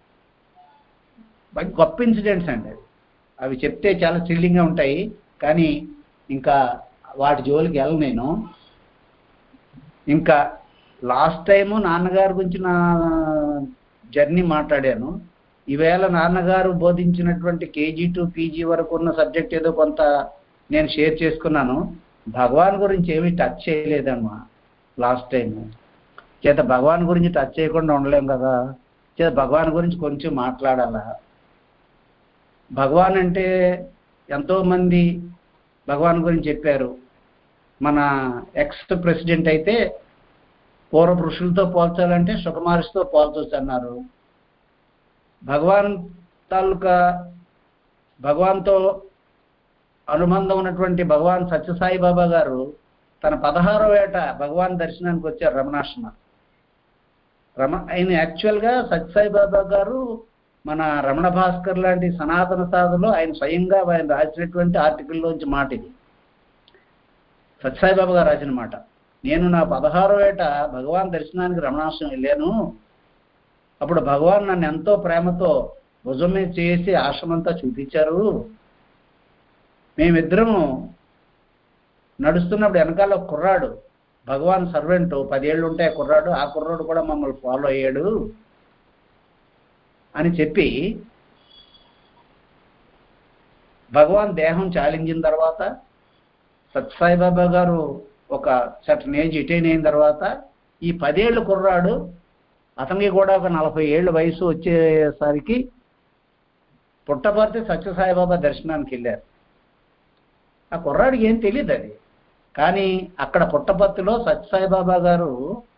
గొప్ప ఇన్సిడెంట్స్ అండి. అవి చెప్తే చాలా థ్రిల్లింగ్గా ఉంటాయి, కానీ ఇంకా వాటి జోలికి వెళ్ళను నేను. ఇంకా లాస్ట్ టైము నాన్నగారి గురించి నా జర్నీ మాట్లాడాను. ఈవేళ నాన్నగారు బోధించినటువంటి కేజీ టు పీజీ వరకు ఉన్న సబ్జెక్ట్ ఏదో కొంత నేను షేర్ చేసుకున్నాను. భగవాన్ గురించి ఏమీ టచ్ చేయలేదమ్మా లాస్ట్ టైం. చేత భగవాన్ గురించి టచ్ చేయకుండా ఉండలేం కదా, చేత భగవాన్ గురించి కొంచెం మాట్లాడాలా. భగవాన్ అంటే ఎంతోమంది భగవాన్ గురించి చెప్పారు. మన ఎక్స్ ప్రెసిడెంట్ అయితే పూర్వ ఋషులతో పోల్చాలంటే సుకుమార్తో పోల్చొచ్చు అన్నారు. భగవాన్ తాలూకా భగవాన్తో అనుబంధం ఉన్నటువంటి భగవాన్ సత్యసాయి బాబా గారు తన పదహారో ఏట భగవాన్ దర్శనానికి వచ్చారు రమణాశ్రమ. రమ ఆయన యాక్చువల్గా సత్యసాయి బాబా గారు మన రమణ భాస్కర్ లాంటి సనాతన సాధనలో ఆయన స్వయంగా ఆయన రాసినటువంటి ఆర్టికల్లోంచి మాట ఇది. సత్యసాయి బాబా గారు రాసిన మాట. నేను నా పదహారో ఏట భగవాన్ దర్శనానికి రమణాశ్రమం వెళ్ళాను. అప్పుడు భగవాన్ నన్ను ఎంతో ప్రేమతో భుజమే చేసి ఆశ్రమంతా చూపించారు. మేమిద్దరము నడుస్తున్నప్పుడు వెనకాల కుర్రాడు భగవాన్ సర్వెంట్ పదేళ్ళు ఉంటాయి కుర్రాడు, ఆ కుర్రాడు కూడా మమ్మల్ని ఫాలో అయ్యాడు అని చెప్పి భగవాన్ దేహం చాలించిన తర్వాత సత్యసాయిబాబా గారు ఒక సర్టన్ ఏజ్ ఇటైన్ అయిన తర్వాత ఈ పదేళ్ళు కుర్రాడు అతనికి కూడా ఒక నలభై ఏళ్ళ వయసు వచ్చేసరికి పుట్టపర్తి సత్యసాయిబాబా దర్శనానికి వెళ్ళారు. ఆ కుర్రాడికి ఏం తెలియదు అది. కానీ అక్కడ పుట్టపర్తిలో సత్యసాయిబాబా గారు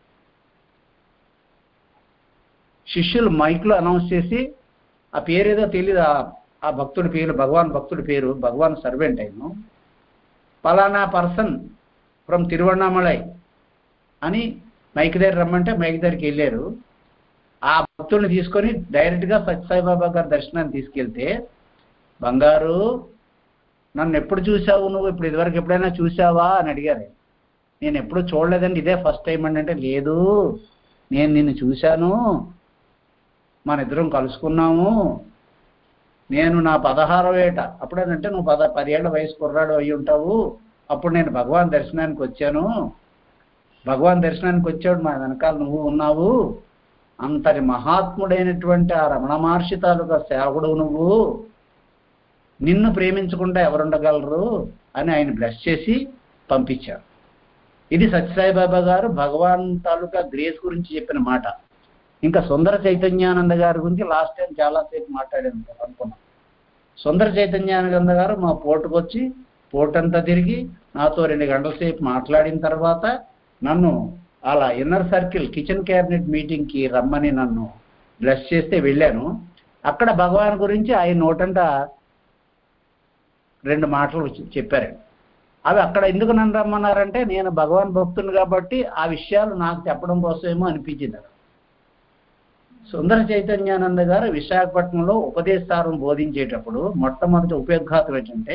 శిష్యులు మైక్లో అనౌన్స్ చేసి ఆ పేరు ఏదో తెలియదు, ఆ భక్తుడి పేరు భగవాన్ భక్తుడి పేరు భగవాన్ సర్వెంట్ అయిన పలానా పర్సన్ ఫ్రమ్ తిరువణామలై అని మైక్ దగ్గర రమ్మంటే మైక్ దగ్గరికి వెళ్ళారు. ఆ భక్తుడిని తీసుకొని డైరెక్ట్గా సత్యసాయిబాబా గారి దర్శనాన్ని తీసుకెళ్తే, బంగారు నన్ను ఎప్పుడు చూసావు నువ్వు, ఇప్పుడు ఇదివరకు ఎప్పుడైనా చూసావా అని అడిగారు. నేను ఎప్పుడు చూడలేదండి, ఇదే ఫస్ట్ టైం అండి అంటే, లేదు నేను నిన్ను చూశాను, మన ఇద్దరం కలుసుకున్నాము. నేను నా పదహారో ఏట అప్పుడేనంటే నువ్వు పద పదేళ్ల వయసు కుర్రాడు అయి ఉంటావు, అప్పుడు నేను భగవాన్ దర్శనానికి వచ్చాను. భగవాన్ దర్శనానికి వచ్చాడు, మా వెనకాల నువ్వు ఉన్నావు. అంతటి మహాత్ముడైనటువంటి ఆ రమణ మహర్షి తాలూకా సేవకుడు నువ్వు, నిన్ను ప్రేమించకుండా ఎవరుండగలరు అని ఆయన బ్లెస్ చేసి పంపించారు. ఇది సత్యసాయిబాబా గారు భగవాన్ తాలూకా గ్రేస్ గురించి చెప్పిన మాట. ఇంకా సుందర చైతన్యానంద గారి గురించి లాస్ట్ టైం చాలాసేపు మాట్లాడాను అనుకున్నాను. సుందర చైతన్యానంద గారు మా పోర్టుకు వచ్చి పోర్టంతా తిరిగి నాతో రెండు గంటల సేపు మాట్లాడిన తర్వాత నన్ను అలా ఇన్నర్ సర్కిల్ కిచెన్ క్యాబినెట్ మీటింగ్కి రమ్మని నన్ను బ్లెస్ చేస్తే వెళ్ళాను. అక్కడ భగవాన్ గురించి ఆయన నోటంట రెండు మాటలు చెప్పారు. అవి అక్కడ ఎందుకు నన్ను రమ్మన్నారంటే నేను భగవాన్ భక్తుని కాబట్టి ఆ విషయాలు నాకు చెప్పడం కోసమేమో అనిపించింది. సుందర చైతన్యానంద గారు విశాఖపట్నంలో ఉపదేశారం బోధించేటప్పుడు మొట్టమొదటి ఉపయోగఘాతం ఏంటంటే,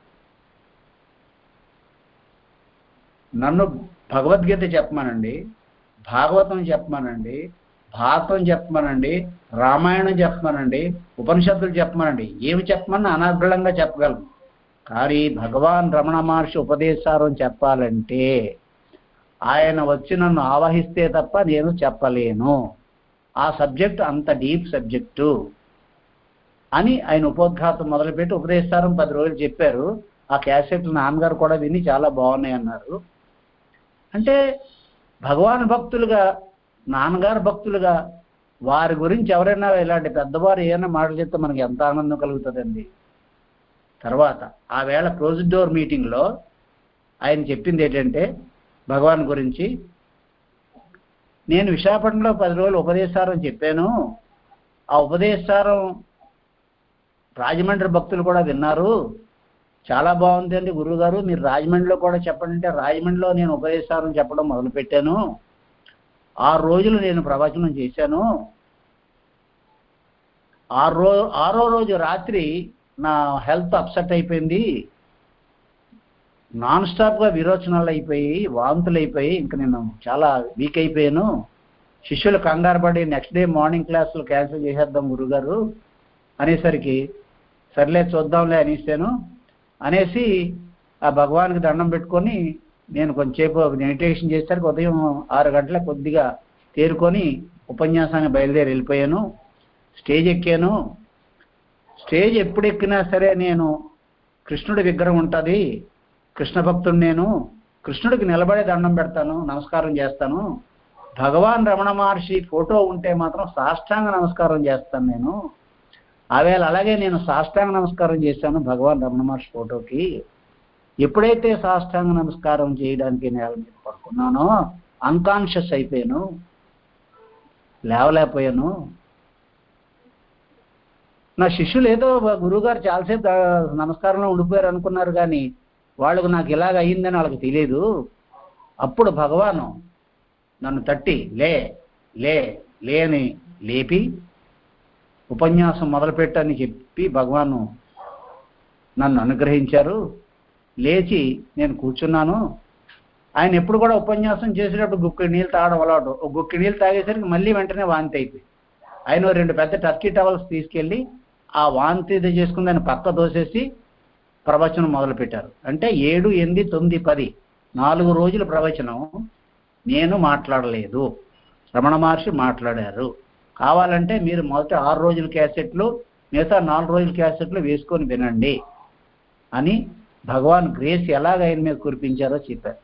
నన్ను భగవద్గీత చెప్పమనండి, భాగవతం చెప్పమనండి, భారతం చెప్పమనండి, రామాయణం చెప్పమనండి, ఉపనిషత్తులు చెప్పమనండి, ఏమి చెప్పమన్నా అనర్గళంగా చెప్పగలను. కానీ భగవాన్ రమణ మహర్షి ఉపదేశారం చెప్పాలంటే ఆయన వచ్చి నన్ను ఆవహిస్తే తప్ప నేను చెప్పలేను. ఆ సబ్జెక్ట్ అంత డీప్ సబ్జెక్టు అని ఆయన ఉపోద్ఘాతం మొదలుపెట్టి ఉపదేశారం పది రోజులు చెప్పారు. ఆ క్యాసెట్లు నాన్నగారు కూడా విని చాలా బాగున్నాయి అన్నారు. అంటే భగవాన్ భక్తులుగా, నాన్నగారు భక్తులుగా వారి గురించి ఎవరైనా ఇలాంటి పెద్దవారు ఏమైనా మాటలు చెప్తే మనకి ఎంత ఆనందం కలుగుతుందండి. తర్వాత ఆ వేళ క్లోజ్డ్ డోర్ మీటింగ్లో ఆయన చెప్పింది ఏంటంటే భగవాన్ గురించి, నేను విశాఖపట్నంలో పది రోజులు ఉపదేశారం చెప్పాను. ఆ ఉపదేశారం రాజమండ్రి భక్తులు కూడా విన్నారు. చాలా బాగుంది అండి గురువుగారు, మీరు రాజమండ్రిలో కూడా చెప్పండి అంటే రాజమండ్రిలో నేను ఉపదేశారం చెప్పడం మొదలుపెట్టాను. ఆరు రోజులు నేను ప్రవచనం చేశాను. ఆరు రో ఆరో రోజు రాత్రి నా హెల్త్ అప్సెట్ అయిపోయింది. నాన్ స్టాప్గా విరోచనాలు అయిపోయి వాంతులు అయిపోయి ఇంకా నేను చాలా వీక్ అయిపోయాను. శిష్యులు కంగారు పడి నెక్స్ట్ డే మార్నింగ్ క్లాసులు క్యాన్సిల్ చేసేద్దాం గురుగారు అనేసరికి సర్లే చూద్దాంలే అనేసాను. అనేసి ఆ భగవాన్కి దండం పెట్టుకొని నేను కొంచెంసేపు మెడిటేషన్ చేసరికి ఉదయం ఆరు గంటల కొద్దిగా తేరుకొని ఉపన్యాసాన్ని బయలుదేరి వెళ్ళిపోయాను. స్టేజ్ ఎక్కాను. స్టేజ్ ఎప్పుడు ఎక్కినా సరే నేను కృష్ణుడి విగ్రహం ఉంటుంది, కృష్ణ భక్తుడు, నేను కృష్ణుడికి నిలబడే దండం పెడతాను, నమస్కారం చేస్తాను. భగవాన్ రమణ మహర్షి ఫోటో ఉంటే మాత్రం సాష్టాంగ నమస్కారం చేస్తాను నేను. ఆవేళ అలాగే నేను సాష్టాంగ నమస్కారం చేశాను భగవాన్ రమణ మహర్షి ఫోటోకి. ఎప్పుడైతే సాష్టాంగ నమస్కారం చేయడానికి నేల మీద పడుకున్నానో అన్కాన్షియస్ అయిపోయాను, లేవలేకపోయాను. నా శిష్యులు ఏదో గురువుగారు చాలాసేపు నమస్కారంలో ఉండిపోయారు అనుకున్నారు, కానీ వాళ్ళకు నాకు ఇలాగ అయ్యిందని వాళ్ళకి తెలియదు. అప్పుడు భగవాను నన్ను తట్టి లే లే లే అని లేపి ఉపన్యాసం మొదలుపెట్టని చెప్పి భగవాను నన్ను అనుగ్రహించారు. లేచి నేను కూర్చున్నాను. ఆయన ఎప్పుడు కూడా ఉపన్యాసం చేసేటప్పుడు గుక్కి నీళ్ళు తాగడం అలవాటు. ఒక గుక్కి నీళ్ళు తాగేసరికి మళ్ళీ వెంటనే వాంతి అయిపోయింది. ఆయన రెండు పెద్ద టర్కీ టవల్స్ తీసుకెళ్ళి ఆ వాంతి చేసుకుని దాన్ని పక్క దోసేసి ప్రవచనం మొదలుపెట్టారు. అంటే ఏడు ఎనిమిది తొమ్మిది పది నాలుగు రోజుల ప్రవచనం నేను మాట్లాడలేదు, రమణ మహర్షి మాట్లాడారు. కావాలంటే మీరు మొదటి ఆరు రోజుల క్యాసెట్లు, మిగతా నాలుగు రోజుల క్యాసెట్లు వేసుకొని వినండి అని భగవాన్ గ్రేస్ ఎలాగ ఆయన మీద కురిపించారో చెప్పారు.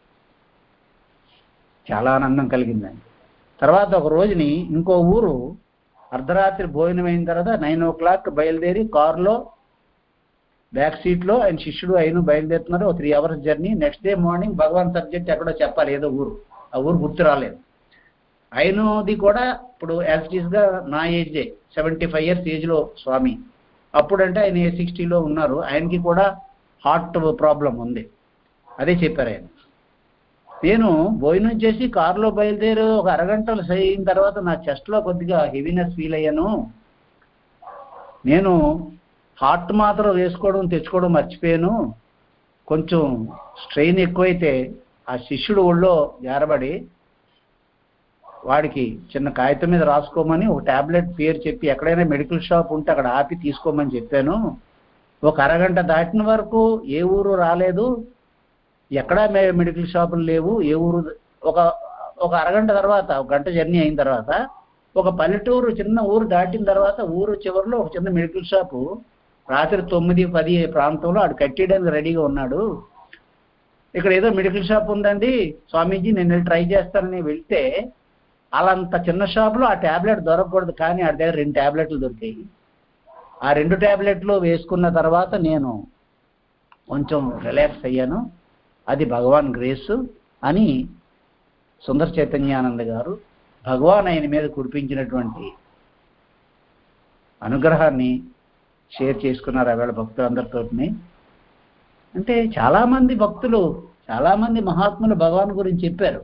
చాలా ఆనందం కలిగిందండి. తర్వాత ఒక రోజుని ఇంకో ఊరు అర్ధరాత్రి భోజనం అయిన తర్వాత నైన్ ఓ క్లాక్ బయలుదేరి కారులో బ్యాక్ సీట్లో ఆయన శిష్యుడు ఆయన బయలుదేరుతున్నారు. ఒక three hours journey. Next day morning Bhagavan subject ఎక్కడో చెప్పాలి, ఏదో ఊరు, ఆ ఊరు గుర్తు రాలేదు. ఆయనది కూడా ఇప్పుడు యాజ్ ఇట్ ఈస్గా నా ఏజే, సెవెంటీ ఫైవ్ ఇయర్స్ ఏజ్లో స్వామి. అప్పుడంటే ఆయన ఏ సిక్స్టీలో ఉన్నారు. ఆయనకి కూడా హార్ట్ ప్రాబ్లం ఉంది. అదే చెప్పారు ఆయన. నేను భోజనం చేసి కారులో బయలుదేరి ఒక అరగంటలు అయిన తర్వాత నా చెస్ట్లో కొద్దిగా హెవీనెస్ ఫీల్ అయ్యాను. నేను హార్ట్ మాత్రం వేసుకోవడం తెచ్చుకోవడం మర్చిపోయాను. కొంచెం స్ట్రెయిన్ ఎక్కువైతే ఆ శిష్యుడు ఒళ్ళో జారబడి వాడికి చిన్న కాగితం మీద రాసుకోమని ఒక ట్యాబ్లెట్ పేరు చెప్పి ఎక్కడైనా మెడికల్ షాప్ ఉంటే అక్కడ ఆపి తీసుకోమని చెప్పాను. ఒక అరగంట దాటిన వరకు ఏ ఊరు రాలేదు, ఎక్కడా మెడికల్ షాపులు లేవు. ఏ ఊరు ఒక ఒక అరగంట తర్వాత, ఒక గంట జర్నీ అయిన తర్వాత ఒక పల్లెటూరు చిన్న ఊరు దాటిన తర్వాత ఊరు చివరిలో ఒక చిన్న మెడికల్ షాపు రాత్రి తొమ్మిది పది ప్రాంతంలో ఆడు కట్టేయడానికి రెడీగా ఉన్నాడు. ఇక్కడ ఏదో మెడికల్ షాప్ ఉందండి స్వామీజీ, నేను ట్రై చేస్తానని వెళ్తే అలాంత చిన్న షాపులో ఆ ట్యాబ్లెట్ దొరకకూడదు, కానీ ఆడి దగ్గర రెండు ట్యాబ్లెట్లు దొరికాయి. ఆ రెండు ట్యాబ్లెట్లు వేసుకున్న తర్వాత నేను కొంచెం రిలాక్స్ అయ్యాను. అది భగవాన్ గ్రేసు అని సుందర చైతన్యానంద గారు భగవాన్ ఆయన మీద కురిపించినటువంటి అనుగ్రహాన్ని షేర్ చేసుకున్నారు ఆవేళ భక్తులందరితోటిని. అంటే చాలామంది భక్తులు, చాలామంది మహాత్ములు భగవాన్ గురించి చెప్పారు.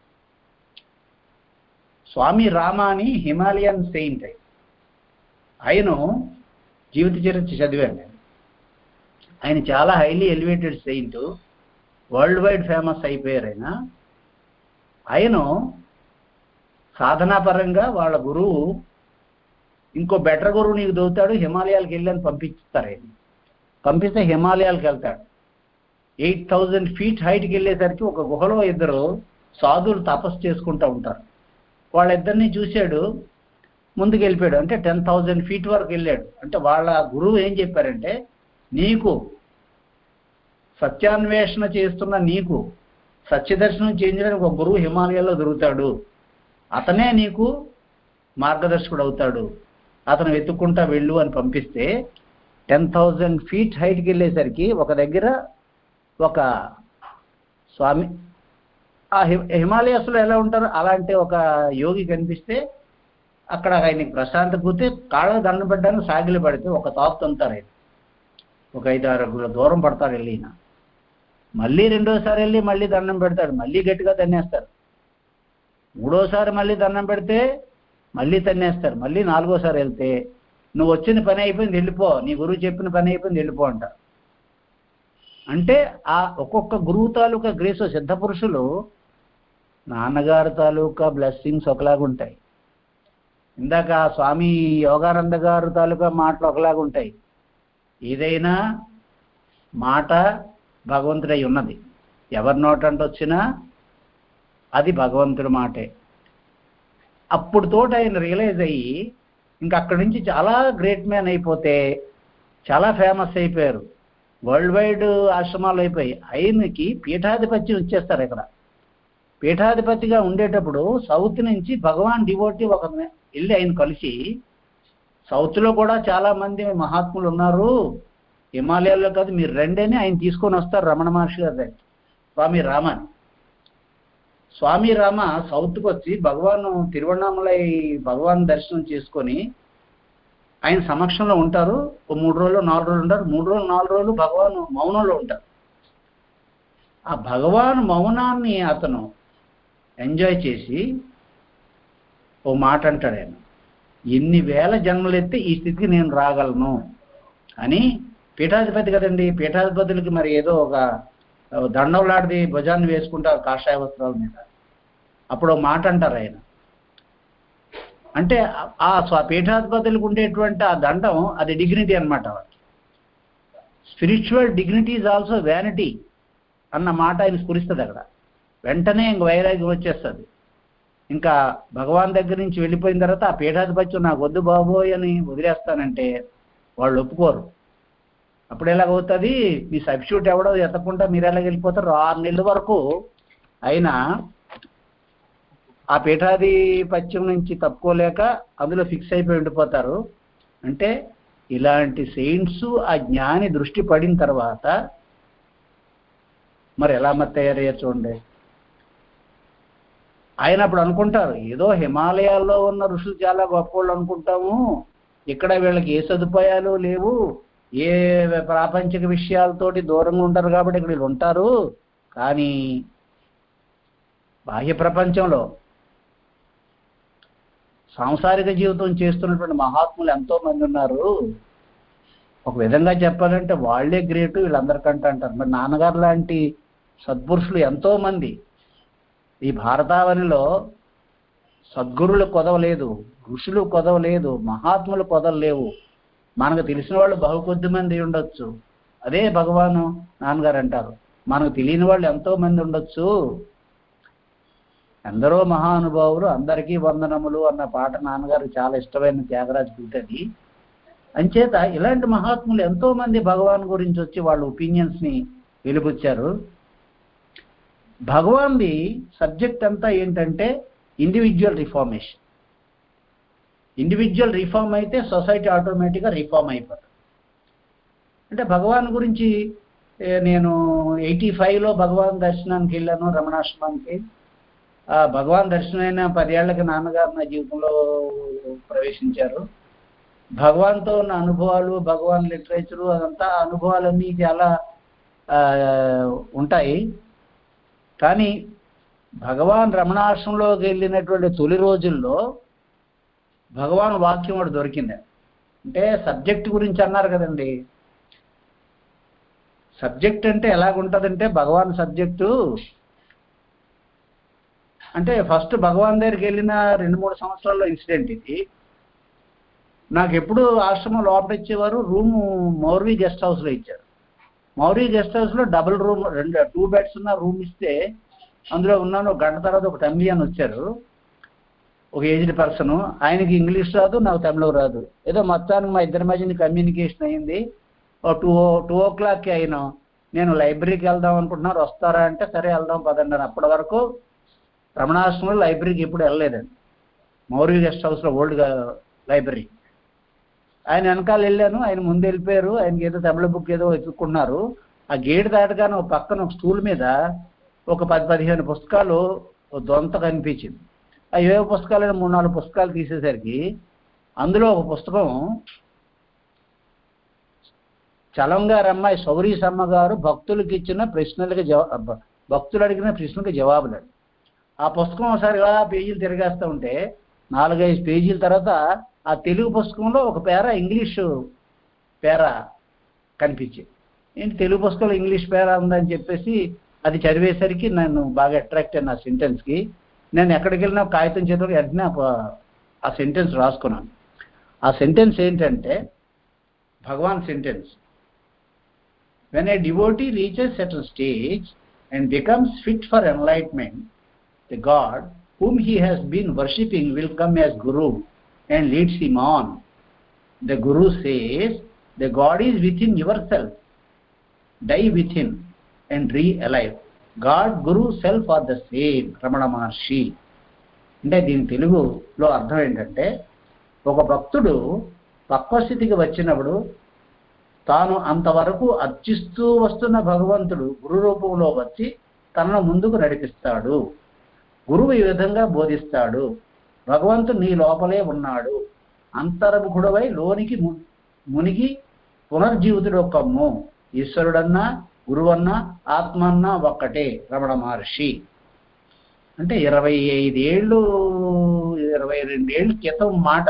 స్వామి రామ అని హిమాలయన్ సెయింట్, ఆయన జీవిత చరిత్ర చదివాను నేను. ఆయన చాలా highly elevated saint, world wide famous అయిపోయారు ఆయన. ఆయన సాధనాపరంగా వాళ్ళ గురువు ఇంకో బెటర్ గురువు నీకు దొరుకుతాడు, హిమాలయాలకు వెళ్ళని పంపిస్తారు. ఆయన పంపిస్తే హిమాలయాలకు వెళ్తాడు. ఎయిట్ థౌజండ్ ఫీట్ హైట్కి వెళ్ళేసరికి ఒక గుహలో ఇద్దరు సాధువులు తపస్సు చేసుకుంటూ ఉంటారు. వాళ్ళిద్దరిని చూశాడు, ముందుకు వెళ్ళిపోయాడు. అంటే టెన్ థౌజండ్ ఫీట్ వరకు వెళ్ళాడు. అంటే వాళ్ళ గురువు ఏం చెప్పారంటే, నీకు సత్యాన్వేషణ చేస్తున్న నీకు సత్యదర్శనం చేయించడానికి ఒక గురువు హిమాలయాల్లో దొరుకుతాడు, అతనే నీకు మార్గదర్శకుడు అవుతాడు, అతను వెతుక్కుంటా వెళ్ళు అని పంపిస్తే టెన్ థౌజండ్ ఫీట్ హైట్కి వెళ్ళేసరికి ఒక దగ్గర ఒక స్వామి, ఆ హిమాలయస్లో ఎలా ఉంటారో అలాంటి ఒక యోగి కనిపిస్తే అక్కడ ఆయనకి ప్రశాంతత పోతే కాళ్ళకు దండం పెట్టడానికి సాగిలి పడితే ఒక తాపు తంటారు. ఆయన ఒక ఐదు ఆరు అడుగుల దూరం పడతాడు వెళ్ళి. ఈయన మళ్ళీ రెండోసారి వెళ్ళి మళ్ళీ దండం పెడతాడు, మళ్ళీ గట్టిగా తన్నేస్తారు. మూడోసారి మళ్ళీ దండం పెడితే మళ్ళీ తన్నేస్తారు. మళ్ళీ నాలుగోసారి వెళ్తే నువ్వు వచ్చిన పని అయిపోయింది వెళ్ళిపో, నీ గురువు చెప్పిన పని అయిపోయింది వెళ్ళిపో అంటారు. అంటే ఆ ఒక్కొక్క గురువు తాలూకా గ్రేస్, సిద్ధ పురుషులు నాన్నగారు తాలూకా బ్లెస్సింగ్స్ ఒకలాగా ఉంటాయి. ఇందాక స్వామి యోగానంద గారు తాలూకా మాటలు ఒకలాగా ఉంటాయి. ఏదైనా మాట భగవంతుడై ఉన్నది, ఎవరి నోటంటే వచ్చినా అది భగవంతుడి మాటే. అప్పుడు తోట ఆయన రియలైజ్ అయ్యి ఇంకా అక్కడి నుంచి చాలా గ్రేట్ మ్యాన్ అయిపోతే చాలా ఫేమస్ అయిపోయారు, వరల్డ్ వైడ్ ఆశ్రమాలు అయిపోయి ఆయనకి పీఠాధిపత్యం ఇచ్చేస్తారు. ఇక్కడ పీఠాధిపతిగా ఉండేటప్పుడు సౌత్ నుంచి భగవాన్ డివోటీ ఒక వెళ్ళి ఆయన కలిసి, సౌత్లో కూడా చాలా మంది మహాత్ములు ఉన్నారు, హిమాలయాల్లో కాదు మీరు రండి అని ఆయన తీసుకొని వస్తారు రమణ మహర్షి గారి దగ్గర. స్వామి రామ స్వామి రామ సౌత్కి వచ్చి భగవాన్ తిరువణామలై భగవాన్ దర్శనం చేసుకొని ఆయన సమక్షంలో ఉంటారు. ఓ మూడు రోజులు నాలుగు రోజులు ఉంటారు. మూడు రోజులు నాలుగు రోజులు భగవాన్ మౌనంలో ఉంటారు. ఆ భగవాన్ మౌనాన్ని అతను ఎంజాయ్ చేసి ఓ మాట అంటాడు ఆయన, ఎన్ని వేల జన్మలు ఎత్తే ఈ స్థితికి నేను రాగలను అని. పీఠాధిపతి కదండి, పీఠాధిపతులకి మరి ఏదో ఒక దండంలాంటిది భుజాన్ని వేసుకుంటారు కాషాయ వస్త్రాల మీద. అప్పుడు ఒక మాట అంటారు ఆయన, అంటే ఆ స్వ పీఠాధిపతులకు ఉండేటువంటి ఆ దండం అది డిగ్నిటీ అనమాట. Spiritual dignity is also vanity అన్న మాట ఆయన స్ఫురిస్తుంది అక్కడ. వెంటనే ఇంక వైరాగ్యం వచ్చేస్తుంది. ఇంకా భగవాన్ దగ్గర నుంచి వెళ్ళిపోయిన తర్వాత ఆ పీఠాధిపత్యం నాకు వద్దు బాబోయ్ అని వదిలేస్తానంటే వాళ్ళు ఒప్పుకోరు. అప్పుడు ఎలాగవుతుంది, మీ సబ్స్టిట్యూట్ ఎవడో ఎత్తకుండా మీరు ఎలాగ వెళ్ళిపోతారు. ఆరు నెలల వరకు అయినా ఆ పీఠాధిపత్యం నుంచి తప్పుకోలేక అందులో ఫిక్స్ అయిపోయి ఉండిపోతారు. అంటే ఇలాంటి సెయింట్స్ ఆ జ్ఞాని దృష్టి పడిన తర్వాత మరి ఎలా మరి తయారయ్యారు చూడండి. ఆయన అప్పుడు అనుకుంటారు, ఏదో హిమాలయాల్లో ఉన్న ఋషులు చాలా గొప్పవాళ్ళు అనుకుంటాము, ఇక్కడ వీళ్ళకి ఏ సదుపాయాలు లేవు, ఏ ప్రాపంచిక విషయాలతోటి దూరంగా ఉంటారు కాబట్టి ఇక్కడ వీళ్ళు ఉంటారు. కానీ బాహ్య ప్రపంచంలో సాంసారిక జీవితం చేస్తున్నటువంటి మహాత్ములు ఎంతో మంది ఉన్నారు. ఒక విధంగా చెప్పాలంటే వాళ్లే గ్రేటు వీళ్ళందరికంటే అంటారు. మరి నాన్నగారు లాంటి సద్పురుషులు ఎంతో మంది ఈ భారతావనిలో సద్గురులు కొదవలేదు, ఋషులు కొదవలేదు, మహాత్ములు కొదవలేవు. మనకు తెలిసిన వాళ్ళు బహు కొద్ది మంది ఉండొచ్చు. అదే భగవాను నాన్నగారు అంటారు, మనకు తెలియని వాళ్ళు ఎంతో మంది ఉండొచ్చు, ఎందరో మహానుభావులు అందరికీ వందనములు అన్న పాట నాన్నగారు చాలా ఇష్టమైన త్యాగరాజు కీర్తది. అంచేత ఇలాంటి మహాత్ములు ఎంతో మంది భగవాన్ గురించి వచ్చి వాళ్ళ ఒపీనియన్స్ ని వెలిబుచ్చారు. భగవాన్ది సబ్జెక్ట్ అంతా ఏంటంటే ఇండివిజువల్ రిఫార్మేషన్. ఇండివిజువల్ రిఫార్మ్ అయితే సొసైటీ ఆటోమేటిక్గా రిఫార్మ్ అయిపోతుంది. అంటే భగవాన్ గురించి నేను ఎయిటీ ఫైవ్లో భగవాన్ దర్శనానికి వెళ్ళాను రమణాశ్రమానికి. ఆ భగవాన్ దర్శనమైన పదేళ్లకి నాన్నగారు నా జీవితంలో ప్రవేశించారు. భగవాన్తో ఉన్న అనుభవాలు, భగవాన్ లిటరేచరు, అదంతా అనుభవాలన్నీ చాలా ఉంటాయి. కానీ భగవాన్ రమణాశ్రమంలోకి వెళ్ళినటువంటి తొలి రోజుల్లో భగవాన్ వాక్యం ఒకటి దొరికింది. అంటే సబ్జెక్ట్ గురించి అన్నారు కదండి, సబ్జెక్ట్ అంటే ఎలాగుంటుందంటే భగవాన్ సబ్జెక్టు అంటే ఫస్ట్ భగవాన్ దగ్గరికి వెళ్ళిన రెండు మూడు సంవత్సరాల్లో ఇన్సిడెంట్ ఇది. నాకు ఎప్పుడు ఆశ్రమం లోపల ఇచ్చేవారు, రూము మౌర్వి గెస్ట్ హౌస్లో ఇచ్చారు. మౌర్వి గెస్ట్ హౌస్లో డబుల్ రూమ్, రెండు టూ బెడ్స్ ఉన్న రూమ్ ఇస్తే అందులో ఉన్నాను. ఒక గంట తర్వాత ఒక తమిళ అని వచ్చారు, ఒక ఏజ్డ్ పర్సన్. ఆయనకి ఇంగ్లీష్ రాదు, నాకు తమిళం రాదు. ఏదో మొత్తానికి మా ఇద్దరి మధ్యన కమ్యూనికేషన్ అయింది. ఓ టూ టూ ఓ క్లాక్కి అయినా నేను లైబ్రరీకి వెళ్దాం అనుకుంటున్నారు, వస్తారా అంటే సరే వెళ్దాం పదండి. అప్పటి వరకు రమణాశ్రమంలో లైబ్రరీకి ఎప్పుడు వెళ్ళలేదండి, మౌర్వి గెస్ట్ హౌస్లో ఓల్డ్ లైబ్రరీ. ఆయన వెనకాల వెళ్ళాను, ఆయన ముందు వెళ్ళిపోయారు. ఆయనకి ఏదో తమిళ బుక్ ఏదో వెతుక్కున్నారు. ఆ గేట్ దాటగానే ఒక పక్కన ఒక స్టూల్ మీద ఒక పది పదిహేను పుస్తకాలు దొంత కనిపించింది. ఆ ఏవో పుస్తకాలు మూడు నాలుగు పుస్తకాలు తీసేసరికి అందులో ఒక పుస్తకం చలంగారు అమ్మాయి సౌరీసమ్మ గారు భక్తులకి ఇచ్చిన ప్రశ్నలకి జవాబు, భక్తులు అడిగిన ప్రశ్నలకు జవాబులు. ఆ పుస్తకం ఒకసారి ఇలా పేజీలు తిరిగేస్తూ ఉంటే నాలుగైదు పేజీల తర్వాత ఆ తెలుగు పుస్తకంలో ఒక పేరా ఇంగ్లీషు పేరా కనిపించింది. ఏంటి తెలుగు పుస్తకంలో ఇంగ్లీష్ పేరా ఉందని చెప్పేసి అది చదివేసరికి నన్ను బాగా అట్రాక్ట్ అయిన ఆ సెంటెన్స్కి. నేను ఎక్కడికి వెళ్ళినా కాగితం చేతులకు వెంటనే ఆ సెంటెన్స్ రాసుకున్నాను. ఆ సెంటెన్స్ ఏంటంటే Bhagavan sentence, when a devotee reaches certain stage and becomes fit for enlightenment, the God whom he has been worshipping will come as Guru and leads him on. The Guru says, the God is within yourself. Die within and re-alive. God, Guru, self are the same. Ramana Maharshi. అంటే దీని తెలుగులో అర్థం ఏంటంటే, ఒక భక్తుడు పక్వస్థితికి వచ్చినప్పుడు తాను అంతవరకు అర్చిస్తూ వస్తున్న భగవంతుడు గురు రూపంలో వచ్చి తనను ముందుకు నడిపిస్తాడు. గురువు ఈ విధంగా బోధిస్తాడు. భగవంతుడు నీ లోపలే ఉన్నాడు. అంతర్ముఖుడవై లోనికి మునిగి పునర్జీవితుడు కమ్ము. ఈశ్వరుడన్నా గురువన్నా ఆత్మన్నా ఒక్కటే. రమణ మహర్షి. అంటే ఇరవై ఐదేళ్ళు ఇరవై రెండేళ్ళ క్రితం మాట,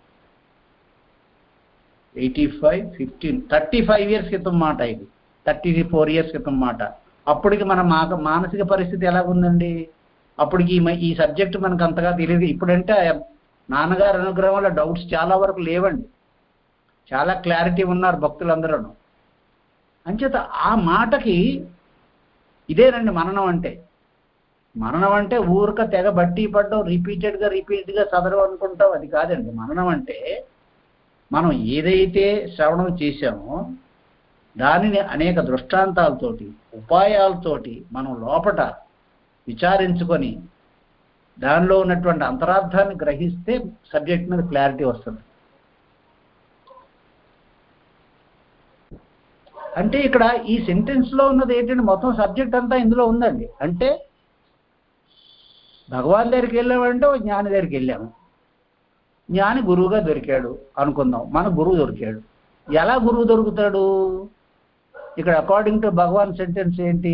eighty five fifteen thirty five years క్రితం మాట, ఇది థర్టీ ఫోర్ ఇయర్స్ క్రితం మాట. అప్పటికి మన మానసిక పరిస్థితి ఎలాగుందండి? అప్పటికి ఈ సబ్జెక్ట్ మనకు అంతగా తెలియదు. ఇప్పుడంటే నాన్నగారి అనుగ్రహం వల్ల డౌట్స్ చాలా వరకు లేవండి. చాలా క్లారిటీ ఉన్నారు భక్తులందరూ. అంచేత ఆ మాటకి ఇదేనండి మననం అంటే. మననం అంటే ఊరక తెగ బట్టి పడ్డం, రిపీటెడ్గా రిపీటెడ్గా చదవడం అనుకుంటాం, అది కాదండి. మననం అంటే మనం ఏదైతే శ్రవణం చేశామో దానిని అనేక దృష్టాంతాలతోటి ఉపాయాలతోటి మనం లోపట విచారించుకొని దానిలో ఉన్నటువంటి అంతరార్థాన్ని గ్రహిస్తే సబ్జెక్ట్ మీద క్లారిటీ వస్తుంది. అంటే ఇక్కడ ఈ సెంటెన్స్లో ఉన్నది ఏంటంటే మొత్తం సబ్జెక్ట్ అంతా ఇందులో ఉందండి. అంటే భగవాన్ దగ్గరికి వెళ్ళామంటే ఓ జ్ఞాని దగ్గరికి వెళ్ళాము. జ్ఞాని గురువుగా దొరికాడు అనుకుందాం. మన గురువు దొరికాడు. ఎలా గురువు దొరుకుతాడు? ఇక్కడ అకార్డింగ్ టు భగవాన్ సెంటెన్స్ ఏంటి?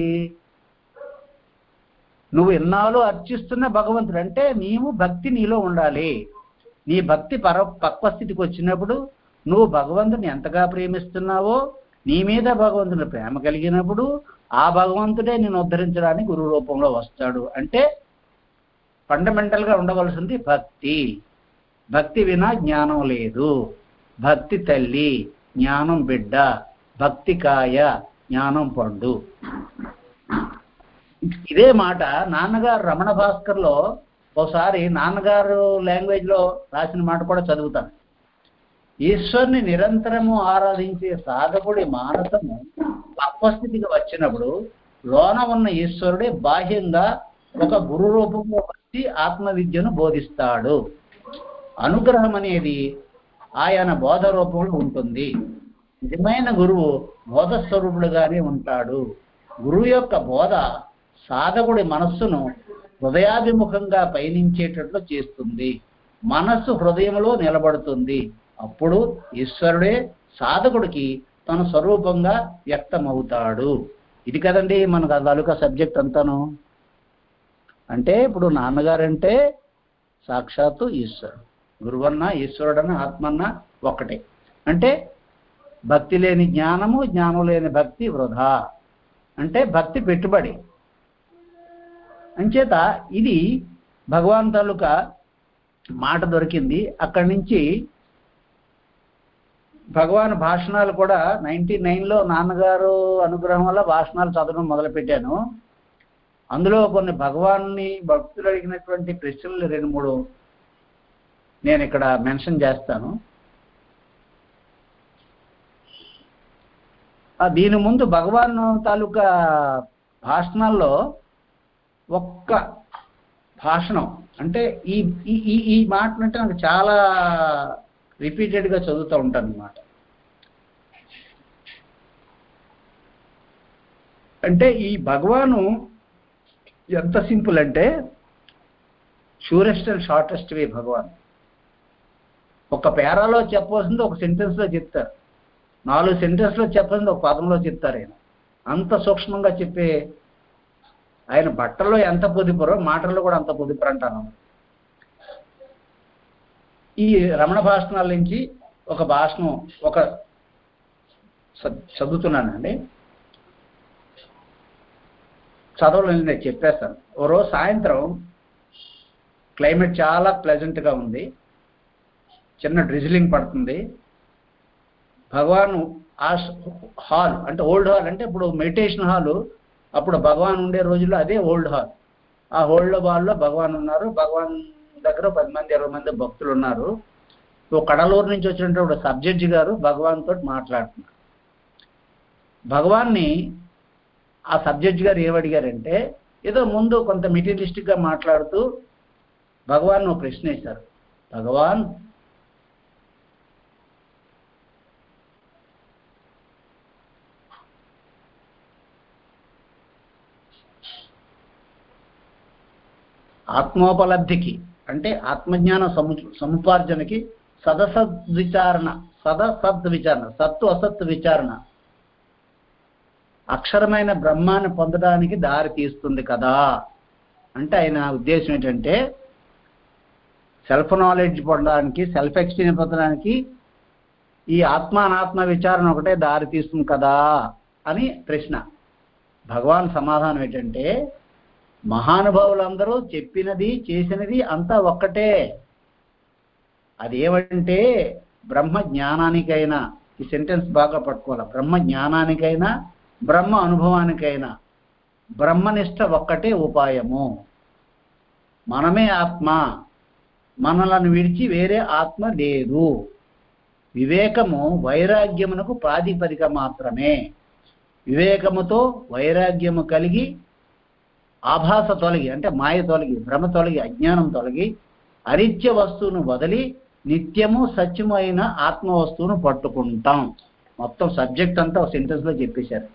నువ్వు ఎన్నాళ్ళు అర్చిస్తున్న భగవంతుడు అంటే నీవు భక్తి నీలో ఉండాలి. నీ భక్తి పర పక్వస్థితికి వచ్చినప్పుడు నువ్వు భగవంతుని ఎంతగా ప్రేమిస్తున్నావో నీ మీద భగవంతుని ప్రేమ కలిగినప్పుడు ఆ భగవంతుడే నేను ఉద్ధరించడానికి గురు రూపంలో వస్తాడు. అంటే ఫండమెంటల్గా ఉండవలసింది భక్తి. భక్తి వినా జ్ఞానం లేదు. భక్తి తల్లి, జ్ఞానం బిడ్డ. భక్తి కాయ, జ్ఞానం పండు. ఇదే మాట నాన్నగారు రమణ భాస్కర్లో ఒకసారి నాన్నగారు లాంగ్వేజ్లో రాసిన మాట కూడా చదువుతాను. ఈశ్వరుని నిరంతరము ఆరాధించే సాధకుడి మానసము పక్వస్థితికి వచ్చినప్పుడు లోన ఉన్న ఈశ్వరుడే బాహ్యంగా ఒక గురు రూపంలో వచ్చి ఆత్మ విద్యను బోధిస్తాడు. అనుగ్రహం అనేది ఆయన బోధ రూపంలో ఉంటుంది. నిజమైన గురువు బోధస్వరూపుడుగానే ఉంటాడు. గురువు యొక్క బోధ సాధకుడి మనస్సును హృదయాభిముఖంగా పయనించేటట్లు చేస్తుంది. మనస్సు హృదయంలో నిలబడుతుంది. అప్పుడు ఈశ్వరుడే సాధకుడికి తన స్వరూపంగా వ్యక్తమవుతాడు. ఇది కదండి మనకు తాలూకా సబ్జెక్ట్ అంతాను. అంటే ఇప్పుడు నాన్నగారంటే సాక్షాత్తు ఈశ్వరుడు, గురువన్నా ఈశ్వరుడన్నా ఆత్మన్నా ఒక్కటే. అంటే భక్తి లేని జ్ఞానము, జ్ఞానం లేని భక్తి వృధా. అంటే భక్తి పెట్టుబడి. అంచేత ఇది భగవాన్ తాలూకా మాట దొరికింది. అక్కడి నుంచి భగవాన్ భాషణాలు కూడా నైన్టీ నైన్లో నాన్నగారు అనుగ్రహం వల్ల భాషణాలు చదవడం మొదలుపెట్టాను. అందులో కొన్ని భగవాన్ని భక్తులు అడిగినటువంటి ప్రశ్నలు రెండు మూడు నేను ఇక్కడ మెన్షన్ చేస్తాను. దీని ముందు భగవాన్ తాలూకా భాషణాల్లో ఒక్క భాషణం అంటే ఈ ఈ ఈ మాటనంటే నాకు చాలా రిపీటెడ్గా చదువుతూ ఉంటాను అన్నమాట. అంటే ఈ భగవాను ఎంత సింపుల్ అంటే షూరెస్ట్ అండ్ షార్టెస్ట్ వే. భగవాన్ ఒక పేరాలో చెప్పవలసింది ఒక సెంటెన్స్లో చెప్తారు, నాలుగు సెంటెన్స్లో చెప్పాల్సింది ఒక పదంలో చెప్తారు. ఆయన అంత సూక్ష్మంగా చెప్పే ఆయన బట్టల్లో ఎంత పొదిపరో మాటల్లో కూడా అంత పొదిపరు అంటాను. ఈ రమణ భాషణాల నుంచి ఒక భాషను ఒక చదువుతున్నానండి. చదవలేదు, నేను చెప్పేస్తాను. ఓ రోజు సాయంత్రం క్లైమేట్ చాలా ప్లెజెంట్గా ఉంది, చిన్న డ్రిజిలింగ్ పడుతుంది. భగవాన్ ఆ హాల్ అంటే ఓల్డ్ హాల్ అంటే ఇప్పుడు మెడిటేషన్ హాలు, అప్పుడు భగవాన్ ఉండే రోజుల్లో అదే ఓల్డ్ హాల్. ఆ హోల్డ్ బాల్లో భగవాన్ ఉన్నారు. భగవాన్ దగ్గర పది మంది ఇరవై మంది భక్తులు ఉన్నారు. ఓ కడలూరు నుంచి వచ్చినటువంటి సబ్జడ్జి గారు భగవాన్ తోటి మాట్లాడుతున్నారు. భగవాన్ని ఆ సబ్జడ్జి గారు ఏమడిగారంటే, ఏదో ముందు కొంత మెటీరియలిస్టిక్ గా మాట్లాడుతూ భగవాన్ ఒక ప్రశ్న వేశారు. భగవాన్, ఆత్మోపలబ్ధికి అంటే ఆత్మజ్ఞాన సము సముపార్జనకి సదసద్విచారణ సదసద్విచారణ సత్తు అసత్తు విచారణ అక్షరమైన బ్రహ్మాన్ని పొందడానికి దారి తీస్తుంది కదా. అంటే ఆయన ఉద్దేశం ఏంటంటే, సెల్ఫ్ నాలెడ్జ్ పొందడానికి, సెల్ఫ్ ఎక్స్పీరియన్స్ పొందడానికి ఈ ఆత్మ అనాత్మ విచారణ ఒకటే దారి తీస్తుంది కదా అని ప్రశ్న. భగవాన్ సమాధానం ఏంటంటే, మహానుభావులందరూ చెప్పినది చేసినది అంతా ఒక్కటే. అదేమంటే బ్రహ్మ జ్ఞానానికైనా, ఈ సెంటెన్స్ బాగా పట్టుకోవాలి, బ్రహ్మ జ్ఞానానికైనా బ్రహ్మ అనుభవానికైనా బ్రహ్మనిష్ట ఒక్కటే ఉపాయము. మనమే ఆత్మ, మనలను విడిచి వేరే ఆత్మ లేదు. వివేకము వైరాగ్యమునకు ప్రాతిపదిక మాత్రమే. వివేకముతో వైరాగ్యము కలిగి ఆభాస తొలగి అంటే మాయ తొలగి, భ్రమ తొలగి, అజ్ఞానం తొలగి అనిత్య వస్తువును వదిలి నిత్యము సత్యము అయిన ఆత్మ వస్తువును పట్టుకుంటాం. మొత్తం సబ్జెక్ట్ అంతా ఒక సెంటెన్స్ లో చెప్పేశారు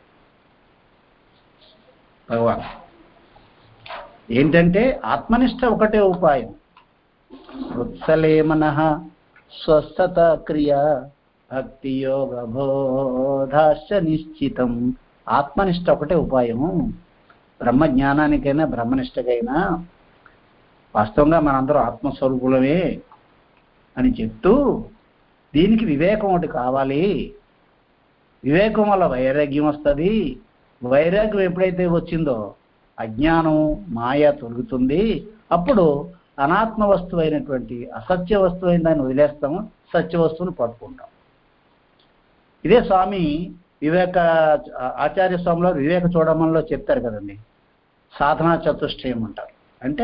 భగవాన్. ఏంటంటే ఆత్మనిష్ట ఒకటే ఉపాయం. వత్సలే మనః స్వస్థత క్రియ భక్తి యోగ బోధాశ్చ నిశ్చితం. ఆత్మనిష్ట ఒకటే ఉపాయము. బ్రహ్మ జ్ఞానానికైనా బ్రహ్మనిష్టకైనా వాస్తవంగా మనందరూ ఆత్మస్వరూపులమే అని చెప్తూ, దీనికి వివేకం ఒకటి కావాలి. వివేకం వల్ల వైరాగ్యం వస్తుంది. వైరాగ్యం ఎప్పుడైతే వచ్చిందో అజ్ఞానం మాయ తొలుగుతుంది. అప్పుడు అనాత్మ వస్తువు అయినటువంటి అసత్య వస్తువు అయిన దాన్ని వదిలేస్తాము, సత్య వస్తువును పట్టుకుంటాం. ఇదే స్వామి వివేక ఆచార్య స్వామిలో వివేక చూడమనిలో చెప్తారు కదండి, సాధనా చతుష్టయం అంటారు. అంటే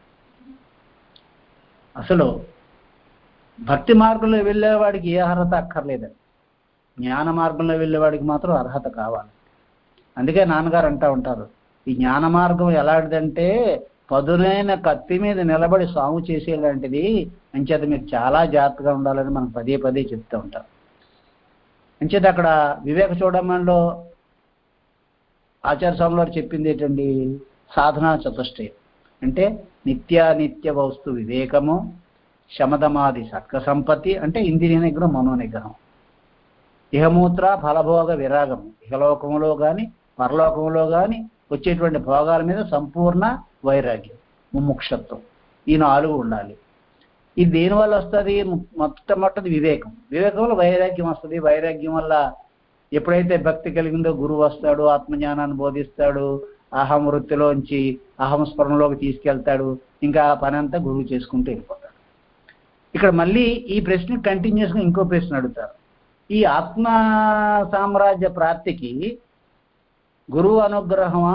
అసలు భక్తి మార్గంలో వెళ్ళేవాడికి ఏ అర్హత అక్కర్లేదండి, జ్ఞాన మార్గంలో వెళ్ళేవాడికి మాత్రం అర్హత కావాలి. అందుకే నాన్నగారు అంటూ ఉంటారు, ఈ జ్ఞాన మార్గం ఎలాంటిదంటే పదునైన కత్తి మీద నిలబడి సాగు చేసేలాంటిది, అంచేత మీరు చాలా జాగ్రత్తగా ఉండాలని మనం పదే పదే చెప్తూ ఉంటారు. అంచేత అక్కడ వివేక చూడమనిలో ఆచార్య స్వామి వారు చెప్పింది ఏంటండి, సాధనా చతుష్టయం అంటే నిత్యానిత్య వస్తు వివేకము, శమదమాది సర్గ సంపత్తి అంటే ఇంద్రియ నిగ్రహం, మనో నిగ్రహం, ఇహమూత్ర ఫలభోగ విరాగము, ఇహలోకములో కానీ పరలోకములో కానీ వచ్చేటువంటి భోగాల మీద సంపూర్ణ వైరాగ్యం, ముముక్షత్వం, ఈ నాలుగు ఉండాలి. ఇది దేనివల్ల వస్తుంది? మొట్టమొదటిది వివేకం. వివేకం వల్ల వైరాగ్యం వస్తుంది. వైరాగ్యం వల్ల ఎప్పుడైతే భక్తి కలిగిందో గురువు వస్తాడు, ఆత్మజ్ఞానాన్ని బోధిస్తాడు, అహం వృత్తిలోంచి అహం స్మరణలోకి తీసుకెళ్తాడు. ఇంకా ఆ పని అంతా గురువు చేసుకుంటూ వెళ్ళిపోతాడు. ఇక్కడ మళ్ళీ ఈ ప్రశ్న కంటిన్యూస్గా ఇంకో ప్రశ్న అడుగుతారు. ఈ ఆత్మ సామ్రాజ్య ప్రాప్తికి గురువు అనుగ్రహమా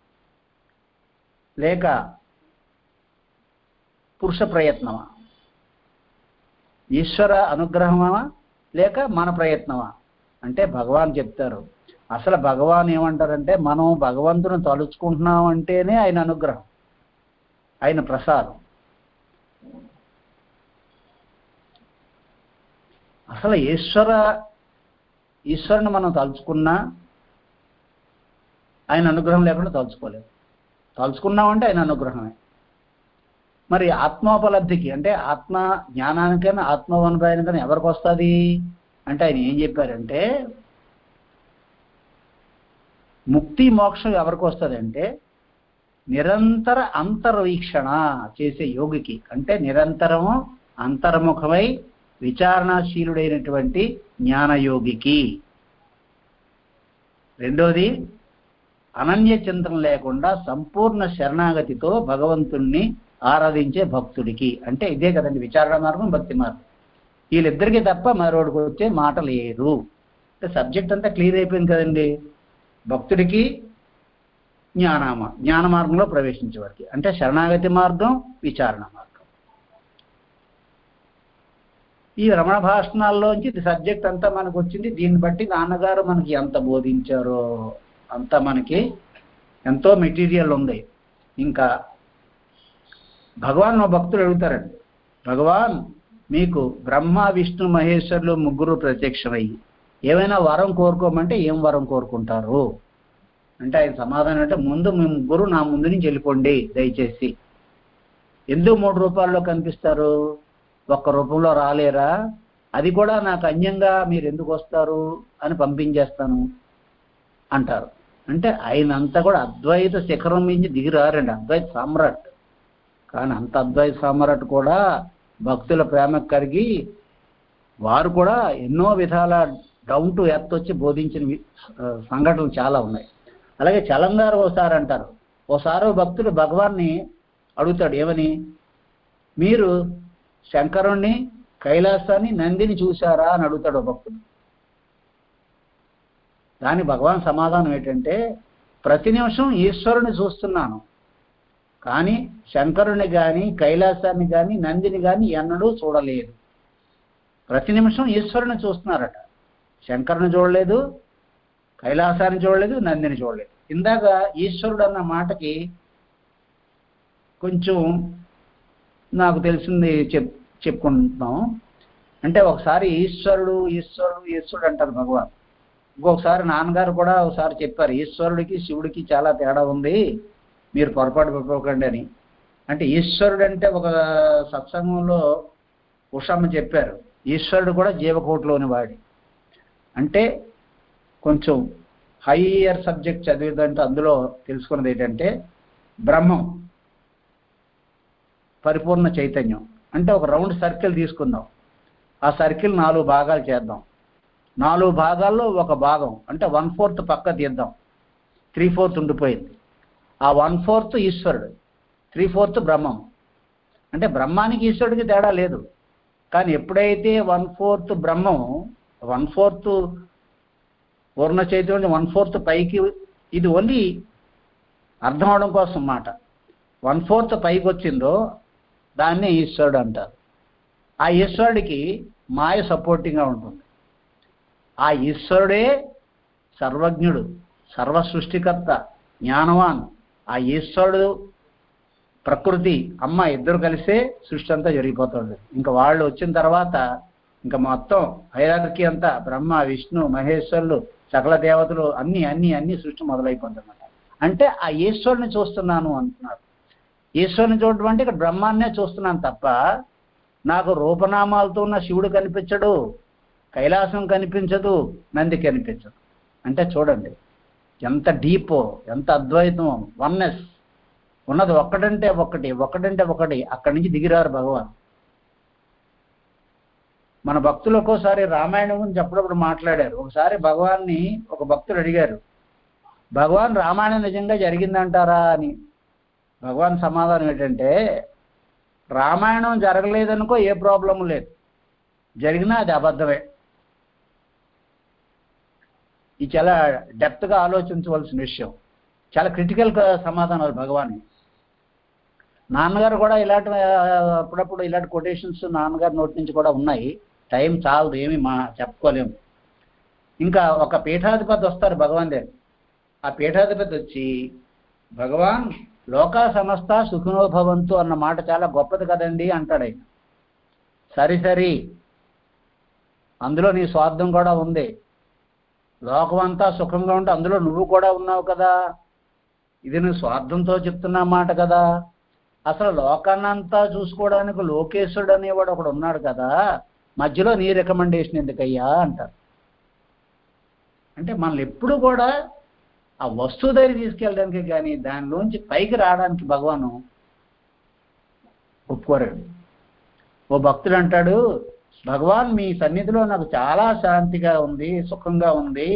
లేక పురుష ప్రయత్నమా? ఈశ్వర అనుగ్రహమా లేక మన ప్రయత్నమా అంటే భగవాన్ చెప్తారు, అసలు భగవాన్ ఏమంటారంటే మనం భగవంతుని తలుచుకుంటున్నాం అంటేనే ఆయన అనుగ్రహం, ఆయన ప్రసాదం. అసలు ఈశ్వర ఈశ్వరుని మనం తలుచుకున్నా ఆయన అనుగ్రహం లేకుండా తలుచుకోలేము. తలుచుకున్నామంటే ఆయన అనుగ్రహమే. మరి ఆత్మోపలబ్ధికి అంటే ఆత్మ జ్ఞానానికైనా ఆత్మవనుభవానికైనా ఎవరికి వస్తుంది అంటే ఆయన ఏం చెప్పారంటే, ముక్తి మోక్షం ఎవరికి వస్తుంది అంటే నిరంతర అంతర్వీక్షణ చేసే యోగికి, అంటే నిరంతరము అంతర్ముఖమై విచారణాశీలుడైనటువంటి జ్ఞానయోగికి. రెండోది అనన్య చింతన లేకుండా సంపూర్ణ శరణాగతితో భగవంతుణ్ణి ఆరాధించే భక్తుడికి. అంటే ఇదే కదండి విచారణ మార్గం, భక్తి మార్గం. వీళ్ళిద్దరికీ తప్ప మరొకటికి వచ్చే మాట లేదు. అంటే సబ్జెక్ట్ అంతా క్లియర్ అయిపోయింది కదండి. భక్తుడికి జ్ఞానమ జ్ఞాన మార్గంలో ప్రవేశించే వారికి, అంటే శరణాగతి మార్గం, విచారణ మార్గం. ఈ రమణ భాషణాల్లోంచి ఇది సబ్జెక్ట్ అంతా మనకు వచ్చింది. దీన్ని బట్టి నాన్నగారు మనకి ఎంత బోధించారో అంత మనకి ఎంతో మెటీరియల్ ఉంది. ఇంకా భగవాన్ మా భక్తులు అడుగుతారండి, భగవాన్ మీకు బ్రహ్మ విష్ణు మహేశ్వరులు ముగ్గురు ప్రత్యక్షమయ్యి ఏమైనా వరం కోరుకోమంటే ఏం వరం కోరుకుంటారు అంటే ఆయన సమాధానం అంటే, ముందు మీ ముగ్గురు నా ముందు నుంచి వెళ్ళిపోండి దయచేసి. ఎందుకు మూడు రూపాల్లో కనిపిస్తారు, ఒక్క రూపంలో రాలేరా, అది కూడా నాకు అన్యంగా మీరు ఎందుకు వస్తారు అని పంపించేస్తాను అంటారు. అంటే ఆయన అంతా కూడా అద్వైత శిఖరం నుంచి దిగిరారండి, అద్వైత సామ్రాట్. కానీ అంత అద్వైత సామ్రాట్ కూడా భక్తుల ప్రేమ కరిగి వారు కూడా ఎన్నో విధాల డౌన్ టు ఎర్త్ వచ్చి బోధించిన సంఘటనలు చాలా ఉన్నాయి. అలాగే చలంగారు ఓసారి అంటారు, ఓసారి భక్తుడు భగవాన్ని అడుగుతాడు, ఏమని, మీరు శంకరుణ్ణి, కైలాసాన్ని, నందిని చూశారా అని అడుగుతాడు భక్తుడు. దాని భగవాన్ సమాధానం ఏంటంటే, ప్రతి నిమిషం ఈశ్వరుని చూస్తున్నాను, కానీ శంకరుని కానీ కైలాసాన్ని కానీ నందిని కానీ ఎన్నడూ చూడలేదు. ప్రతి నిమిషం ఈశ్వరుని చూస్తున్నారట, శంకరుని చూడలేదు, కైలాసాన్ని చూడలేదు, నందిని చూడలేదు. ఇందాక ఈశ్వరుడు అన్న మాటకి కొంచెం నాకు తెలిసింది చెప్ చెప్పుకుంటున్నాం. అంటే ఒకసారి ఈశ్వరుడు ఈశ్వరుడు ఈశ్వరుడు అంటారు భగవాన్. ఇంకొకసారి నాన్నగారు కూడా ఒకసారి చెప్పారు, ఈశ్వరుడికి శివుడికి చాలా తేడా ఉంది, మీరు పొరపాటు పడిపోకండి అని. అంటే ఈశ్వరుడు అంటే ఒక సత్సంగంలో ఉషమ్మ చెప్పారు, ఈశ్వరుడు కూడా జీవకోటిలోని వాడి. అంటే కొంచెం హయ్యర్ సబ్జెక్ట్ చదివేదంటే అందులో తెలుసుకున్నది ఏంటంటే, బ్రహ్మం పరిపూర్ణ చైతన్యం. అంటే ఒక రౌండ్ సర్కిల్ తీసుకుందాం, ఆ సర్కిల్ నాలుగు భాగాలు చేద్దాం. నాలుగు భాగాల్లో ఒక భాగం అంటే వన్ ఫోర్త్ పక్క తీద్దాం, త్రీ ఫోర్త్ ఉండిపోయింది. ఆ వన్ ఫోర్త్ ఈశ్వరుడు, త్రీ ఫోర్త్ బ్రహ్మం. అంటే బ్రహ్మానికి ఈశ్వరుడికి తేడా లేదు. కానీ ఎప్పుడైతే వన్ ఫోర్త్ బ్రహ్మం, వన్ ఫోర్త్ పూర్ణ చైతన్యం, వన్ ఫోర్త్ పైకి, ఇది ఓన్లీ అర్థం అవడం కోసం మాట, వన్ ఫోర్త్ పైకి వచ్చిందో దాన్ని ఈశ్వరుడు అంటారు. ఆ ఈశ్వరుడికి మాయ సపోర్టింగ్గా ఉంటుంది. ఆ ఈశ్వరుడే సర్వజ్ఞుడు, సర్వ సృష్టికర్త, జ్ఞానవాన్. ఆ ఈశ్వరుడు ప్రకృతి అమ్మ ఇద్దరు కలిసే సృష్టి అంతా జరిగిపోతుంది. ఇంకా వాళ్ళు వచ్చిన తర్వాత ఇంకా మొత్తం హైరార్కీ అంతా బ్రహ్మ విష్ణు మహేశ్వరులు సకల దేవతలు అన్ని అన్ని అన్ని సృష్టి మొదలైపోతుందన్నమాట. అంటే ఆ ఈశ్వరుని చూస్తున్నాను అంటున్నారు. ఈశ్వరుని చూడటం అంటే ఇక్కడ బ్రహ్మాన్నే చూస్తున్నాను తప్ప నాకు రూపనామాలతో ఉన్న శివుడు కనిపించడు, కైలాసం కనిపించదు, నంది కనిపించదు. అంటే చూడండి ఎంత డీపో, ఎంత అద్వైతం, వన్నెస్ ఉన్నది. ఒక్కడంటే ఒకటి, ఒకటంటే ఒకటి, అక్కడి నుంచి దిగిరారు భగవాన్. మన భక్తులు ఒక్కోసారి రామాయణం గురించి అప్పుడప్పుడు మాట్లాడారు. ఒకసారి భగవాన్ని ఒక భక్తుడు అడిగారు, భగవాన్ రామాయణం నిజంగా జరిగిందంటారా అని. భగవాన్ సమాధానం ఏంటంటే, రామాయణం జరగలేదనుకో ఏ ప్రాబ్లం లేదు, జరిగినా అది అబద్ధమే. ఇది చాలా డెప్త్గా ఆలోచించవలసిన విషయం, చాలా క్రిటికల్ సమాధానాలు భగవాన్. నాన్నగారు కూడా ఇలాంటి అప్పుడప్పుడు ఇలాంటి కొటేషన్స్ నాన్నగారి నోటి నుంచి కూడా ఉన్నాయి. టైం చాలదు, ఏమి మా చెప్పుకోలేము. ఇంకా ఒక పీఠాధిపతి వస్తారు భగవాన్ దగ్గర. ఆ పీఠాధిపతి వచ్చి, భగవాన్ లోకా సమస్త సుఖినోభవంతు అన్న మాట చాలా గొప్పది కదండి అంటాడు ఆయన. సరి సరి అందులో నీ స్వార్థం కూడా ఉంది, లోకం అంతా సుఖంగా ఉంటే అందులో నువ్వు కూడా ఉన్నావు కదా, ఇది నువ్వు స్వార్థంతో చెప్తున్నా మాట కదా. అసలు లోకాన్నంతా చూసుకోవడానికి లోకేశ్వరుడు అనేవాడు ఒకడు ఉన్నాడు కదా, మధ్యలో నీ రికమెండేషన్ ఎందుకయ్యా అంటారు. అంటే మనల్ని ఎప్పుడు కూడా ఆ వస్తువు దగ్గర తీసుకెళ్ళడానికి కానీ దానిలోంచి పైకి రావడానికి భగవాను ఒప్పుకోరాడు. ఓ భక్తుడు అంటాడు, భగవాన్ మీ సన్నిధిలో నాకు చాలా శాంతిగా ఉంది, సుఖంగా ఉంది,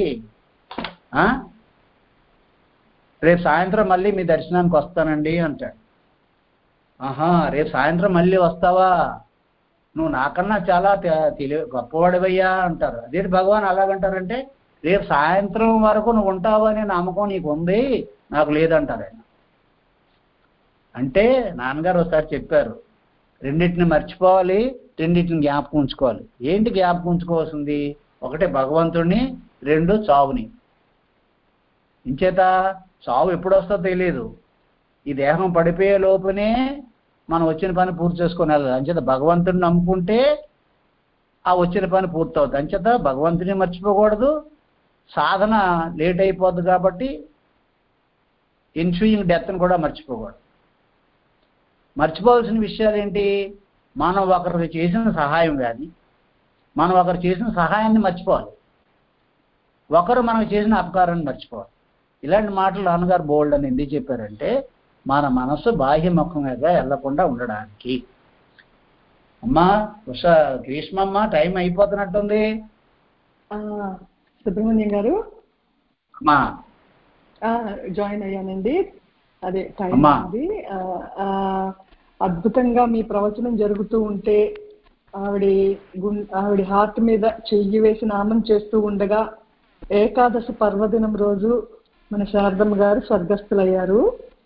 రేపు సాయంత్రం మళ్ళీ మీ దర్శనానికి వస్తానండి అంటాడు. ఆహా, రేపు సాయంత్రం మళ్ళీ వస్తావా, నువ్వు నాకన్నా చాలా తెలివి గొప్పవాడివయ్యా అంటారు. అదేంటి భగవాన్ అలాగంటారంటే, రేపు సాయంత్రం వరకు నువ్వు ఉంటావు అనే నమ్మకం నీకు ఉంది, నాకు లేదంటారు ఆయన. అంటే నాన్నగారు ఒకసారి చెప్పారు, రెండింటిని మర్చిపోవాలి, రెండింటిని జ్ఞాపకం ఉంచుకోవాలి. ఏంటి జ్ఞాపకం ఉంచుకోవాల్సింది? ఒకటే భగవంతుడిని, రెండు చావుని. ఇంచేత చావు ఎప్పుడు వస్తుందో తెలియదు. ఈ దేహం పడిపోయే లోపునే మనం వచ్చిన పని పూర్తి చేసుకొని వెళ్ళాలి. అంచేత భగవంతుడిని నమ్ముకుంటే ఆ వచ్చిన పని పూర్తవుతుంది. అంచేత భగవంతుని మర్చిపోకూడదు, సాధన లేట్ అయిపోద్ది కాబట్టి ఇన్ఫ్యూయింగ్ డెత్ని కూడా మర్చిపోకూడదు. మర్చిపోవాల్సిన విషయాలు ఏంటి? మనం ఒకరికి చేసిన సహాయం కానీ, మనం ఒకరు చేసిన సహాయాన్ని మర్చిపోవాలి, ఒకరు మనకు చేసిన అపకారాన్ని మర్చిపోవాలి. ఇలాంటి మాటలు నాన్నగారు బోల్డ్ అని ఎందుకు చెప్పారంటే మన మనసు బాహ్యముఖంగా వెళ్లకుండా ఉండడానికి. అమ్మా ఉష గ్రీష్మమ్మ, టైం అయిపోతున్నట్టుంది. సుబ్రహ్మణ్యం గారు అమ్మా జాయిన్ అయ్యానండి. అదే టైం ఉంది. అద్భుతంగా మీ ప్రవచనం జరుగుతూ ఉంటే ఆవిడ ఆవిడ హార్ట్ మీద చెయ్యి వేసి నామం చేస్తూ ఉండగా ఏకాదశి పర్వదినం రోజు మన శారదమ్మ గారు స్వర్గస్థులయ్యారు.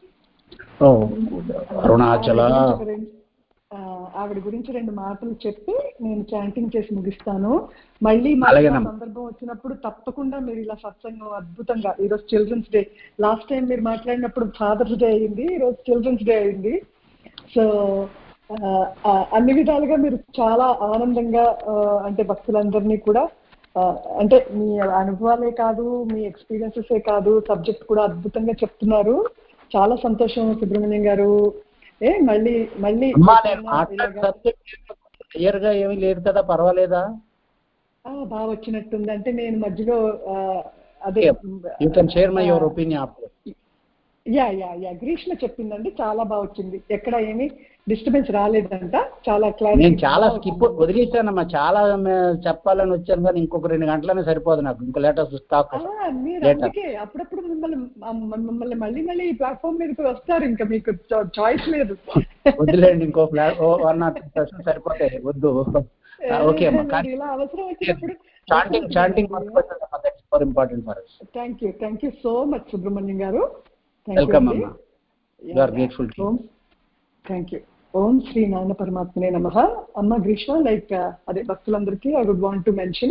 ఆవిడ గురించి రెండు మాటలు చెప్పి నేను చాంటింగ్ చేసి ముగిస్తాను. మళ్ళీ మళ్ళీ సందర్భం వచ్చినప్పుడు తప్పకుండా మీరు ఇలా సత్సంగం అద్భుతంగా. ఈరోజు చిల్డ్రన్స్ డే, లాస్ట్ టైం మీరు మాట్లాడినప్పుడు ఫాదర్స్ డే అయింది, ఈరోజు చిల్డ్రన్స్ డే అయింది. సో అన్ని విధాలుగా మీరు చాలా ఆనందంగా, అంటే భక్తులందరినీ కూడా, అంటే మీ అనుభవాలే కాదు, మీ ఎక్స్పీరియన్సెసే కాదు, సబ్జెక్ట్ కూడా అద్భుతంగా చెప్తున్నారు. చాలా సంతోషం సుబ్రహ్మణ్యం గారు. ఏ మళ్ళీ మళ్ళీ క్లియర్ గా ఏమీ లేదు కదా, పర్వాలేదా? బాగా వచ్చినట్టుంది. అంటే నేను మధ్యలో అదే you can share my your opinion. Yeah yeah yeah Greeshma చెప్పిందండి, చాలా బాగా వచ్చింది, ఎక్కడ ఏమీ డిస్టర్బెన్స్ రాలేదంట. చాలా క్లారిటీ. నేను చాలా స్కిప్ వదిలేసానమ్మా, చాలా చెప్పాలని వచ్చాను కానీ ఇంకొక రెండు గంటలనే సరిపోదు నాకు, ఇంకో లేటెస్ట్ స్టాక్. మీరు అందుకే అప్పుడప్పుడు మిమ్మల్ని మిమ్మల్ని మళ్ళీ మళ్ళీ ఈ ప్లాట్ఫామ్ మీదకి వస్తారు, ఇంకా మీకు చాయిస్ లేదు. వద్దులేండి, ఇంకో వన్ ఆర్ టూ పర్సెంట్ సరిపోతాయి, వద్దు. ఓకే అమ్మా, ఇలా అవసరం వచ్చినప్పుడు chanting chanting for important for us. Thank you thank you so much Subrahmanyam గారు. వెల్కమ్ అమ్మా, you are grateful to. Thank you. Om Shri Narayana పరమాత్మనే నమః. అమ్మ గ్రీష్మ, లైక్ అదే భక్తులందరికీ I would want to mention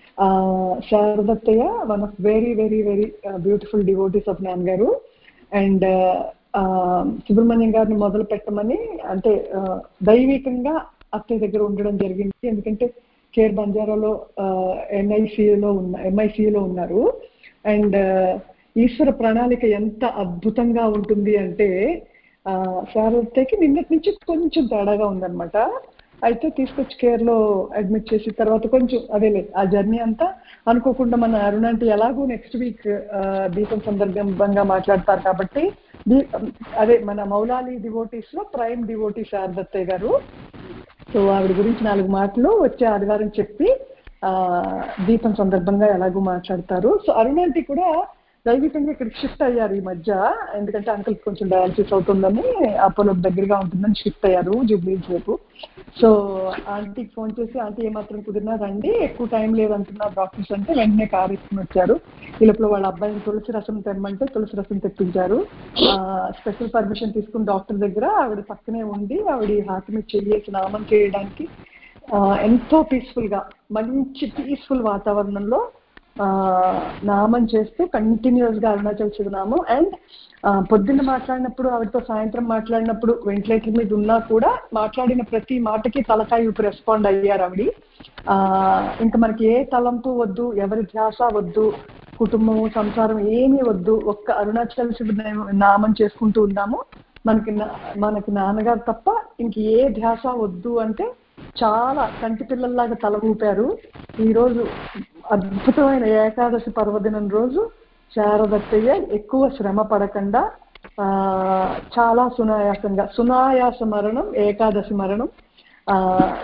శారదత్తయ్య, one of very very very beautiful devotees of నాన్నగారు. And Subrahmanyam గారిని మొదలు పెట్టమని, అంటే దైవికంగా అత్తయ్య దగ్గర ఉండడం జరిగింది. ఎందుకంటే కేర్ బంజారాలో ఎన్ఐసిలో ఉన్న ఎంఐసిలో ఉన్నారు. అండ్ ఈశ్వర ప్రణాళిక ఎంత అద్భుతంగా ఉంటుంది అంటే శారదకి నిన్నటి నుంచి కొంచెం తేడాగా ఉందన్నమాట. అయితే తీసుకొచ్చి కేర్లో అడ్మిట్ చేసి తర్వాత కొంచెం అదేలే ఆ జర్నీ అంతా అనుకోకుండా మన అరుణాంటి ఎలాగో నెక్స్ట్ వీక్ దీపం సందర్భంగా మాట్లాడతారు కాబట్టి, అదే మన మౌలాలి డివోటీస్ లో ప్రైమ్ డివోటీ శారదత్తయ్య గారు. సో ఆవిడ గురించి నాలుగు మాటలు వచ్చే ఆదివారం చెప్పి దీపం సందర్భంగా ఎలాగో మాట్లాడతారు. సో అరుణాంటి కూడా దైవికంగా ఇక్కడికి షిఫ్ట్ అయ్యారు ఈ మధ్య, ఎందుకంటే అంకుల్ కొంచెం డయాలసిస్ అవుతుందని, అపోలో దగ్గరగా ఉంటుందని షిఫ్ట్ అయ్యారు జూబ్లీస్ వైపు. సో ఆంటీకి ఫోన్ చేసి, ఆంటీ ఏమాత్రం కుదిరినా రండి, ఎక్కువ టైం లేదంటున్నారు డాక్టర్స్ అంటే వెంటనే కారు ఇచ్చుకుని వచ్చారు. ఈ లోపల వాళ్ళ అబ్బాయిని తులసి రసం తెమ్మంటే తులసి రసం తెప్పించారు. స్పెషల్ పర్మిషన్ తీసుకుని డాక్టర్ దగ్గర ఆవిడ పక్కనే ఉండి ఆవిడ హార్ట్ మీద చెయ్యేసి నామం చేయడానికి ఎంతో పీస్ఫుల్ గా, మంచి పీస్ఫుల్ వాతావరణంలో నామం చేస్తూ కంటిన్యూస్ గా అరుణాచల్ శివనామం. అండ్ పొద్దున్న మాట్లాడినప్పుడు ఆవిడతో, సాయంత్రం మాట్లాడినప్పుడు వెంటిలేటర్ మీద ఉన్నా కూడా మాట్లాడిన ప్రతి మాటకి తలకాయ ఊపి రెస్పాండ్ అయ్యారు ఆవిడ. ఆ ఇంకా మనకి ఏ తలంపు వద్దు, ఎవరి ధ్యాస వద్దు, కుటుంబం సంసారం ఏమీ వద్దు, ఒక్క అరుణాచల్ శివ నామం చేసుకుంటూ ఉన్నాము, మనకి మనకి నాన్నగారు తప్ప ఇంక ఏ ధ్యాస వద్దు అంటే చాలా కంటి పిల్లల్లాగా తల ఊపారు. ఈరోజు అద్భుతమైన ఏకాదశి పర్వదినం రోజు శారదత్తయ్య ఎక్కువ శ్రమ పడకుండా ఆ చాలా సునాయాసంగా, సునాయాస మరణం ఏకాదశి మరణం. ఆ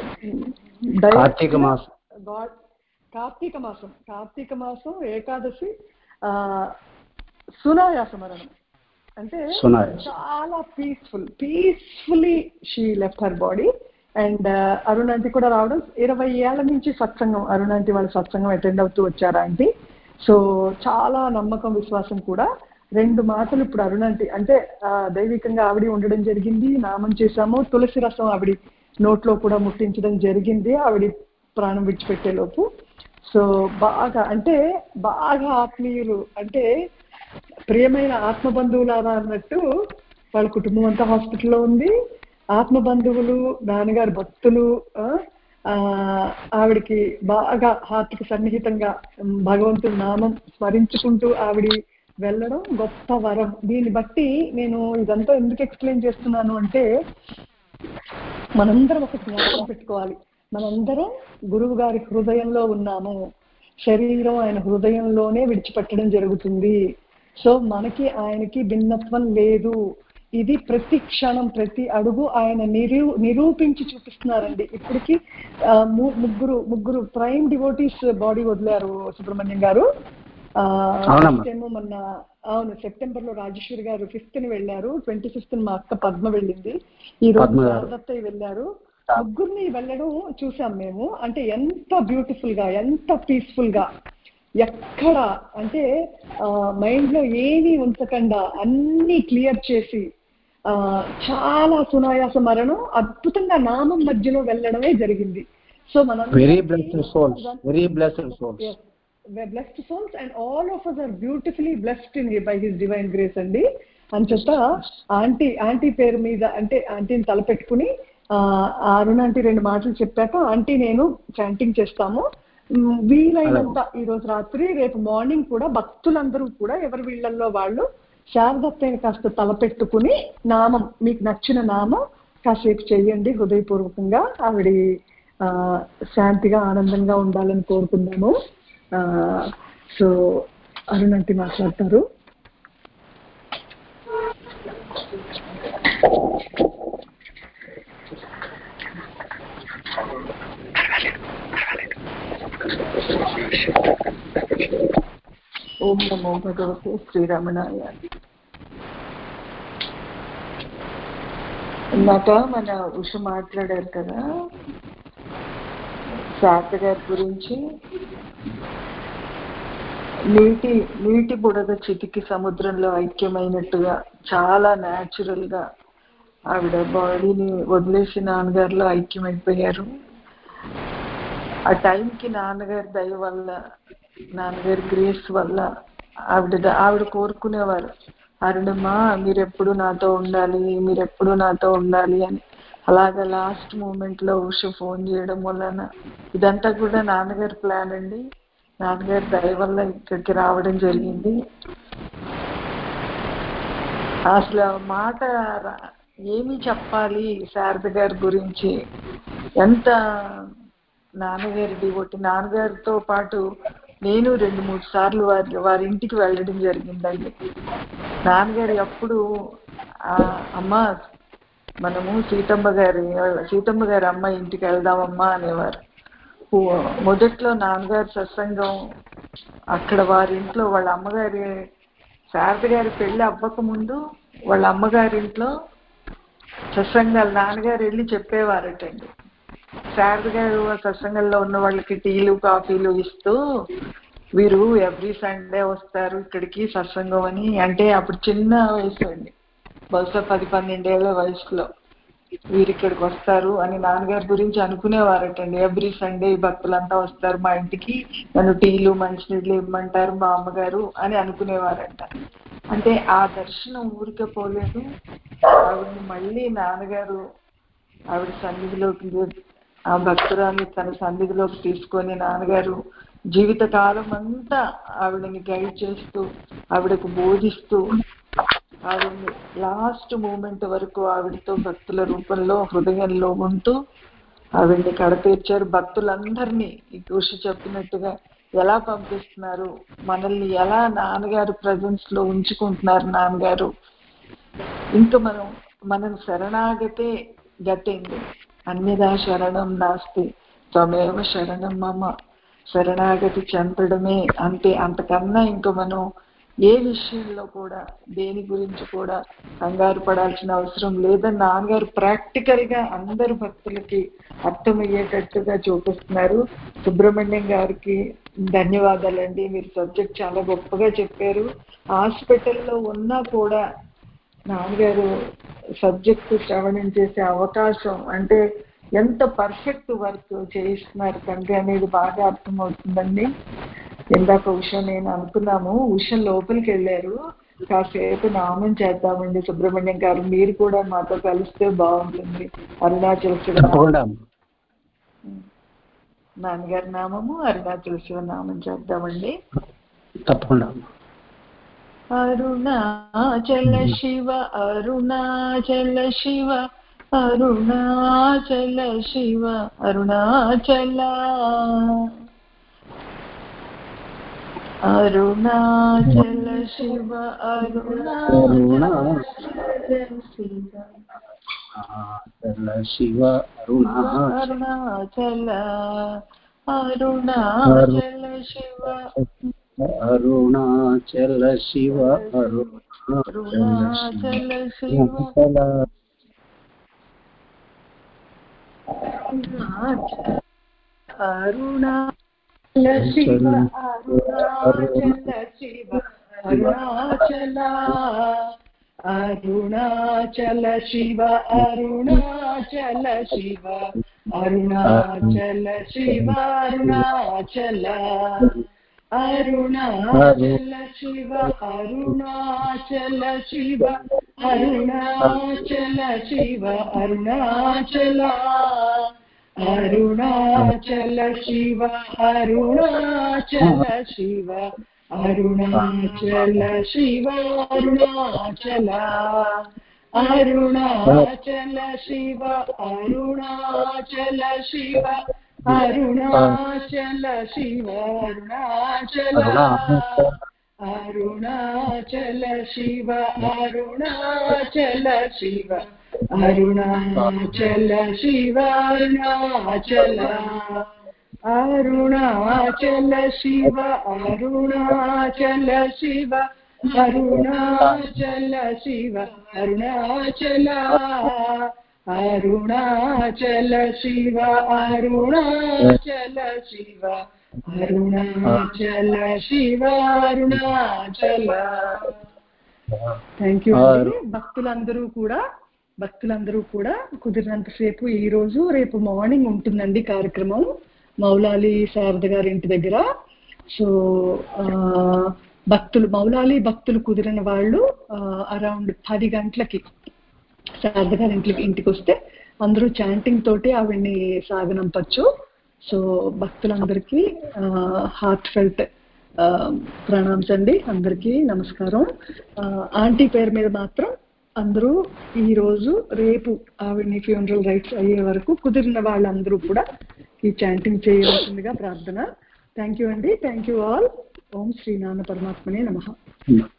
కార్తీక మాసం కార్తీక మాసం కార్తీక మాసం ఏకాదశి ఆ సునాయాస మరణం అంటే చాలా peaceful peacefully she left her body. And అరుణాంటి కూడా రావడం, ఇరవై ఏళ్ల నుంచి సత్సంగం, అరుణాంటి వాళ్ళ సత్సంగం అటెండ్ అవుతూ వచ్చారు ఆంటీ. సో చాలా నమ్మకం, విశ్వాసం కూడా. రెండు మాటలు ఇప్పుడు అరుణంటి అంటే దైవికంగా ఆవిడ ఉండడం జరిగింది, నామం చేశాము, తులసి రసం ఆవిడ నోట్లో కూడా ముట్టించడం జరిగింది ఆవిడ ప్రాణం విడిచిపెట్టేలోపు. సో బాగా అంటే బాగా ఆత్మీయులు, అంటే ప్రియమైన ఆత్మ బంధువులారా అన్నట్టు వాళ్ళ కుటుంబం అంతా హాస్పిటల్లో ఉంది. ఆత్మ బంధువులు, నాన్నగారు భక్తులు, ఆవిడికి బాగా హార్ట్కి సన్నిహితంగా భగవంతుడి నామం స్మరించుకుంటూ ఆవిడ వెళ్ళడం గొప్ప వరం. దీన్ని బట్టి నేను ఇదంతా ఎందుకు ఎక్స్ప్లెయిన్ చేస్తున్నాను అంటే, మనందరం ఒక జ్ఞాపకం పెట్టుకోవాలి, మనందరం గురువు గారి హృదయంలో ఉన్నాము, శరీరం ఆయన హృదయంలోనే విడిచిపెట్టడం జరుగుతుంది. సో మనకి ఆయనకి భిన్నత్వం లేదు. ఇది ప్రతి క్షణం ప్రతి అడుగు ఆయన నిరూ నిరూపించి చూపిస్తున్నారండి. ఇప్పటికి ముగ్గురు ముగ్గురు ప్రైమ్ డివోటీస్ బాడీ వదిలారు సుబ్రహ్మణ్యం గారు. ఏమో మొన్న అవును సెప్టెంబర్ లో రాజేశ్వరి గారు ఫిఫ్త్ ని వెళ్ళారు, ట్వంటీ ఫిఫ్త్ మా అక్క పద్మ వెళ్ళింది, ఈ రోజు శారదత్తయ్య వెళ్ళారు. ముగ్గురిని వెళ్ళడం చూసాం మేము. అంటే ఎంత బ్యూటిఫుల్ గా, ఎంత పీస్ఫుల్ గా, ఎక్కడ అంటే మైండ్ లో ఏమీ ఉంచకుండా అన్ని క్లియర్ చేసి ఆ చాలా సునాయాస మరణం అద్భుతంగా నామం మధ్యలో వెళ్ళడమే జరిగింది. సో మనం very blessed souls, very blessed souls, blessed souls and all of us are beautifully blessed in by his divine grace అండి. అని చెప్తా ఆంటీ ఆంటీ పేరు మీద అంటే ఆంటీని తలపెట్టుకుని అరుణ ఆంటీ రెండు మాటలు చెప్పాక ఆంటీ నేను చాంటింగ్ చేస్తాము. వీలైనంత ఈ రోజు రాత్రి రేపు మార్నింగ్ కూడా భక్తులందరూ కూడా ఎవరి వీళ్ళల్లో వాళ్ళు శారదత్తయ్యని కాస్త తలపెట్టుకుని నామం, మీకు నచ్చిన నామం కాసేపు చెయ్యండి హృదయపూర్వకంగా. ఆవిడ శాంతిగా ఆనందంగా ఉండాలని కోరుకుందాము. సో అరుణంటి మాట్లాడతారు. ఓం నమో భగవతే శ్రీరమణాయ. ఇందాక మన ఉష మాట్లాడారు కదా శారద గారి గురించి. నీటి నీటి బుడగ చితికి సముద్రంలో ఐక్యమైనట్టుగా చాలా న్యాచురల్ గా ఆవిడ బాడీని వదిలేసి నాన్నగారిలో ఐక్యమైపోయారు. ఆ టైంకి నాన్నగారి దయ వల్ల, నాన్నగారి గ్రేస్ వల్ల ఆవిడ ఆవిడ కోరుకునేవారు, అరుణమ్మ మీరెప్పుడు నాతో ఉండాలి, మీరెప్పుడు నాతో ఉండాలి అని. అలాగే లాస్ట్ మూమెంట్ లో ఉష ఫోన్ చేయడం వలన ఇదంతా కూడా నాన్నగారి ప్లాన్ అండి. నాన్నగారి దయ వల్ల ఇక్కడికి రావడం జరిగింది. అసలు మాట ఏమి చెప్పాలి శారద గారి గురించి, ఎంత నాన్నగారి డివోటి. నాన్నగారితో పాటు నేను రెండు మూడు సార్లు వారి వారి ఇంటికి వెళ్ళడం జరిగిందండి. నాన్నగారు ఎప్పుడు అమ్మ మనము సీతమ్మ గారి సీతమ్మ గారి అమ్మ ఇంటికి వెళ్దామమ్మా అనేవారు. మొదట్లో నాన్నగారి సత్సంగం అక్కడ వారి ఇంట్లో వాళ్ళ అమ్మగారి శారద గారి పెళ్లి అవ్వక ముందు వాళ్ళ అమ్మగారింట్లో సత్సంగాలు నాన్నగారు వెళ్ళి చెప్పేవారటండి. శారద గారు సత్సంగంలో ఉన్న వాళ్ళకి టీలు కాఫీలు ఇస్తూ వీరు ఎవ్రీ సండే వస్తారు ఇక్కడికి సత్సంగం అని. అంటే అప్పుడు చిన్న వయసు అండి, బహుశా పది పన్నెండేళ్ల వయసులో వీరు ఇక్కడికి వస్తారు అని నాన్నగారి గురించి అనుకునేవారటండి. ఎవ్రీ సండే భక్తులంతా వస్తారు మా ఇంటికి, నన్ను టీలు మంచినీళ్ళు ఇవ్వమంటారు మా అమ్మగారు అని అనుకునేవారంట. అంటే ఆ దర్శనం ఊరికే పోలేదు. ఆవిడని మళ్ళీ నాన్నగారు ఆవిడ సన్నిధిలోకి, ఆ భక్తురాన్ని తన సన్నిధిలోకి తీసుకొని నాన్నగారు జీవితకాలం అంతా ఆవిడని గైడ్ చేస్తూ ఆవిడకు బోధిస్తూ ఆవిడని లాస్ట్ మూమెంట్ వరకు ఆవిడతో భక్తుల రూపంలో హృదయంలో ఉంటూ ఆవిడ్ని కడతీర్చారు. భక్తులందరినీ ఈ ఉష చెప్పినట్టుగా ఎలా పంపిస్తున్నారు, మనల్ని ఎలా నాన్నగారు ప్రజెన్స్ లో ఉంచుకుంటున్నారు నాన్నగారు. ఇంకా మనం మనం శరణాగతే గతేంది, అన్యదా శరణం నాస్తి త్వమేవ శరణం మమ, శరణాగతి చెందడమే అంతే. అంతకన్నా ఇంకా మనం ఏ విషయంలో కూడా దేని గురించి కూడా కంగారు పడాల్సిన అవసరం లేదని నాన్నగారు ప్రాక్టికల్ గా అందరు భక్తులకి అర్థమయ్యేటట్టుగా చూపిస్తున్నారు. సుబ్రహ్మణ్యం గారికి ధన్యవాదాలండి. మీరు సబ్జెక్ట్ చాలా గొప్పగా చెప్పారు. హాస్పిటల్లో ఉన్నా కూడా నాన్నగారు సబ్జెక్టు శ్రవణం చేసే అవకాశం అంటే ఎంత పర్ఫెక్ట్ వర్క్ చేయిస్తున్నారు తండ్రి అనేది బాగా అర్థమవుతుందండి. ఇందాక ఉష నేను అనుకున్నాము, ఉష లోపలికి వెళ్ళారు, కాసేపు నామం చేద్దామండి. సుబ్రహ్మణ్యం గారు మీరు కూడా మాతో కలిస్తే బాగుంటుంది. అరుణాచల శివ నాన్నగారి నామము అరుణాచల శివ నామం చేద్దామండి. తప్పకుండా. అరుణాచల శివ అరుణాచల శివ అరుణాచల శివ అరుణాచల అరుణాచల శివ అరుణాచల శివ శివ అరుణాచల అరుణాచల శివ అరుణాచల శివ అరుణాచల శివ అరుణాచల శివ అరుణాచల శివ అరుణాచల అరుణాచల శివ అరుణాచల శివ అరుణాచల శివ అరుణాచల అరుణాచల శివ అరుణాచల శివ అరుణాచల శివ అరుణాచల అరుణాచల శివ అరుణాచల శివ అరుణాచల శివ అరుణాచల అరుణాచల శివ అరుణాచల శివ అరుణాచల శివ అరుణాచల అరుణాచల శివ అరుణాచల శివ అరుణాచల శివ అరుణాచల అరుణాచల శివ అరుణాచల శివ అరుణాచల శివ అరుణాచల అరుణాచల శివ అరుణాచల శివ అరుణాచల శివ అరుణాచల. థ్యాంక్ యూ అండి. భక్తులందరూ కూడా భక్తులందరూ కూడా కుదిరినంతసేపు ఈ రోజు రేపు మార్నింగ్ ఉంటుందండి కార్యక్రమం మౌలాలి శారద గారి ఇంటి దగ్గర. సో భక్తులు మౌలాలి భక్తులు కుదిరిన వాళ్ళు అరౌండ్ పది గంటలకి శారద గారి ఇంటికి ఇంటికి వస్తే అందరూ చాంటింగ్ తోటి ఆవిడ్ని సాగనంపచ్చు. సో భక్తులందరికీ హార్ట్ ఫెల్ట్ ప్రణామ్స్ అండి. అందరికీ నమస్కారం. ఆంటీ పేరు మీద మాత్రం అందరూ ఈరోజు రేపు ఆవిడ్ని ఫ్యూనరల్ రైట్స్ అయ్యే వరకు కుదిరిన వాళ్ళందరూ కూడా ఈ చాంటింగ్ చేయవలసిందిగా ప్రార్థన. థ్యాంక్ యూ అండి. Thank you all. Om Shri నాన్న పరమాత్మనే నమః.